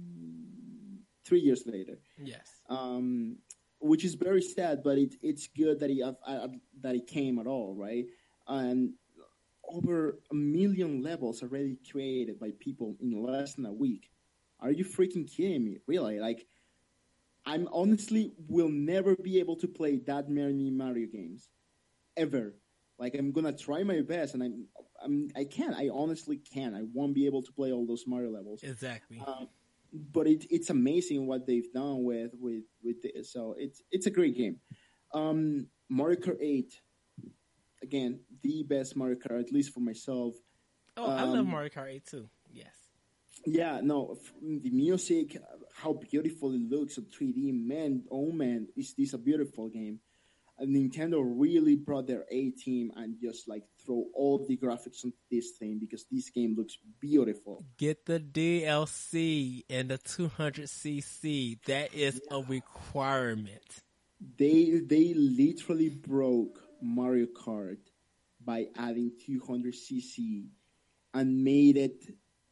Speaker 2: 3 years later.
Speaker 1: Yes.
Speaker 2: Which is very sad, but it's good that it came at all, right? And over 1 million levels already created by people in less than a week. Are you freaking kidding me? Really? Like, I'm honestly will never be able to play that many Mario games, ever. Like, I'm gonna try my best, and I can't. I honestly can't. I won't be able to play all those Mario levels.
Speaker 1: Exactly.
Speaker 2: But it's amazing what they've done with this. So it's a great game. Mario Kart 8, again, the best Mario Kart, at least for myself.
Speaker 1: Oh, I love Mario Kart 8 too. Yes.
Speaker 2: Yeah, no, the music, how beautiful it looks on 3D, man, oh man, is this a beautiful game. And Nintendo really brought their A-team and just like throw all the graphics on this thing because this game looks beautiful.
Speaker 1: Get the DLC and the 200cc. That is a requirement.
Speaker 2: They literally broke Mario Kart by adding 200cc and made it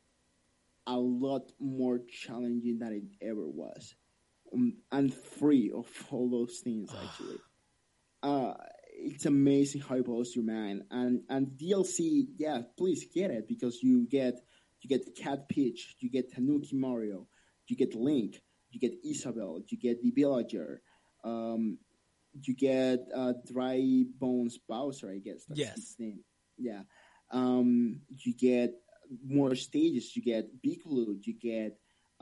Speaker 2: a lot more challenging than it ever was, and free of all those things actually. It's amazing how it blows your mind, and DLC, yeah, please get it because you get Cat Peach, you get Tanuki Mario, you get Link, you get Isabelle, you get the Villager, you get Dry Bones Bowser, I guess that's his name. Yeah, you get more stages. You get Big Loot. You get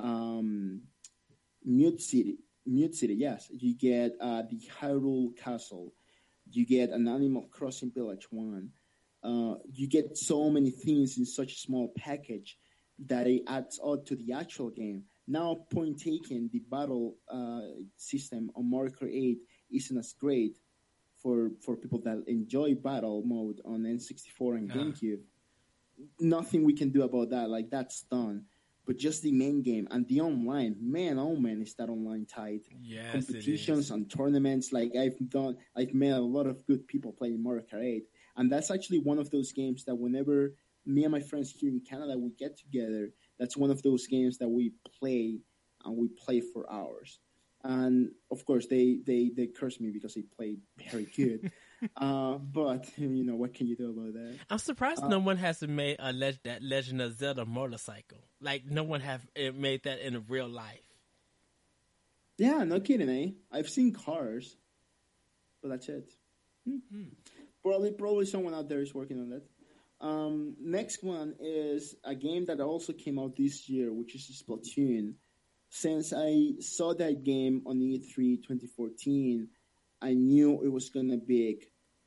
Speaker 2: Mute City. Yes, you get the Hyrule Castle. You get an Animal Crossing Village 1. you get so many things in such a small package that it adds up to the actual game. Now, point taken, the battle system on Mario Kart 8 isn't as great for people that enjoy battle mode on N64 and GameCube. Nothing we can do about that. Like, that's done. But just the main game and the online, man, oh man, is that online tight.
Speaker 1: Yes,
Speaker 2: competitions and tournaments. Like I've met a lot of good people playing Mario Kart 8. And that's actually one of those games that whenever me and my friends here in Canada, we get together, that's one of those games that we play and we play for hours. And of course, they curse me because they play very good. But you know, what can you do about that?
Speaker 1: I'm surprised no one has made that Legend of Zelda motorcycle. Like no one have made that in real life.
Speaker 2: Yeah, no kidding, eh? I've seen cars, but that's it. Mm-hmm. Probably someone out there is working on that. Next one is a game that also came out this year, which is Splatoon. Since I saw that game on E3 2014, I knew it was gonna be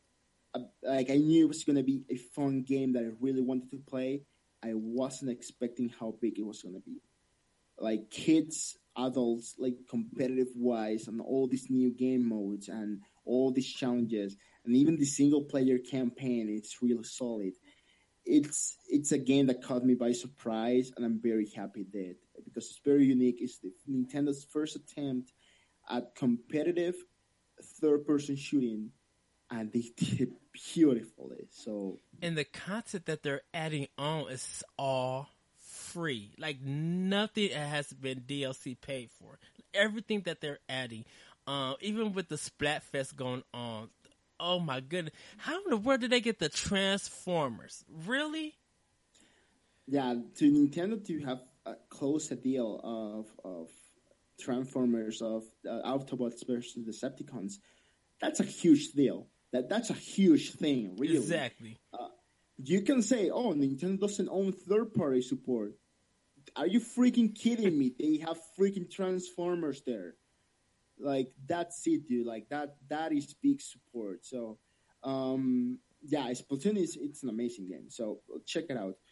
Speaker 2: I knew it was gonna be a fun game that I really wanted to play. I wasn't expecting how big it was gonna be. Like kids, adults, like competitive wise, and all these new game modes and all these challenges, and even the single player campaign. It's really solid. It's a game that caught me by surprise, and I'm very happy it did because it's very unique. It's Nintendo's first attempt at competitive third-person shooting, and they did it beautifully. So,
Speaker 1: and the content that they're adding on is all free. Like nothing has been DLC paid for. Everything that they're adding, even with the Splatfest going on. Oh my goodness! How in the world did they get the Transformers? Really?
Speaker 2: Yeah, to Nintendo to have closed a deal of Transformers, of Autobots versus Decepticons, that's a huge deal. That's a huge thing, really.
Speaker 1: Exactly.
Speaker 2: You can say, "Oh, Nintendo doesn't own third-party support." Are you freaking kidding me? They have freaking Transformers there. Like, that's it, dude. Like, that is big support. So, yeah, Splatoon it's an amazing game. So, check it out.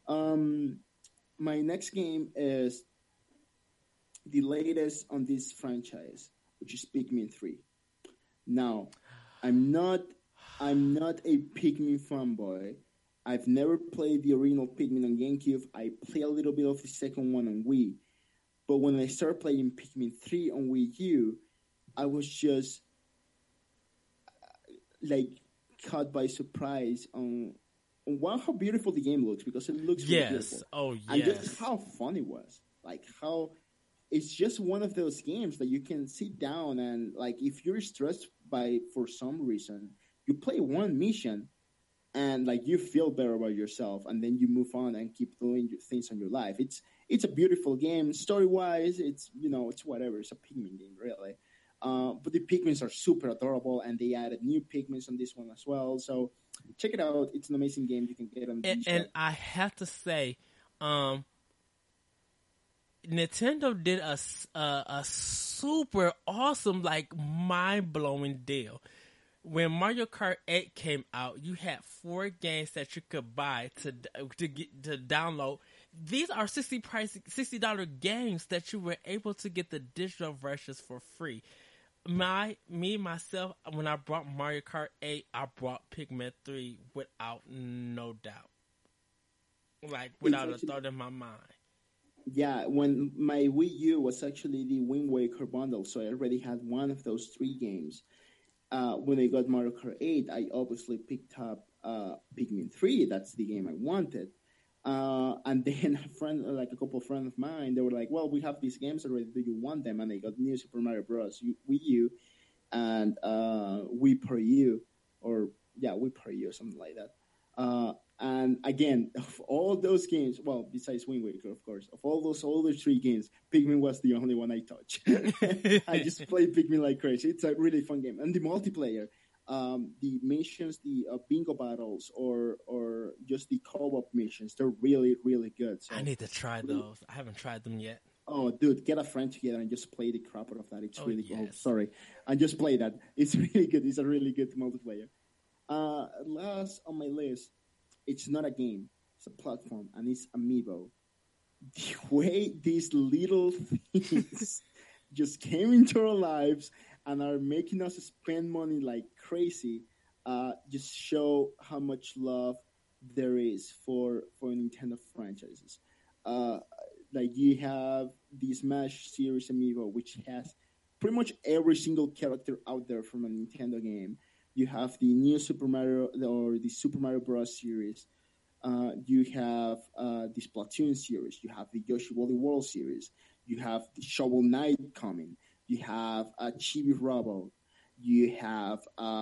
Speaker 2: My next game is the latest on this franchise, which is Pikmin 3. Now, I'm not a Pikmin fanboy. I've never played the original Pikmin on GameCube. I play a little bit of the second one on Wii. But when I started playing Pikmin 3 on Wii U, I was just like caught by surprise on wow, how beautiful the game looks, because it looks really beautiful.
Speaker 1: Oh, yes.
Speaker 2: And just how fun it was. Like how it's just one of those games that you can sit down and, like, if you're stressed for some reason, you play one mission and like you feel better about yourself, and then you move on and keep doing things on your life. It's a beautiful game. Story-wise, it's whatever. It's a Pikmin game, really. But the Pikmins are super adorable, and they added new Pikmins on this one as well. So check it out. It's an amazing game you can get on the
Speaker 1: and I have to say, Nintendo did a super awesome, like, mind-blowing deal. When Mario Kart 8 came out, you had 4 games that you could buy to download. These are $60 games that you were able to get the digital versions for free. Myself, when I brought Mario Kart 8, I brought Pikmin 3 without no doubt. Like, without a thought in my mind.
Speaker 2: Yeah, when my Wii U was actually the Wind Waker bundle, so I already had one of those 3 games. When I got Mario Kart 8, I obviously picked up Pikmin 3. That's the game I wanted. And then a couple of friends of mine, they were like, well, we have these games already. Do you want them? And I got New Super Mario Bros. Wii U and Wii Per U, Wii Per U, something like that. And again, of all those games, well, besides Wind Waker, of course, of all those older 3 games, Pikmin was the only one I touched. I just played Pikmin like crazy. It's a really fun game. And the multiplayer, the missions, the bingo battles, or just the co-op missions, they're really, really good. So,
Speaker 1: I need to try those. I haven't tried them yet.
Speaker 2: Oh, dude, get a friend together and just play the crap out of that. It's really cool.
Speaker 1: Yes.
Speaker 2: Sorry. And just play that. It's really good. It's a really good multiplayer.
Speaker 3: Last on my list, it's not a game, it's a platform, and it's Amiibo. The way these little things just came into our lives and are making us spend money like crazy, just show how much love there is for Nintendo franchises. Uh, like you have the Smash Series Amiibo, which has pretty much every single character out there from a Nintendo game. You have the new Super Mario or the Super Mario Bros. Series. You have the Splatoon series. You have the Yoshi Woolly World series. You have the Shovel Knight coming. You have Chibi Robo. You have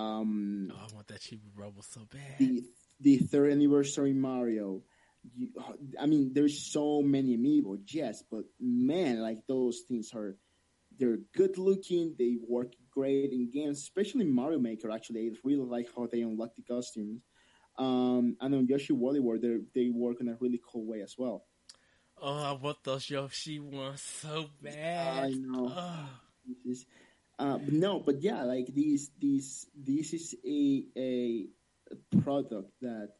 Speaker 1: I want that Chibi Robo so bad.
Speaker 3: the third anniversary Mario. You, I mean, there's so many amiibo, yes, but man, like those things they're good looking. They work great in games, especially Mario Maker. Actually, I really like how they unlock the costumes. And on Yoshi Woolly World, they work in a really cool way as well.
Speaker 1: Oh, I want those Yoshi ones so
Speaker 3: I
Speaker 1: bad.
Speaker 3: know.
Speaker 1: Oh.
Speaker 3: This is, no, but yeah, like this is a product that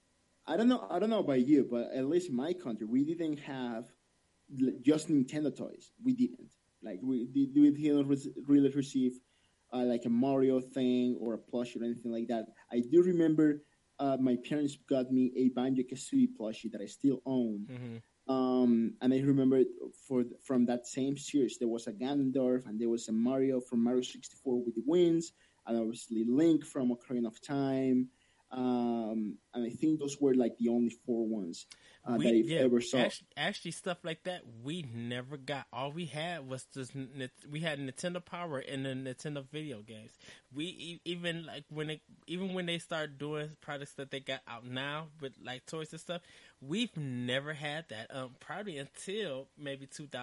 Speaker 3: I don't know about you, but at least in my country, we didn't have just Nintendo toys. We didn't we didn't really receive like a Mario thing or a plushie or anything like that. I do remember my parents got me a Banjo Kazooie plushie that I still own.
Speaker 1: Mm-hmm.
Speaker 3: And I remember from that same series, there was a Ganondorf and there was a Mario from Mario 64 with the wings, and obviously Link from Ocarina of Time. And I think those were like the only four ones that I've ever saw.
Speaker 1: Actually, stuff like that we never got. All we had was just we had Nintendo Power and the Nintendo video games. We even like when they start doing products that they got out now with like toys and stuff, we've never had that. Probably until maybe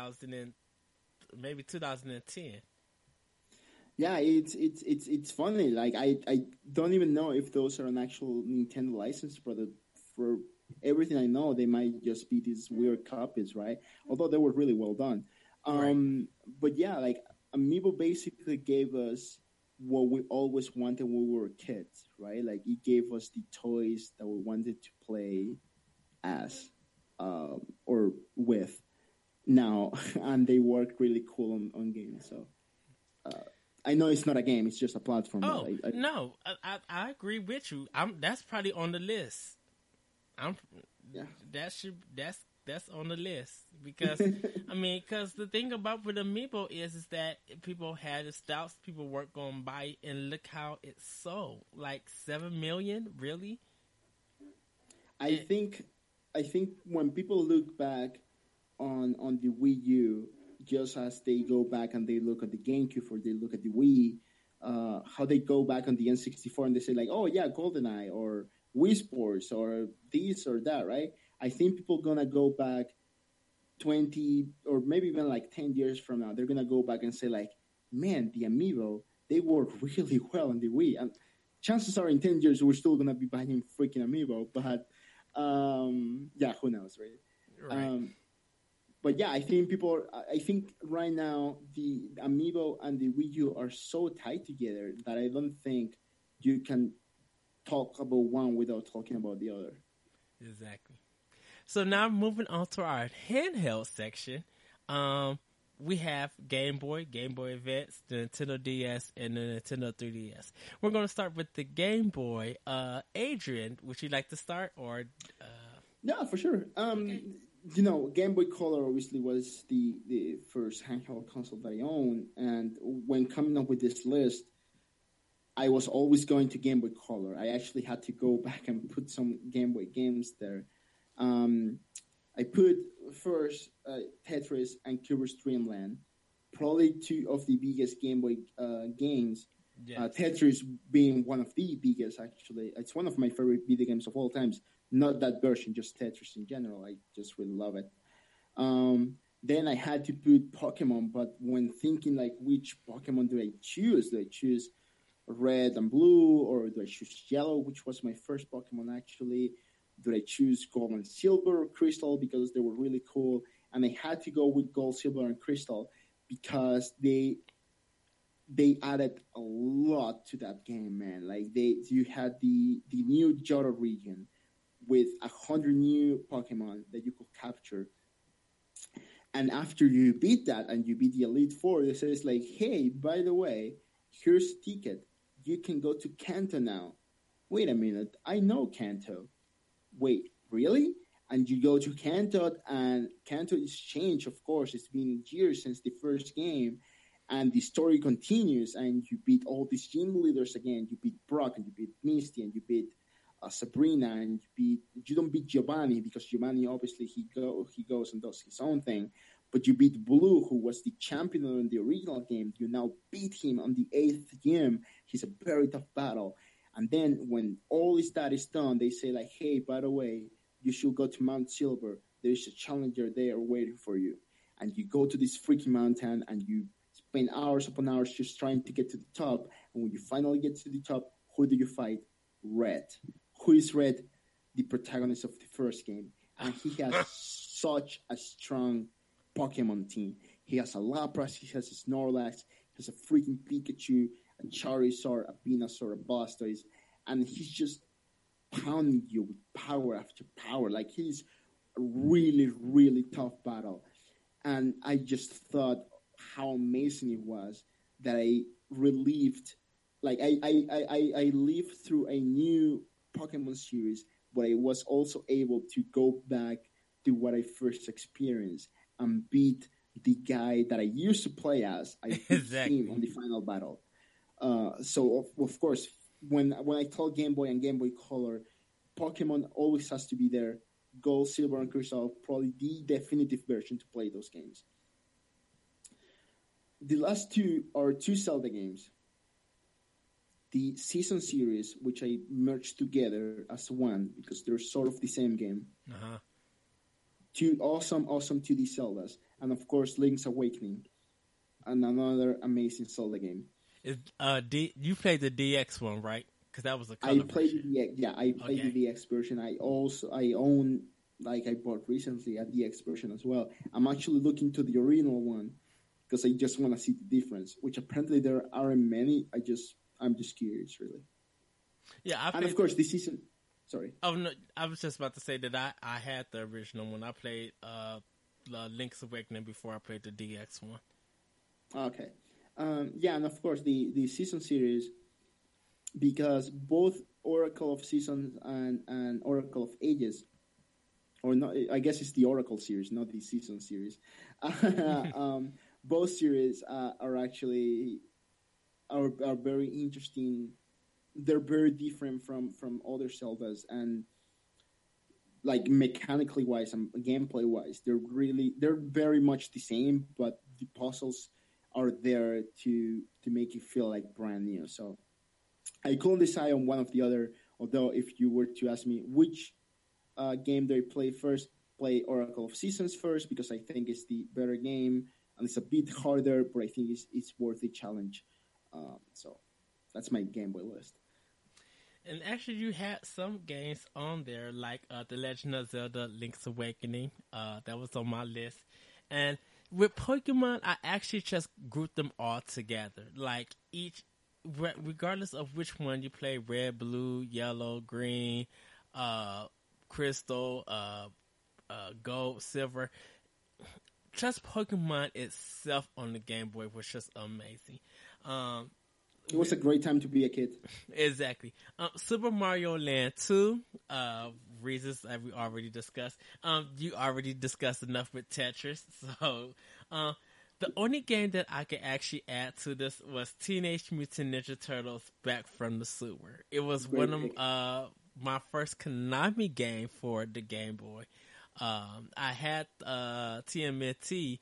Speaker 1: 2010.
Speaker 3: Yeah, it's funny. Like I don't even know if those are an actual Nintendo license product. For everything I know, they might just be these weird copies, right? Although they were really well done.
Speaker 1: Right.
Speaker 3: But yeah, like Amiibo basically gave us what we always wanted when we were kids, right? Like it gave us the toys that we wanted to play as or with now, and they work really cool on games. So. I know it's not a game; it's just a platform.
Speaker 1: Oh no, I agree with you. That's probably on the list.
Speaker 3: Yeah.
Speaker 1: That's on the list because because the thing about with Amiibo is that people had its doubts. People weren't going to buy it, and look how it sold, like 7 million. Really?
Speaker 3: I think when people look back on the Wii U, just as they go back and they look at the GameCube or they look at the Wii, how they go back on the N64 and they say like, oh yeah, GoldenEye or Wii Sports or this or that, right? I think people gonna go back 20 or maybe even like 10 years from now. They're gonna go back and say like, man, the Amiibo, they work really well on the Wii. And chances are in 10 years we're still gonna be buying freaking Amiibo, but yeah, who knows, right?
Speaker 1: Right.
Speaker 3: But yeah, I think right now the Amiibo and the Wii U are so tied together that I don't think you can talk about one without talking about the other.
Speaker 1: Exactly. So now moving on to our handheld section, we have Game Boy Advance, the Nintendo DS, and the Nintendo 3DS. We're going to start with the Game Boy. Adrian, would you like to start or?
Speaker 3: Yeah, for sure.
Speaker 1: Okay.
Speaker 3: You know, Game Boy Color obviously was the first handheld console that I owned, and when coming up with this list, I was always going to Game Boy Color. I actually had to go back and put some Game Boy games there. I put first Tetris and Kirby's Dream Land, probably two of the biggest Game Boy games.
Speaker 1: Yes.
Speaker 3: Tetris being one of the biggest, actually. It's one of my favorite video games of all times. Not that version, just Tetris in general. I just really love it. Then I had to put Pokemon, but when thinking like which Pokemon do I choose? Do I choose red and blue, or do I choose yellow, which was my first Pokemon actually? Do I choose gold and silver or crystal because they were really cool? And I had to go with gold, silver, and crystal because they they added a lot to that game, man. Like you had the new Johto region with 100 new Pokemon that you could capture. And after you beat that and you beat the Elite Four, it says like, hey, by the way, here's a ticket. You can go to Kanto now. Wait a minute, I know Kanto. Wait, really? And you go to Kanto, and Kanto is changed, of course. It's been years since the first game, and the story continues, and you beat all these gym leaders again. You beat Brock, and you beat Misty, and you beat Sabrina, and you don't beat Giovanni, because Giovanni, obviously, he goes and does his own thing. But you beat Blue, who was the champion in the original game. You now beat him on the 8th gym. He's a very tough battle. And then when all that is done, they say like, hey, by the way, you should go to Mount Silver. There's a challenger there waiting for you. And you go to this freaking mountain, and you spend hours upon hours just trying to get to the top. And when you finally get to the top, who do you fight? Red. Who is Red? The protagonist of the first game. And he has such a strong Pokemon team. He has a Lapras, he has a Snorlax, he has a freaking Pikachu, a Charizard, a Venusaur, a Blastoise, and he's just pounding you with power after power. Like, he's a really, really tough battle. And I just thought how amazing it was that I relived, like I lived through a new Pokemon series, but I was also able to go back to what I first experienced and beat the guy that I used to play as. I beat him on the final battle. So of course, when I told Game Boy and Game Boy Color, Pokemon always has to be there. Gold, Silver, and Crystal, probably the definitive version to play those games. The last two are two Zelda games. The Season series, which I merged together as one because they're sort of the same game.
Speaker 1: Uh-huh.
Speaker 3: Two awesome 2D Zeldas. And of course, Link's Awakening. And another amazing Zelda game.
Speaker 1: You played the DX one, right? Because that was a color version.
Speaker 3: I played the DX version. I own, like I bought recently, a DX version as well. I'm actually looking to the original one because I just want to see the difference, which apparently there aren't many. I'm just curious, really.
Speaker 1: Yeah,
Speaker 3: and of course, this season. Sorry.
Speaker 1: Oh no, I was just about to say that I had the original one. I played Link's Awakening before I played the DX one.
Speaker 3: Okay. Yeah, and of course the Season series, because both Oracle of Seasons and Oracle of Ages, or not, I guess it's the Oracle series, not the Season series. Both series are actually are very interesting. They're very different from other Zeldas, and like mechanically wise and gameplay wise, they're very much the same, but the puzzles are there to make it feel like brand new. So I couldn't decide on one of the other. Although if you were to ask me which game do I play first, play Oracle of Seasons first, because I think it's the better game and it's a bit harder, but I think it's worth the challenge. So that's my Game Boy list.
Speaker 1: And actually, you had some games on there, like The Legend of Zelda: Link's Awakening. That was on my list. And with Pokemon, I actually just grouped them all together. Like, regardless of which one you play, red, blue, yellow, green, crystal, gold, silver, just Pokemon itself on the Game Boy was just amazing.
Speaker 3: It was a great time to be a kid.
Speaker 1: Exactly. Super Mario Land 2, reasons that we already discussed. You already discussed enough with Tetris. So, the only game that I could actually add to this was Teenage Mutant Ninja Turtles Back from the Sewer. It was one of my first Konami game for the Game Boy. I had TMNT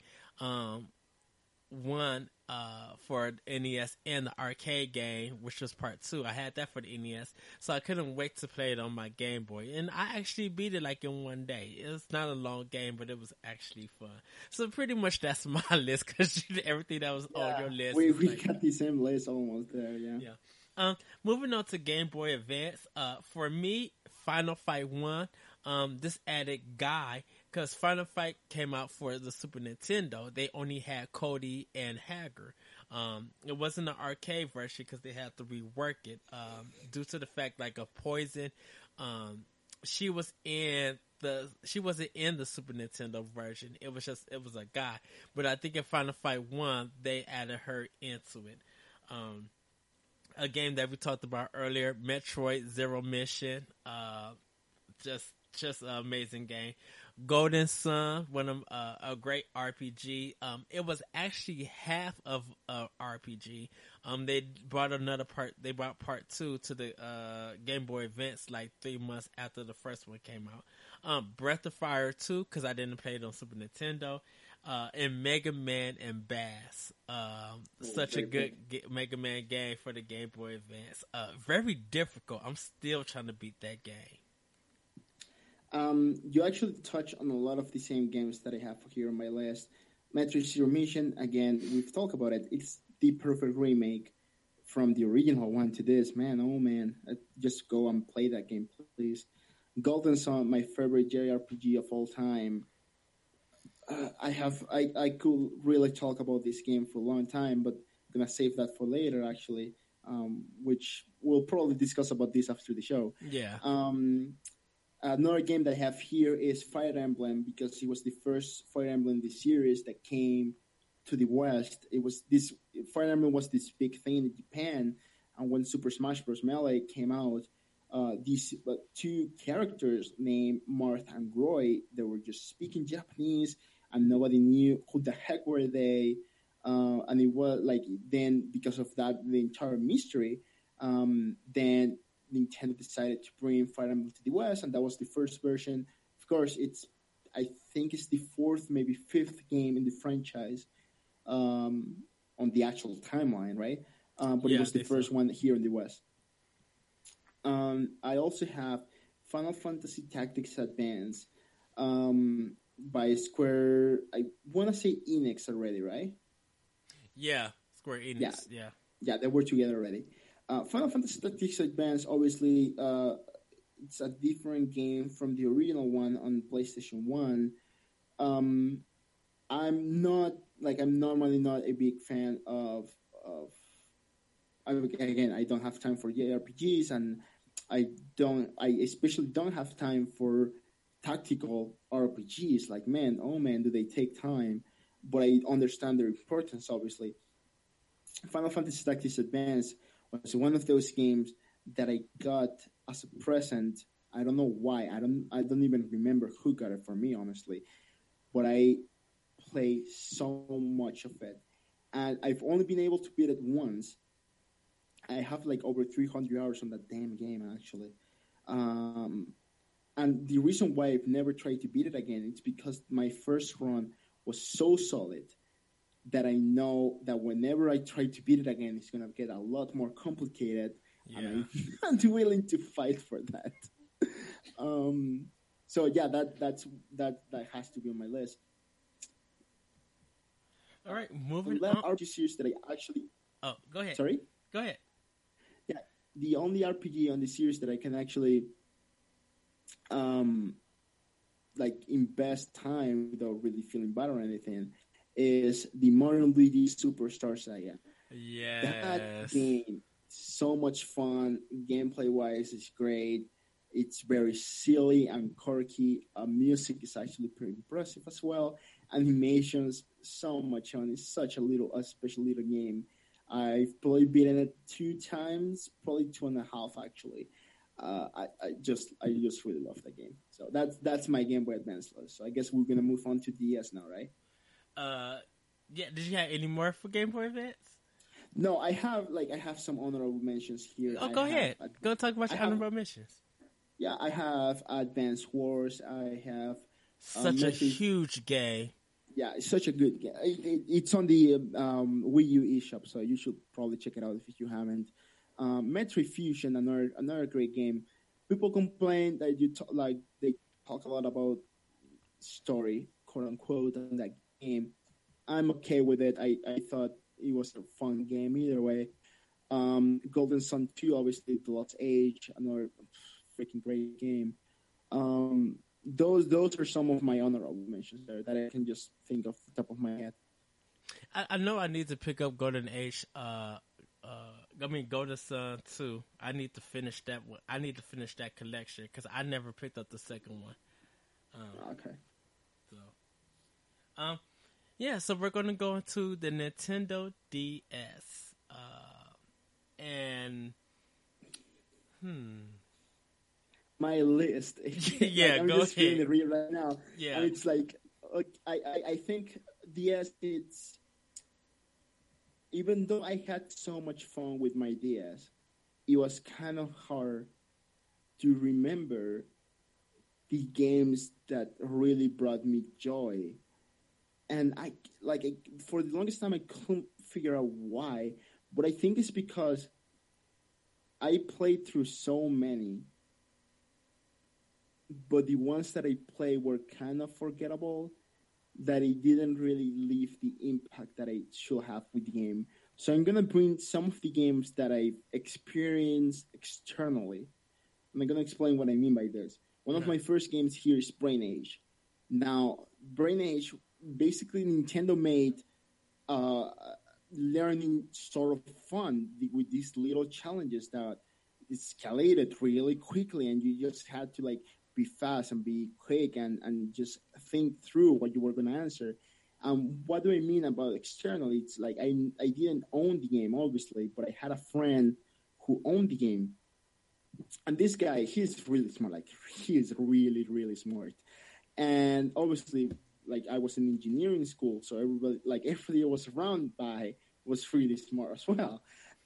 Speaker 1: one for NES and the arcade game, which was part 2. I had that for the NES, so I couldn't wait to play it on my Game Boy. And I actually beat it like in one day. It's not a long game, but it was actually fun. So pretty much that's my list, because everything that was on your list.
Speaker 3: We got the same list almost there, yeah.
Speaker 1: Moving on to Game Boy Advance. For me, Final Fight 1, this added Guy, because Final Fight came out for the Super Nintendo. They only had Cody and Hager. It wasn't an arcade version because they had to rework it due to the fact like of Poison. She wasn't in the Super Nintendo version. It was a guy. But I think in Final Fight 1 they added her into it. A game that we talked about earlier, Metroid Zero Mission. Just an amazing game. Golden Sun, a great RPG. It was actually half of a RPG. They brought another part. They brought part 2 to the Game Boy Advance like 3 months after the first one came out. Breath of Fire 2, because I didn't play it on Super Nintendo. And Mega Man and Bass. Such a good Mega Man game for the Game Boy Advance. Very difficult. I'm still trying to beat that game.
Speaker 3: You actually touch on a lot of the same games that I have here on my list. Metroid Zero Mission, again, we've talked about it. It's the perfect remake from the original one to this. Man, oh man. Just go and play that game, please. Golden Sun, my favorite JRPG of all time. I could really talk about this game for a long time, but I'm going to save that for later, actually, which we'll probably discuss about this after the show.
Speaker 1: Yeah.
Speaker 3: Another game that I have here is Fire Emblem, because it was the first Fire Emblem in the series that came to the West. Fire Emblem was this big thing in Japan, and when Super Smash Bros. Melee came out, these two characters named Marth and Roy, they were just speaking Japanese, and nobody knew who the heck were they. And it was like, then because of that, the entire mystery, then Nintendo decided to bring Fire Emblem to the West, and that was the first version. Of course, I think it's the 4th, maybe 5th game in the franchise on the actual timeline, right? But it was the first one here in the West. I also have Final Fantasy Tactics Advance by Square. I want to say Enix already, right?
Speaker 1: Yeah, Square Enix.
Speaker 3: Yeah, they were together already. Final Fantasy Tactics Advance, obviously, it's a different game from the original one on PlayStation 1. I'm normally not a big fan of again, I don't have time for JRPGs, and I especially don't have time for tactical RPGs. Like, man, do they take time? But I understand their importance, obviously. Final Fantasy Tactics Advance was one of those games that I got as a present. I don't know why. I don't even remember who got it for me, honestly. But I play so much of it, and I've only been able to beat it once. I have like over 300 hours on that damn game, actually. And the reason why I've never tried to beat it again is because my first run was so solid that I know that whenever I try to beat it again, it's going to get a lot more complicated. Yeah. And I'm not willing to fight for that. So yeah, that has to be on my list.
Speaker 1: All right, moving on.
Speaker 3: RPG series that I actually...
Speaker 1: Oh, go ahead.
Speaker 3: Sorry?
Speaker 1: Go ahead.
Speaker 3: Yeah, the only RPG on the series that I can actually invest time without really feeling bad or anything is the Mario & Luigi Superstar Saga.
Speaker 1: Yes.
Speaker 3: That game, so much fun. Gameplay-wise, it's great. It's very silly and quirky. Music is actually pretty impressive as well. Animations, so much fun. It's such a special little game. I've probably beaten it 2 times, probably 2.5 actually. I just really love that game. So that's my Game Boy Advance list. So I guess we're gonna move on to DS now, right?
Speaker 1: Yeah. Did you have any more for Game Boy Advance?
Speaker 3: No, I have some honorable mentions here.
Speaker 1: Oh, go ahead. Go talk about your honorable mentions.
Speaker 3: Yeah, I have Advance Wars. I have
Speaker 1: such a huge game.
Speaker 3: Yeah, it's such a good game. It's on the Wii U eShop, so you should probably check it out if you haven't. Metroid Fusion, another great game. People complain that they talk a lot about story, quote unquote, in that game. I'm okay with it. I thought it was a fun game either way. Golden Sun 2, obviously, The Lost Age, another freaking great game. those are some of my honorable mentions there that I can just think of the top of my head.
Speaker 1: I know I need to pick up Golden Age. Golden Sun 2. I need to finish that one. I need to finish that collection because I never picked up the second one.
Speaker 3: Okay.
Speaker 1: So, yeah. So we're gonna go into the Nintendo DS, and
Speaker 3: my list.
Speaker 1: Yeah,
Speaker 3: I'm
Speaker 1: go
Speaker 3: just
Speaker 1: ahead.
Speaker 3: feeling it right now.
Speaker 1: Yeah.
Speaker 3: And it's like, I think DS, it's, even though I had so much fun with my DS, it was kind of hard to remember the games that really brought me joy. And for the longest time, I couldn't figure out why, but I think it's because I played through so many, but the ones that I played were kind of forgettable, that it didn't really leave the impact that I should have with the game. So I'm going to bring some of the games that I've experienced externally. And I'm going to explain what I mean by this. One of my first games here is Brain Age. Now, Brain Age, basically Nintendo made learning sort of fun with these little challenges that escalated really quickly, and you just had to like be fast and be quick and just think through what you were going to answer. What do I mean about externally? It's like I didn't own the game, obviously, but I had a friend who owned the game. And this guy, he's really smart. Like, he is really, really smart. And obviously, like, I was in engineering school, so everybody I was around by was really smart as well.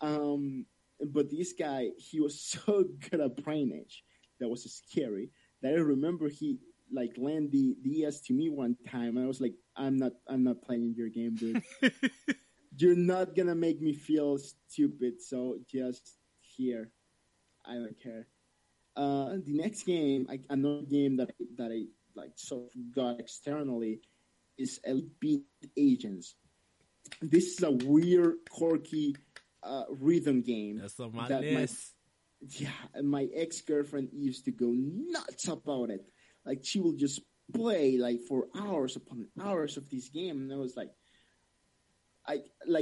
Speaker 3: But this guy, he was so good at Brain Age. That was scary. That I remember he like lent the DS to me one time, and I was like, I'm not playing your game, dude. You're not gonna make me feel stupid. So just here, I don't care. The next game, another game that I like sort of got externally, is Elite Beat Agents. This is a weird, quirky rhythm game.
Speaker 1: That's on my list.
Speaker 3: My ex-girlfriend used to go nuts about it. Like, she will just play like for hours upon hours of this game, and I was like, I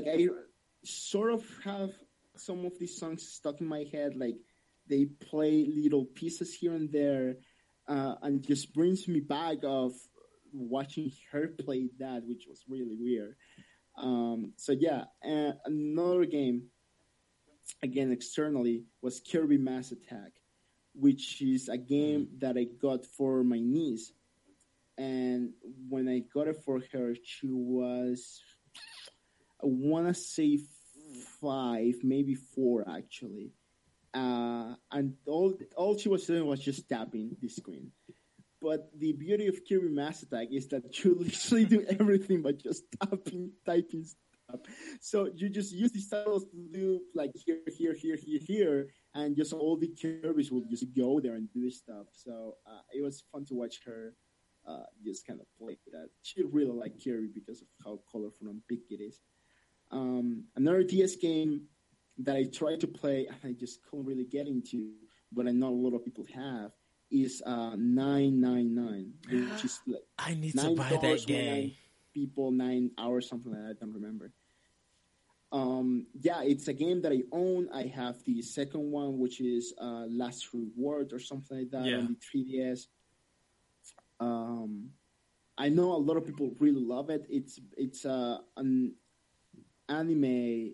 Speaker 3: sort of have some of these songs stuck in my head. Like, they play little pieces here and there, and just brings me back of watching her play that, which was really weird. So yeah, another game, again externally, was Kirby Mass Attack, which is a game that I got for my niece. And when I got it for her, she was, I want to say 5, maybe 4 actually. And all she was doing was just tapping the screen. But the beauty of Kirby Mass Attack is that you literally do everything but just typing stuff. So you just use these titles to do like here, and just all the Kirby's will just go there and do this stuff. So it was fun to watch her just kind of play that. She really liked Kirby because of how colorful and big it is. Another DS game that I tried to play and I just couldn't really get into, but I know a lot of people have, is 999, which is like
Speaker 1: I need to buy that game.
Speaker 3: 9 hours, something like that. I don't remember. Yeah, it's a game that I own. I have the second one, which is Last Reward or something like that on the 3DS. I know a lot of people really love it. It's an anime,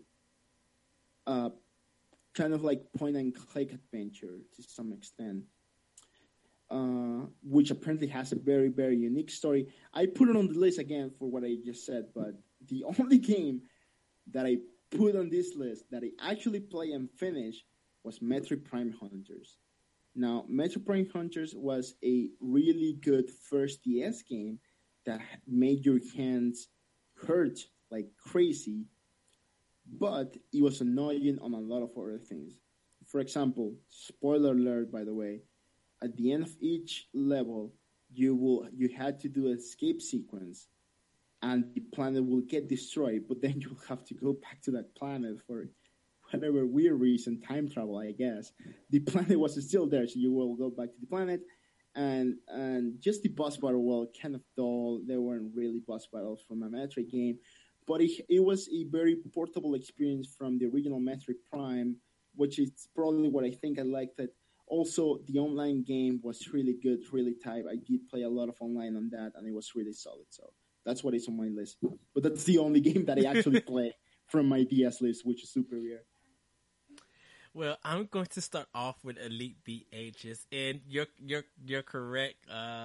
Speaker 3: kind of like point and click adventure to some extent. Which apparently has a very, very unique story. I put it on the list again for what I just said, but the only game that I put on this list that I actually play and finish was Metroid Prime Hunters. Now, Metroid Prime Hunters was a really good first DS game that made your hands hurt like crazy, but it was annoying on a lot of other things. For example, spoiler alert, by the way, at the end of each level, you had to do an escape sequence, and the planet will get destroyed. But then you'll have to go back to that planet for whatever weird reason, time travel, I guess. The planet was still there, so you will go back to the planet, and just the boss battle, well, kind of dull. They weren't really boss battles from a Metroid game, but it was a very portable experience from the original Metroid Prime, which is probably what I think I liked. That also the online game was really good, really tight. I did play a lot of online on that, and it was really solid. So that's what is on my list. But that's the only game that I actually play from my DS list, which is super rare.
Speaker 1: Well, I'm going to start off with Elite Beat Ages, and you're correct.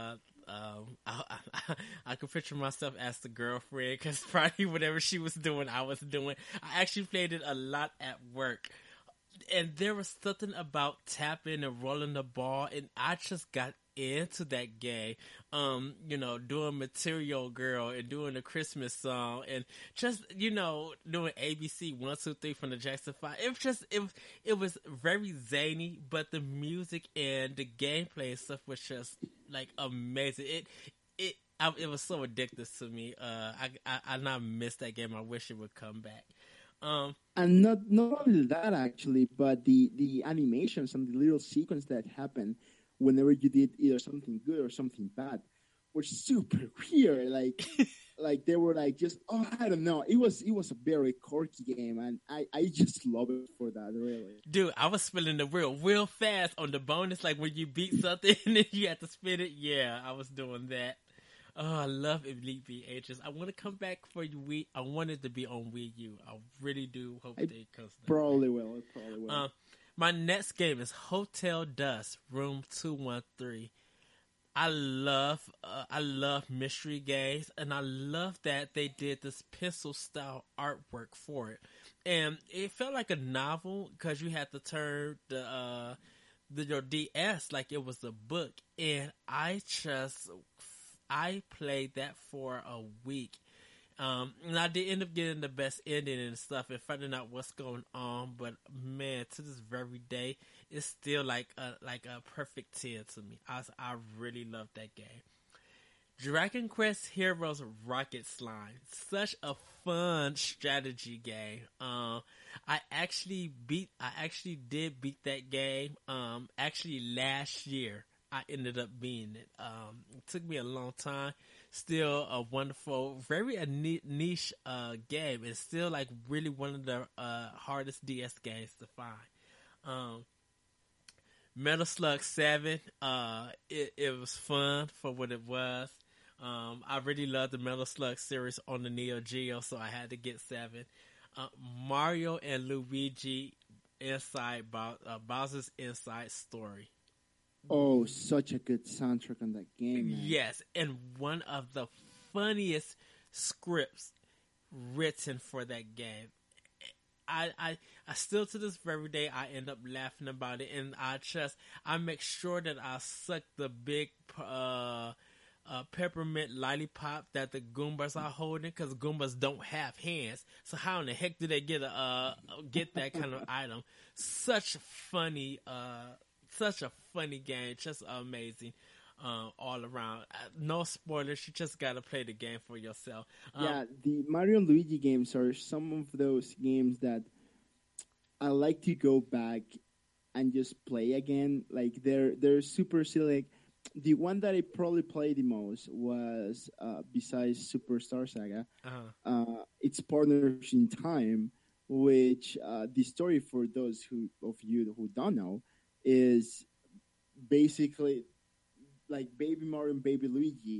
Speaker 1: I could picture myself as the girlfriend because probably whatever she was doing, I was doing. I actually played it a lot at work, and there was something about tapping and rolling the ball, and I just got into that game. Doing Material Girl and doing the Christmas song, and just doing ABC 1 2 3 from the Jackson 5. It was very zany, but the music and the gameplay and stuff was just like amazing. It was so addictive to me. I not missed that game. I wish it would come back.
Speaker 3: And not only that actually, but the animations and the little sequence that happened whenever you did either something good or something bad were super weird. Like they were like just I don't know. It was a very quirky game, and I just love it for that, really.
Speaker 1: Dude, I was spinning the wheel real fast on the bonus, like when you beat something and then you had to spin it. Yeah, I was doing that. Oh, I love Elite Beat Ages. I want to come back for Wii. I want it to be on Wii U. I really do hope they come.
Speaker 3: Probably will.
Speaker 1: My next game is Hotel Dusk Room 213. I love mystery games, and I love that they did this pencil style artwork for it, and it felt like a novel because you had to turn your DS like it was a book, and I played that for a week. And I did end up getting the best ending and stuff and finding out what's going on. But man, to this very day, it's still like a perfect 10 to me. I really love that game. Dragon Quest Heroes Rocket Slime, such a fun strategy game. I actually did beat that game. Actually last year I ended up beating it. It took me a long time. Still a wonderful, very niche game. It's still like really one of the hardest DS games to find. Metal Slug 7, it was fun for what it was. I really love the Metal Slug series on the Neo Geo, so I had to get 7. Mario and Luigi Bowser's Inside Story.
Speaker 3: Oh, such a good soundtrack on that game, man.
Speaker 1: Yes, and one of the funniest scripts written for that game. I still to this very day I end up laughing about it, and I make sure that I suck the big peppermint lollipop that the Goombas are holding, because Goombas don't have hands. So how in the heck do they get that kind of item? Such a funny game, just amazing. All around. No spoilers, you just gotta play the game for yourself.
Speaker 3: Yeah, the Mario and Luigi games are some of those games that I like to go back and just play again. Like they're super silly. Like, the one that I probably played the most was besides Superstar Saga. It's Partners in Time, which the story for those of you who don't know is basically like Baby Mario and Baby Luigi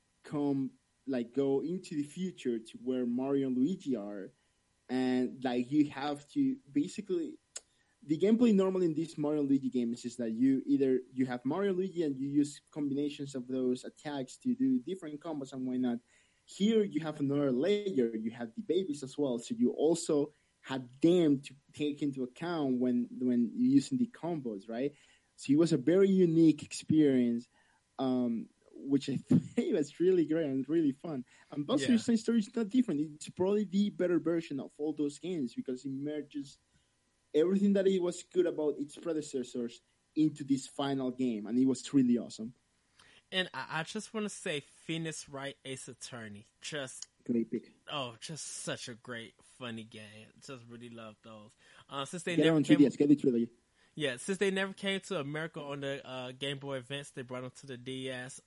Speaker 3: go into the future to where Mario and Luigi are, and like you have to basically, the gameplay normally in these Mario and Luigi games is that you have Mario and Luigi and you use combinations of those attacks to do different combos and why not. Here you have another layer, you have the babies as well, so you also have them to take into account when you're using the combos, right? So it was a very unique experience, which I think was really great and really fun. And Bowser's Inside Story is not different. It's probably the better version of all those games because it merges everything that it was good about its predecessors into this final game, and it was really awesome.
Speaker 1: And I just want to say Phoenix Wright Ace Attorney. Just
Speaker 3: great pick.
Speaker 1: Oh, just such a great, funny game. Just really love those. Since they
Speaker 3: get
Speaker 1: never
Speaker 3: on 3DS, get the trilogy.
Speaker 1: Yeah, since they never came to America on the Game Boy Advance, they brought them to the DS.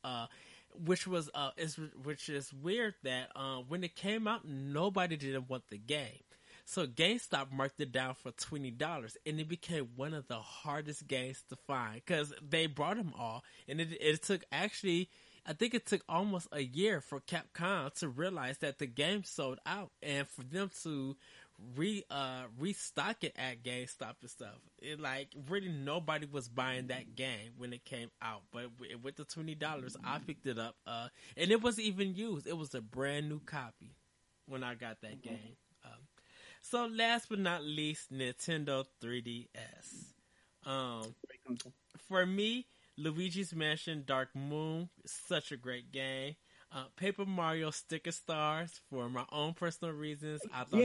Speaker 1: Which is weird that when it came out, nobody didn't want the game. So GameStop marked it down for $20, and it became one of the hardest games to find because they brought them all, and it took actually. I think it took almost a year for Capcom to realize that the game sold out, and for them to restock it at GameStop and stuff. It like really nobody was buying that game when it came out, but with the $20, I picked it up, and it wasn't even used. It was a brand new copy when I got that game. So last but not least, Nintendo 3DS. For me, Luigi's Mansion Dark Moon, such a great game. Paper Mario Sticker Stars, for my own personal reasons. I thought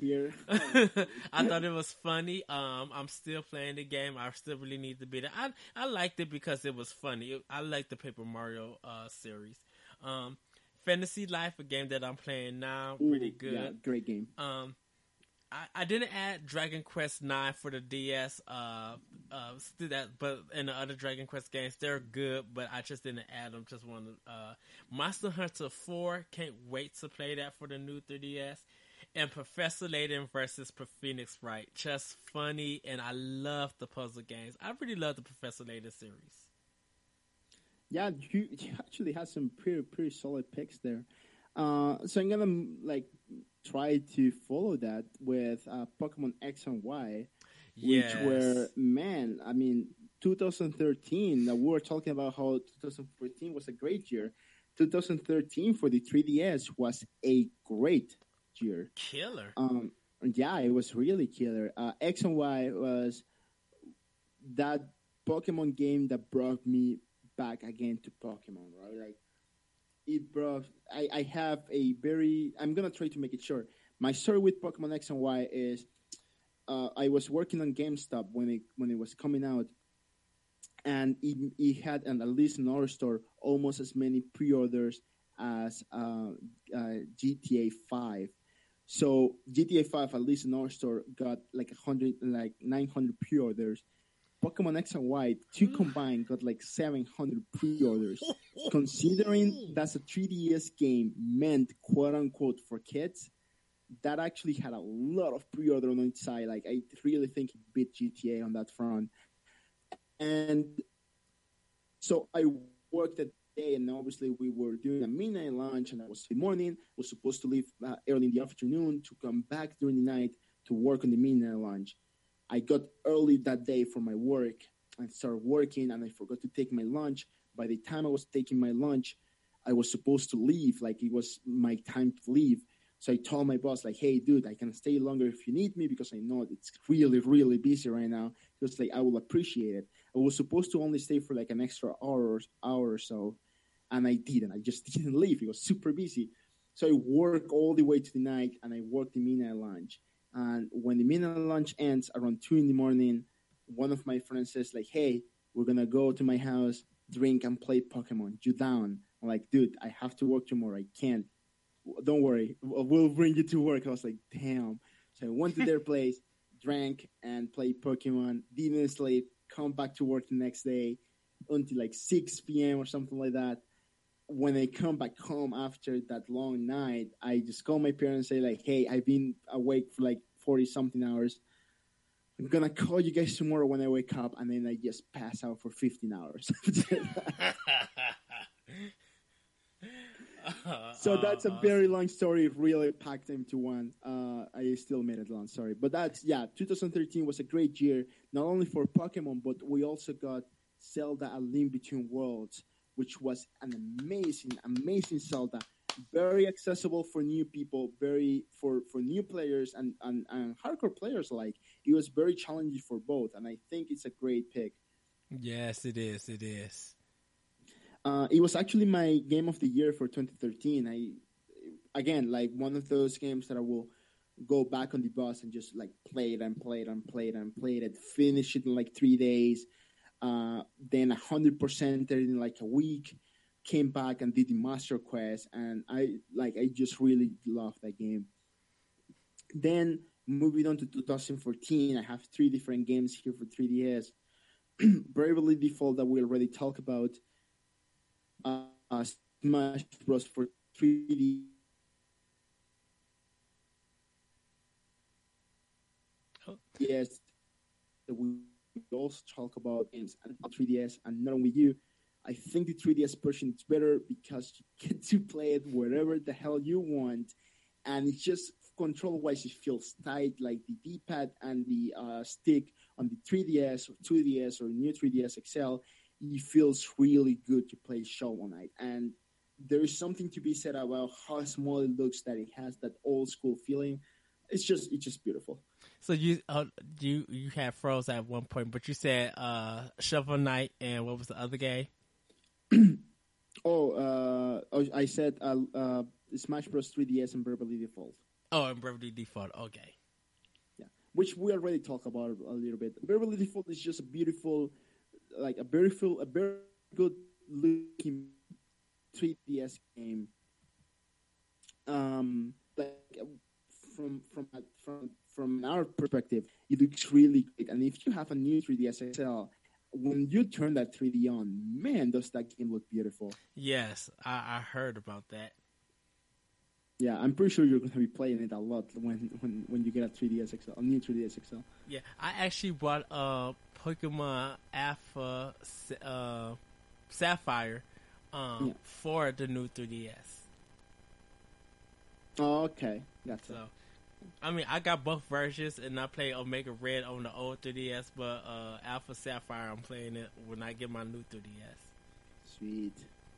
Speaker 1: I thought it was funny. I'm still playing the game. I still really need to beat it. I liked it because it was funny. I like the Paper Mario series. Fantasy Life, a game that I'm playing now, really good.
Speaker 3: Yeah, great game.
Speaker 1: I didn't add Dragon Quest 9 for the DS. But in the other Dragon Quest games, they're good, but I just didn't add them. Just wanted Monster Hunter 4. Can't wait to play that for the new 3DS. And Professor Layton versus Phoenix Wright, just funny, and I love the puzzle games. I really love the Professor Layton series.
Speaker 3: Yeah, you actually have some pretty solid picks there. So I'm gonna try to follow that with Pokemon X and Y, which were 2013. We were talking about how 2014 was a great year. 2013 for the 3DS was a great year.
Speaker 1: Killer.
Speaker 3: Yeah, it was really killer. X and Y was that Pokemon game that brought me back again to Pokemon, right? Like, it brought. I have a very. I'm gonna try to make it short. My story with Pokemon X and Y is, I was working on GameStop when it was coming out, and it had at least in our store almost as many pre-orders as GTA 5. So GTA 5, at least in our store, got 900 pre-orders. Pokemon X and Y, two combined, got 700 pre-orders. Considering that's a 3DS game meant, quote-unquote, for kids, that actually had a lot of pre-order on its side. I really think it beat GTA on that front. And so I worked that day, and obviously we were doing a midnight lunch, and I was in the morning, was supposed to leave early in the afternoon to come back during the night to work on the midnight lunch. I got early that day for my work and started working, and I forgot to take my lunch. By the time I was taking my lunch, I was supposed to leave. It was my time to leave. So I told my boss, hey, dude, I can stay longer if you need me because I know it's really, really busy right now. Just I will appreciate it. I was supposed to only stay for an extra hour or so, and I didn't. I just didn't leave. It was super busy. So I worked all the way to the night, and I worked the midnight lunch. And when the midnight lunch ends around 2 in the morning, one of my friends says, hey, we're going to go to my house, drink, and play Pokemon. You down? I'm like, dude, I have to work tomorrow. I can't. Don't worry. We'll bring you to work. I was like, damn. So I went to their place, drank, and played Pokemon. Didn't sleep. Come back to work the next day until 6 p.m. or something like that. When I come back home after that long night, I just call my parents and say, hey, I've been awake for 40-something hours. I'm going to call you guys tomorrow when I wake up, and then I just pass out for 15 hours. So that's a very long story, really packed into one. I still made it long, sorry. But 2013 was a great year, not only for Pokemon, but we also got Zelda: A Link Between Worlds, which was an amazing Zelda. Very accessible for new people, very for new players and hardcore players alike. It was very challenging for both, and I think it's a great pick.
Speaker 1: Yes, it is. It is.
Speaker 3: It was actually my game of the year for 2013. One of those games that I will go back on the bus and just play it, finish it in 3 days. Then 100% in a week, came back and did the Master Quest, and I just really loved that game. Then Moving on to 2014, I have 3 different games here for 3DS. Bravely Default that we already talked about. Smash Bros. For 3D.
Speaker 1: Oh.
Speaker 3: Yes, we also talk about games and 3DS and not on Wii U. I think the 3DS version is better because you get to play it wherever the hell you want, and it's just control-wise it feels tight, like the D-pad and the stick on the 3DS or 2DS or new 3DS XL. It feels really good to play Shovel Knight, and there is something to be said about how small it looks, that it has that old school feeling. It's just beautiful.
Speaker 1: So you had froze at one point, but you said Shovel Knight and what was the other game?
Speaker 3: I said Smash Bros. 3DS and Bravely Default.
Speaker 1: Oh, and Bravely Default. Okay.
Speaker 3: Yeah, which we already talked about a little bit. Bravely Default is just a very good looking 3DS game. From our perspective, it looks really great. And if you have a new 3DS XL, when you turn that 3D on, man, does that game look beautiful.
Speaker 1: Yes, I heard about that.
Speaker 3: Yeah, I'm pretty sure you're going to be playing it a lot when you get a 3DS XL, a new 3DS XL.
Speaker 1: Yeah, I actually bought Pokemon Alpha Sapphire for the new 3DS.
Speaker 3: Oh, okay. Gotcha.
Speaker 1: So, I mean, I got both versions, and I play Omega Red on the old 3DS, but Alpha Sapphire, I'm playing it when I get my new 3DS.
Speaker 3: Sweet.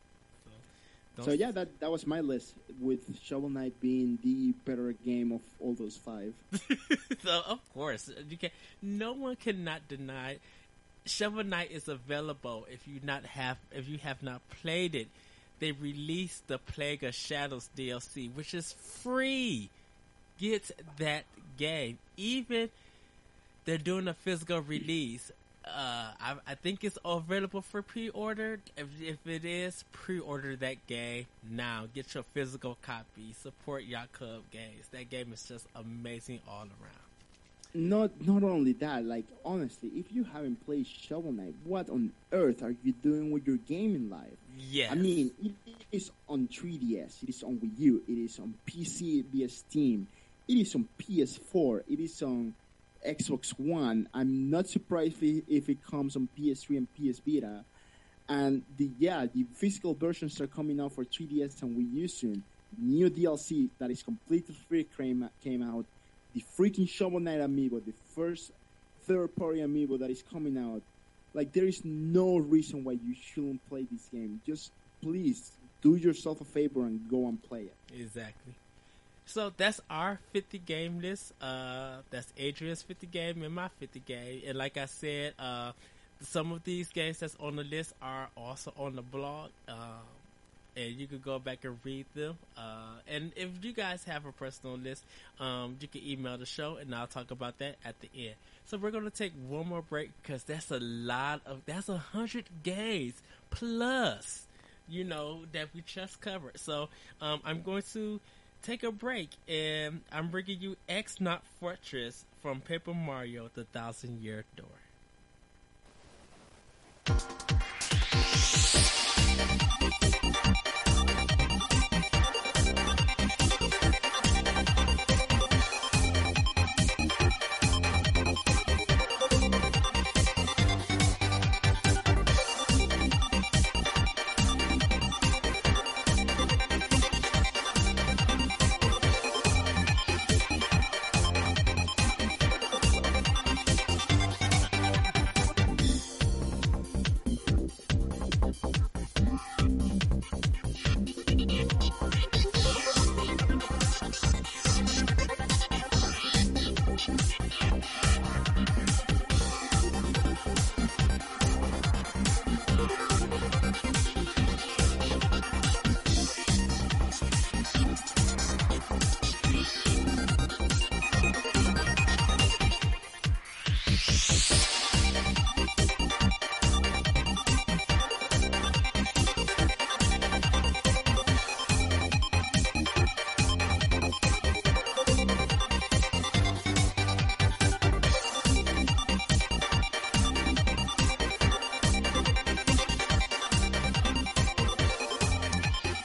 Speaker 3: So yeah, that was my list, with Shovel Knight being the better game of all those 5.
Speaker 1: So of course, no one cannot deny Shovel Knight is available. If you have not played it, they released the Plague of Shadows DLC, which is free. Get that game. Even they're doing a physical release. I think it's available for pre-order. If it is, pre-order that game now. Get your physical copy. Support Yacht Club games. That game is just amazing all around.
Speaker 3: Not only that, like, honestly, if you haven't played Shovel Knight, what on earth are you doing with your gaming life?
Speaker 1: Yes.
Speaker 3: I mean, it is on 3DS, it is on Wii U, it is on PC via Steam, it is on PS4, it is on Xbox One. I'm not surprised if it comes on PS3 and PS Vita. And the physical versions are coming out for 3DS and Wii U soon. New DLC that is completely free came out. The freaking Shovel Knight amiibo, the first third-party amiibo that is coming out. Like, there is no reason why you shouldn't play this game. Just please do yourself a favor and go and play it.
Speaker 1: Exactly. So that's our 50 game list. That's Adrian's 50 game and my 50 game. And like I said, some of these games that's on the list are also on the blog. And you can go back and read them. And if you guys have a personal list, you can email the show and I'll talk about that at the end. So we're going to take one more break because that's 100 games plus, that we just covered. So I'm going to take a break, and I'm bringing you X-Naut Fortress from Paper Mario: The Thousand-Year Door.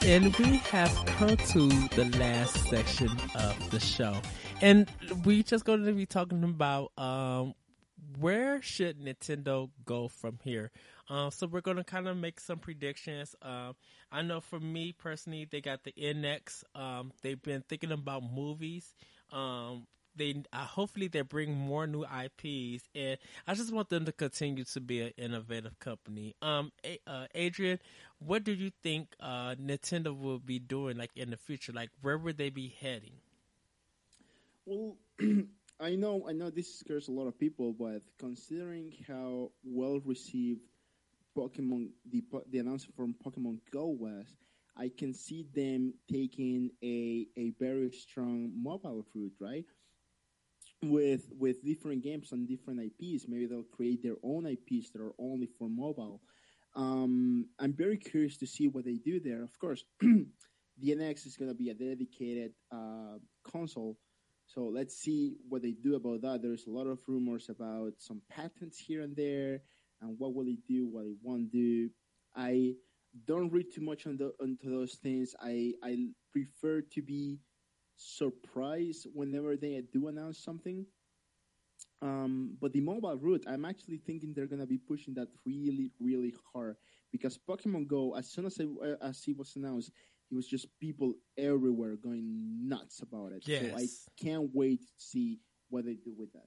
Speaker 1: And we have come to the last section of the show. And we just going to be talking about where should Nintendo go from here. So we're going to kind of make some predictions. I know for me personally, they got the NX. They've been thinking about movies. They hopefully they bring more new IPs, and I just want them to continue to be an innovative company. Adrian, what do you think Nintendo will be doing like in the future? Like where would they be heading?
Speaker 3: Well, I know this scares a lot of people, but considering how well received the announcement from Pokemon Go was, I can see them taking a very strong mobile route, right? With different games and different IPs. Maybe they'll create their own IPs that are only for mobile. I'm very curious to see what they do there. Of course, the NX is going to be a dedicated console, so let's see what they do about that. There's a lot of rumors about some patents here and there, and what will it do, what it won't do. I don't read too much into those things. I prefer to be surprised whenever they do announce something. But the mobile route, I'm actually thinking they're gonna be pushing that really, really hard, because Pokemon Go, as soon as it was announced, it was just people everywhere going nuts about it.
Speaker 1: Yes.
Speaker 3: So I can't wait to see what they do with that.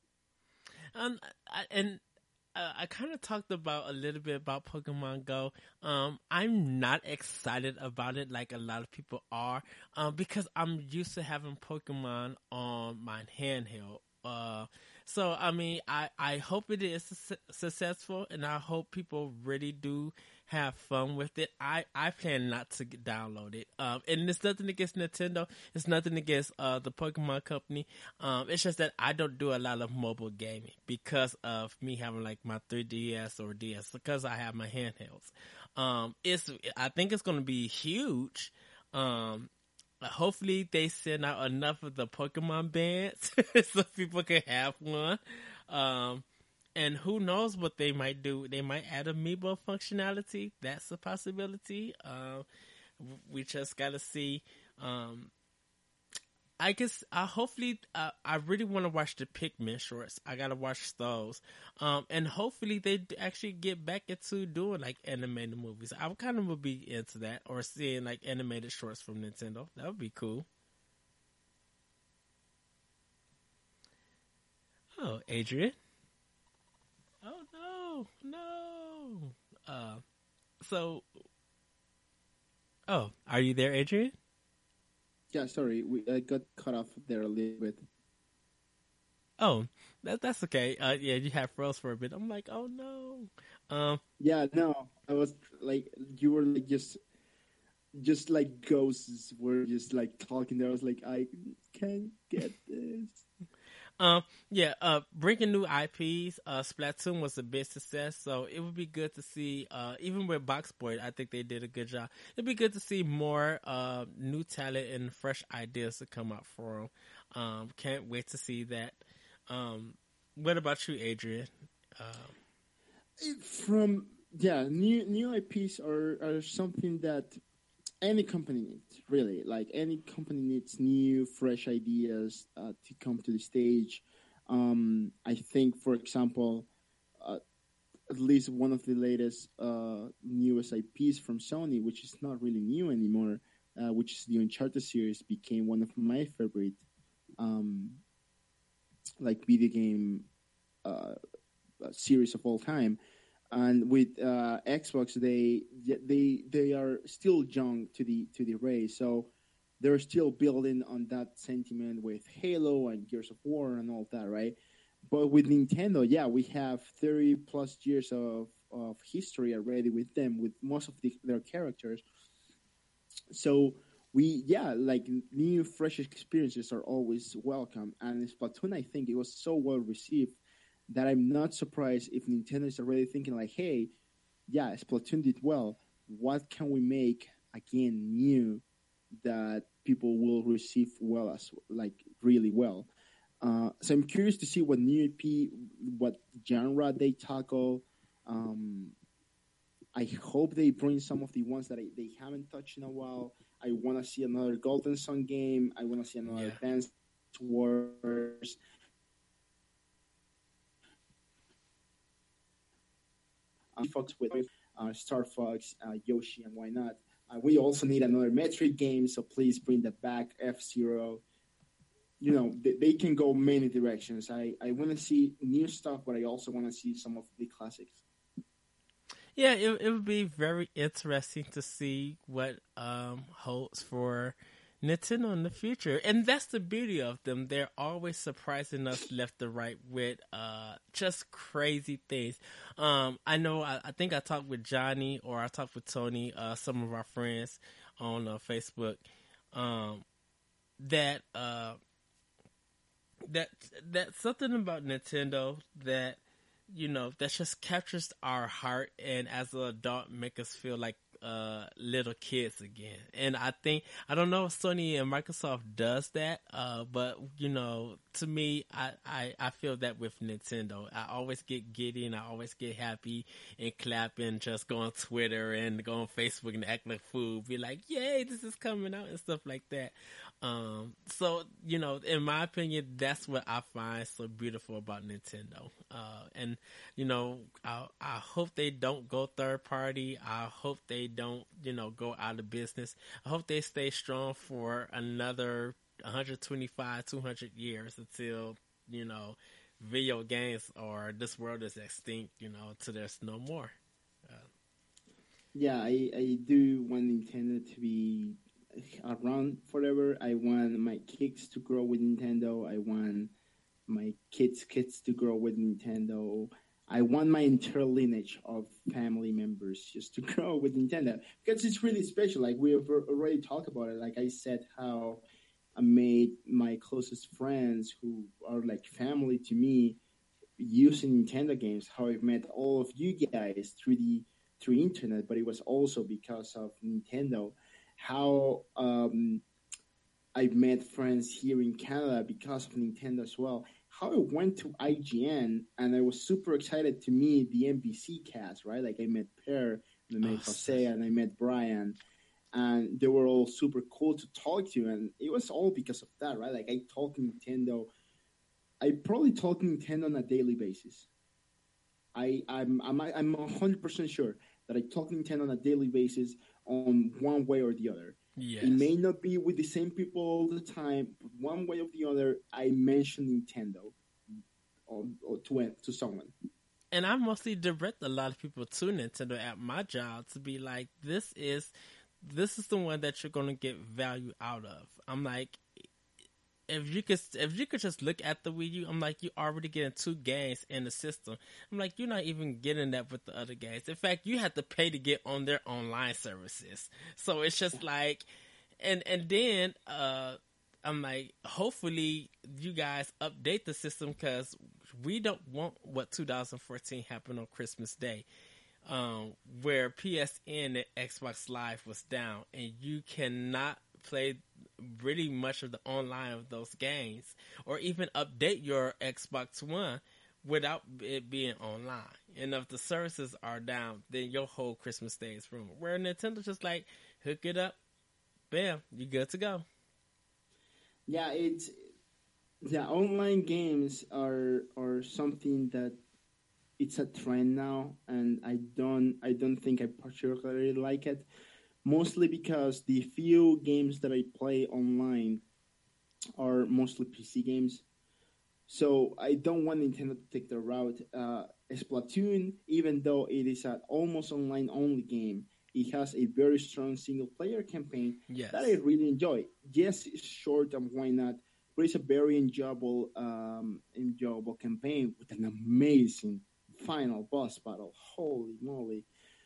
Speaker 1: I kind of talked about a little bit about Pokemon Go. I'm not excited about it like a lot of people are, because I'm used to having Pokemon on my handheld. So I mean, I hope it is successful, and I hope people really do have fun with it. I plan not to download it. And it's nothing against Nintendo. It's nothing against the Pokemon company. It's just that I don't do a lot of mobile gaming because of me having like my 3DS or DS, because I have my handhelds. I think it's going to be huge. Hopefully they send out enough of the Pokemon bands so people can have one. And who knows what they might do? They might add amiibo functionality. That's a possibility. We just got to see. I guess hopefully I really want to watch the Pikmin shorts. I gotta watch those, and hopefully they actually get back into doing like animated movies. I kind of would be into that, or seeing like animated shorts from Nintendo. That would be cool. Oh, Adrian. Oh no. So. Oh, are you there, Adrian?
Speaker 3: Yeah, sorry, I got cut off there a little bit.
Speaker 1: Oh, that's okay. Yeah, you have froze for a bit. I'm like, oh no.
Speaker 3: Yeah, no, I was like, you were like just like ghosts were just like talking there. I was like, I can't get this.
Speaker 1: Bringing new IPs. Splatoon was a big success, so it would be good to see. Even with Boxboy, I think they did a good job. It'd be good to see more new talent and fresh ideas to come out for them. Can't wait to see that. What about you, Adrian?
Speaker 3: New IPs are something that any company needs, really. Like, any company needs new, fresh ideas to come to the stage. I think, for example, at least one of the latest newest IPs from Sony, which is not really new anymore, which is the Uncharted series, became one of my favorite video game series of all time. And with Xbox, they are still young to the race, so they're still building on that sentiment with Halo and Gears of War and all that, right? But with Nintendo, we have 30 plus years of history already with them, with most of their characters. So new, fresh experiences are always welcome. And Splatoon, I think it was so well received that I'm not surprised if Nintendo is already thinking like, hey, Splatoon did well. What can we make again new that people will receive well, as like really well? So I'm curious to see what new EP, what genre they tackle. I hope they bring some of the ones that they haven't touched in a while. I want to see another Golden Sun game. I want to see another
Speaker 1: Yeah.
Speaker 3: Advance Wars. Fox with Star Fox, Yoshi, and why not? We also need another Metroid game, so please bring that back. F-Zero. They can go many directions. I want to see new stuff, but I also want to see some of the classics.
Speaker 1: Yeah, it would be very interesting to see what holds for Nintendo in the future. And that's the beauty of them. They're always surprising us left to right with just crazy things. I know, I think I talked with Johnny or I talked with Tony, some of our friends on Facebook, that something about Nintendo that that just captures our heart and as an adult make us feel like little kids again. And I don't know if Sony and Microsoft does that, but to me, I feel that with Nintendo. I always get giddy and I always get happy and clap and just go on Twitter and go on Facebook and act like a fool, be like, yay, this is coming out and stuff like that. So, in my opinion, that's what I find so beautiful about Nintendo. And, I hope they don't go third party. I hope they don't, go out of business. I hope they stay strong for another 125, 200 years until, video games or this world is extinct, till there's no more.
Speaker 3: Yeah, I do want Nintendo to be around forever. I want my kids to grow with Nintendo. I want my kids' kids to grow with Nintendo. I want my entire lineage of family members just to grow with Nintendo because it's really special. Like we have already talked about it. Like I said, how I made my closest friends who are like family to me using Nintendo games. How I met all of you guys through internet, but it was also because of Nintendo. How I've met friends here in Canada because of Nintendo as well. How I went to IGN and I was super excited to meet the NBC cast, right? Like I met Per, and I met Jose, and I met Brian, and they were all super cool to talk to, and it was all because of that, right? Like I probably talk Nintendo on a daily basis. I'm 100% sure that I talk Nintendo on a daily basis on one way or the other.
Speaker 1: Yes.
Speaker 3: It may not be with the same people all the time, but one way or the other, I mention Nintendo or to someone.
Speaker 1: And I mostly direct a lot of people to Nintendo at my job to be like, this is the one that you're going to get value out of. I'm like, if you could just look at the Wii U, I'm like, you already getting 2 games in the system. I'm like, you're not even getting that with the other games. In fact, you have to pay to get on their online services. So it's just like, and then I'm like, hopefully you guys update the system because we don't want what 2014 happened on Christmas Day, where PSN and Xbox Live was down, and you cannot play really much of the online of those games or even update your Xbox One without it being online. And if the services are down, then your whole Christmas Day is ruined. Where Nintendo just like, hook it up, bam, you good to go.
Speaker 3: Yeah, online games are something that it's a trend now, and I don't think I particularly like it. Mostly because the few games that I play online are mostly PC games. So I don't want Nintendo to take the route. Splatoon, even though it is an almost online only game, it has a very strong single player campaign that I really enjoy. Yes, it's short and why not, but it's a very enjoyable campaign with an amazing final boss battle. Holy moly.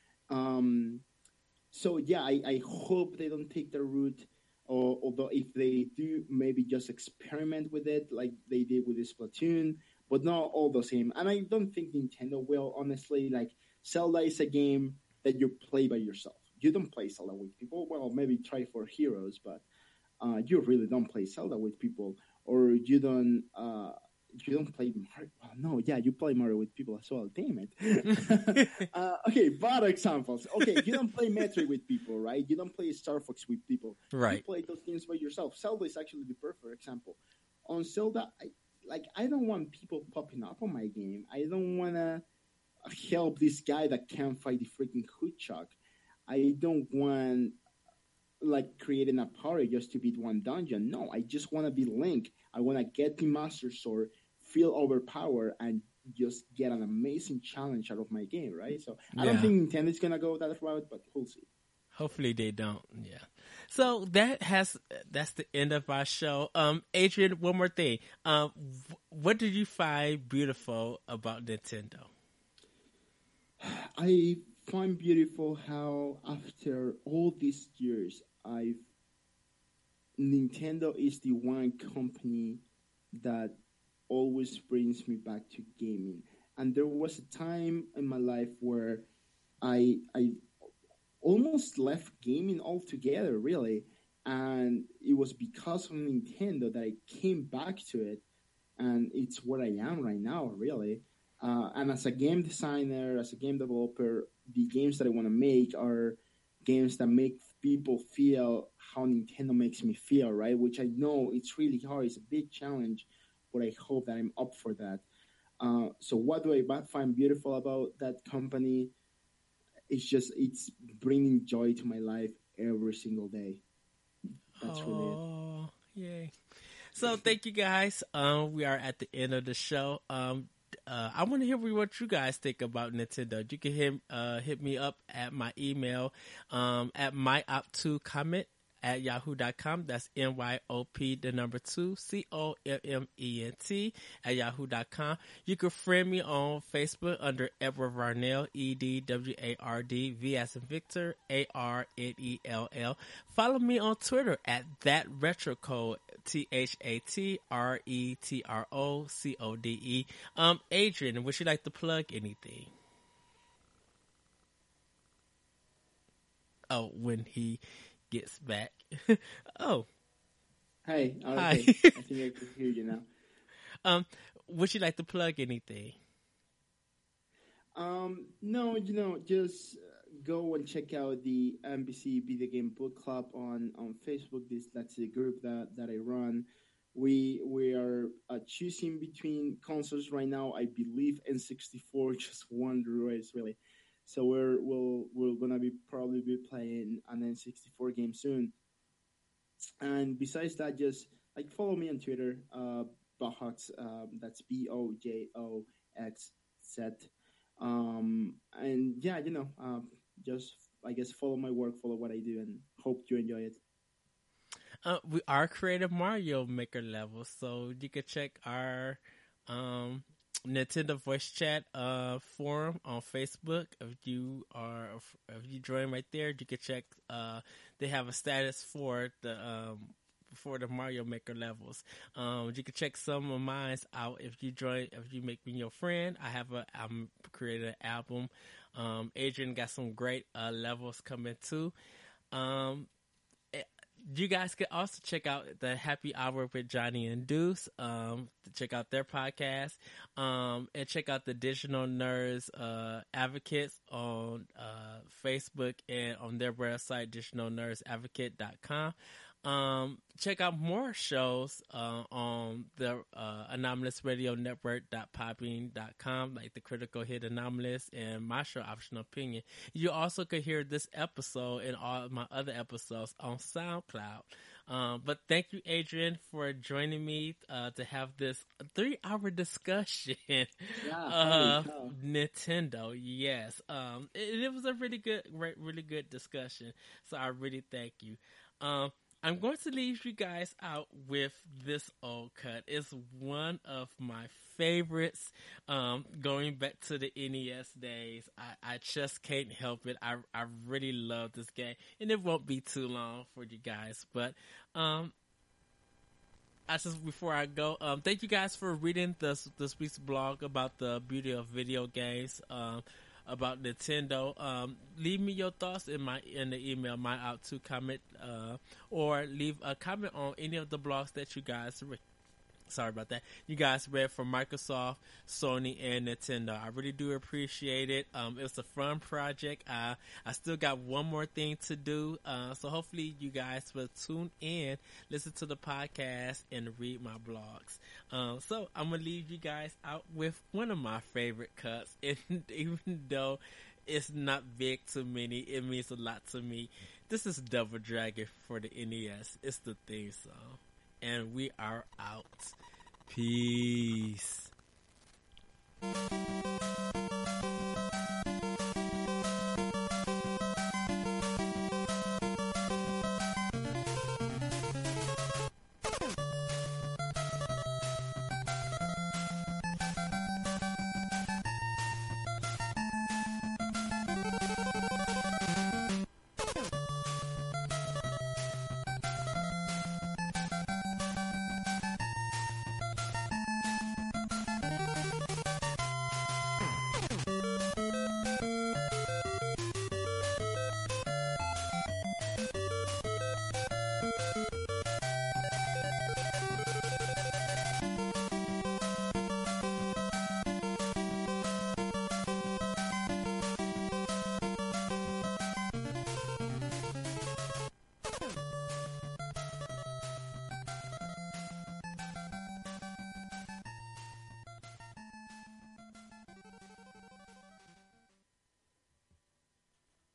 Speaker 3: So yeah, I hope they don't take the route, or although if they do, maybe just experiment with it like they did with this Splatoon, but not all the same. And I don't think Nintendo will, honestly. Like Zelda is a game that you play by yourself. You don't play Zelda with people. Well, maybe try for Heroes, but you really don't play Zelda with people, or you don't you don't play Mario. Well, no, yeah, you play Mario with people as well. Damn it. Okay, bad examples. Okay, you don't play Metroid with people, right? You don't play Star Fox with people.
Speaker 1: Right.
Speaker 3: You play those games by yourself. Zelda is actually the perfect example. On Zelda, I don't want people popping up on my game. I don't want to help this guy that can't fight the freaking Hoodchuck. I don't want creating a party just to beat one dungeon. No, I just want to be Link. I want to get the Master Sword, feel overpowered, and just get an amazing challenge out of my game, right? So I don't think Nintendo's gonna go that route, but we'll see.
Speaker 1: Hopefully they don't. Yeah. So that's the end of our show. Adrian, one more thing. What did you find beautiful about Nintendo?
Speaker 3: I find beautiful how after all these years, Nintendo is the one company that always brings me back to gaming. And there was a time in my life where I almost left gaming altogether, really. And it was because of Nintendo that I came back to it. And it's where I am right now, really. And as a game designer, as a game developer, the games that I want to make are games that make people feel how Nintendo makes me feel, right? Which I know it's really hard. It's a big challenge, but I hope that I'm up for that. So what do I find beautiful about that company? It's bringing joy to my life every single day. That's really it.
Speaker 1: Yay. So thank you guys. We are at the end of the show. I want to hear what you guys think about Nintendo. You can hit me up at my email at myop2comment@yahoo.com. That's MYOP, the number 2, COMMENT at yahoo.com. You can friend me on Facebook under Edward Varnell, EDWARD, V as in Victor, ARNELL. Follow me on Twitter at ThatRetrocode, ThatRetrocode. Adrian, would you like to plug anything? Oh, when he gets back. Oh.
Speaker 3: Hey.
Speaker 1: Hi.
Speaker 3: I think I can hear you now.
Speaker 1: Would you like to plug anything?
Speaker 3: No, just go and check out the NBC Video Game Book Club on Facebook. That's the group that I run. We are choosing between consoles right now. I believe N64 just won the race, really. So we're gonna probably be playing an N64 game soon. And besides that, just follow me on Twitter, Bojox. That's BOJOXZ. And yeah, just I guess follow my work, follow what I do, and hope you enjoy it.
Speaker 1: We are creative Mario Maker levels, so you can check our Nintendo voice chat forum on Facebook. If you join right there, you can check. They have a status for the Mario Maker levels. You can check some of mine out if you make me your friend. I'm creating an album. Adrian got some great levels coming too. You guys can also check out the Happy Hour with Johnny and Deuce. Check out their podcast. And check out the Digital Nerds Advocates on Facebook and on their website, digitalnerdsadvocate.com. Check out more shows on the Anomalous Radio Network.podbean.com, like the Critical Hit Anomalous and my show Optional Opinion. You also could hear this episode and all of my other episodes on SoundCloud. But thank you, Adrian, for joining me to have this 3-hour discussion. Nintendo. Yes. It was a really good discussion. So I really thank you. I'm going to leave you guys out with this old cut. It's one of my favorites. Going back to the NES days, I just can't help it. I really love this game, and it won't be too long for you guys. But before I go, thank you guys for reading this week's blog about the beauty of video games. About Nintendo. Leave me your thoughts in the email, myop2comment, or leave a comment on any of the blogs that you guys Sorry about that. You guys read from Microsoft, Sony, and Nintendo. I really do appreciate it. It was a fun project. I still got one more thing to do. So hopefully you guys will tune in, listen to the podcast, and read my blogs. So I'm going to leave you guys out with one of my favorite cuts. And even though it's not big to many, it means a lot to me. This is Double Dragon for the NES. It's the theme song. And we are out. Peace.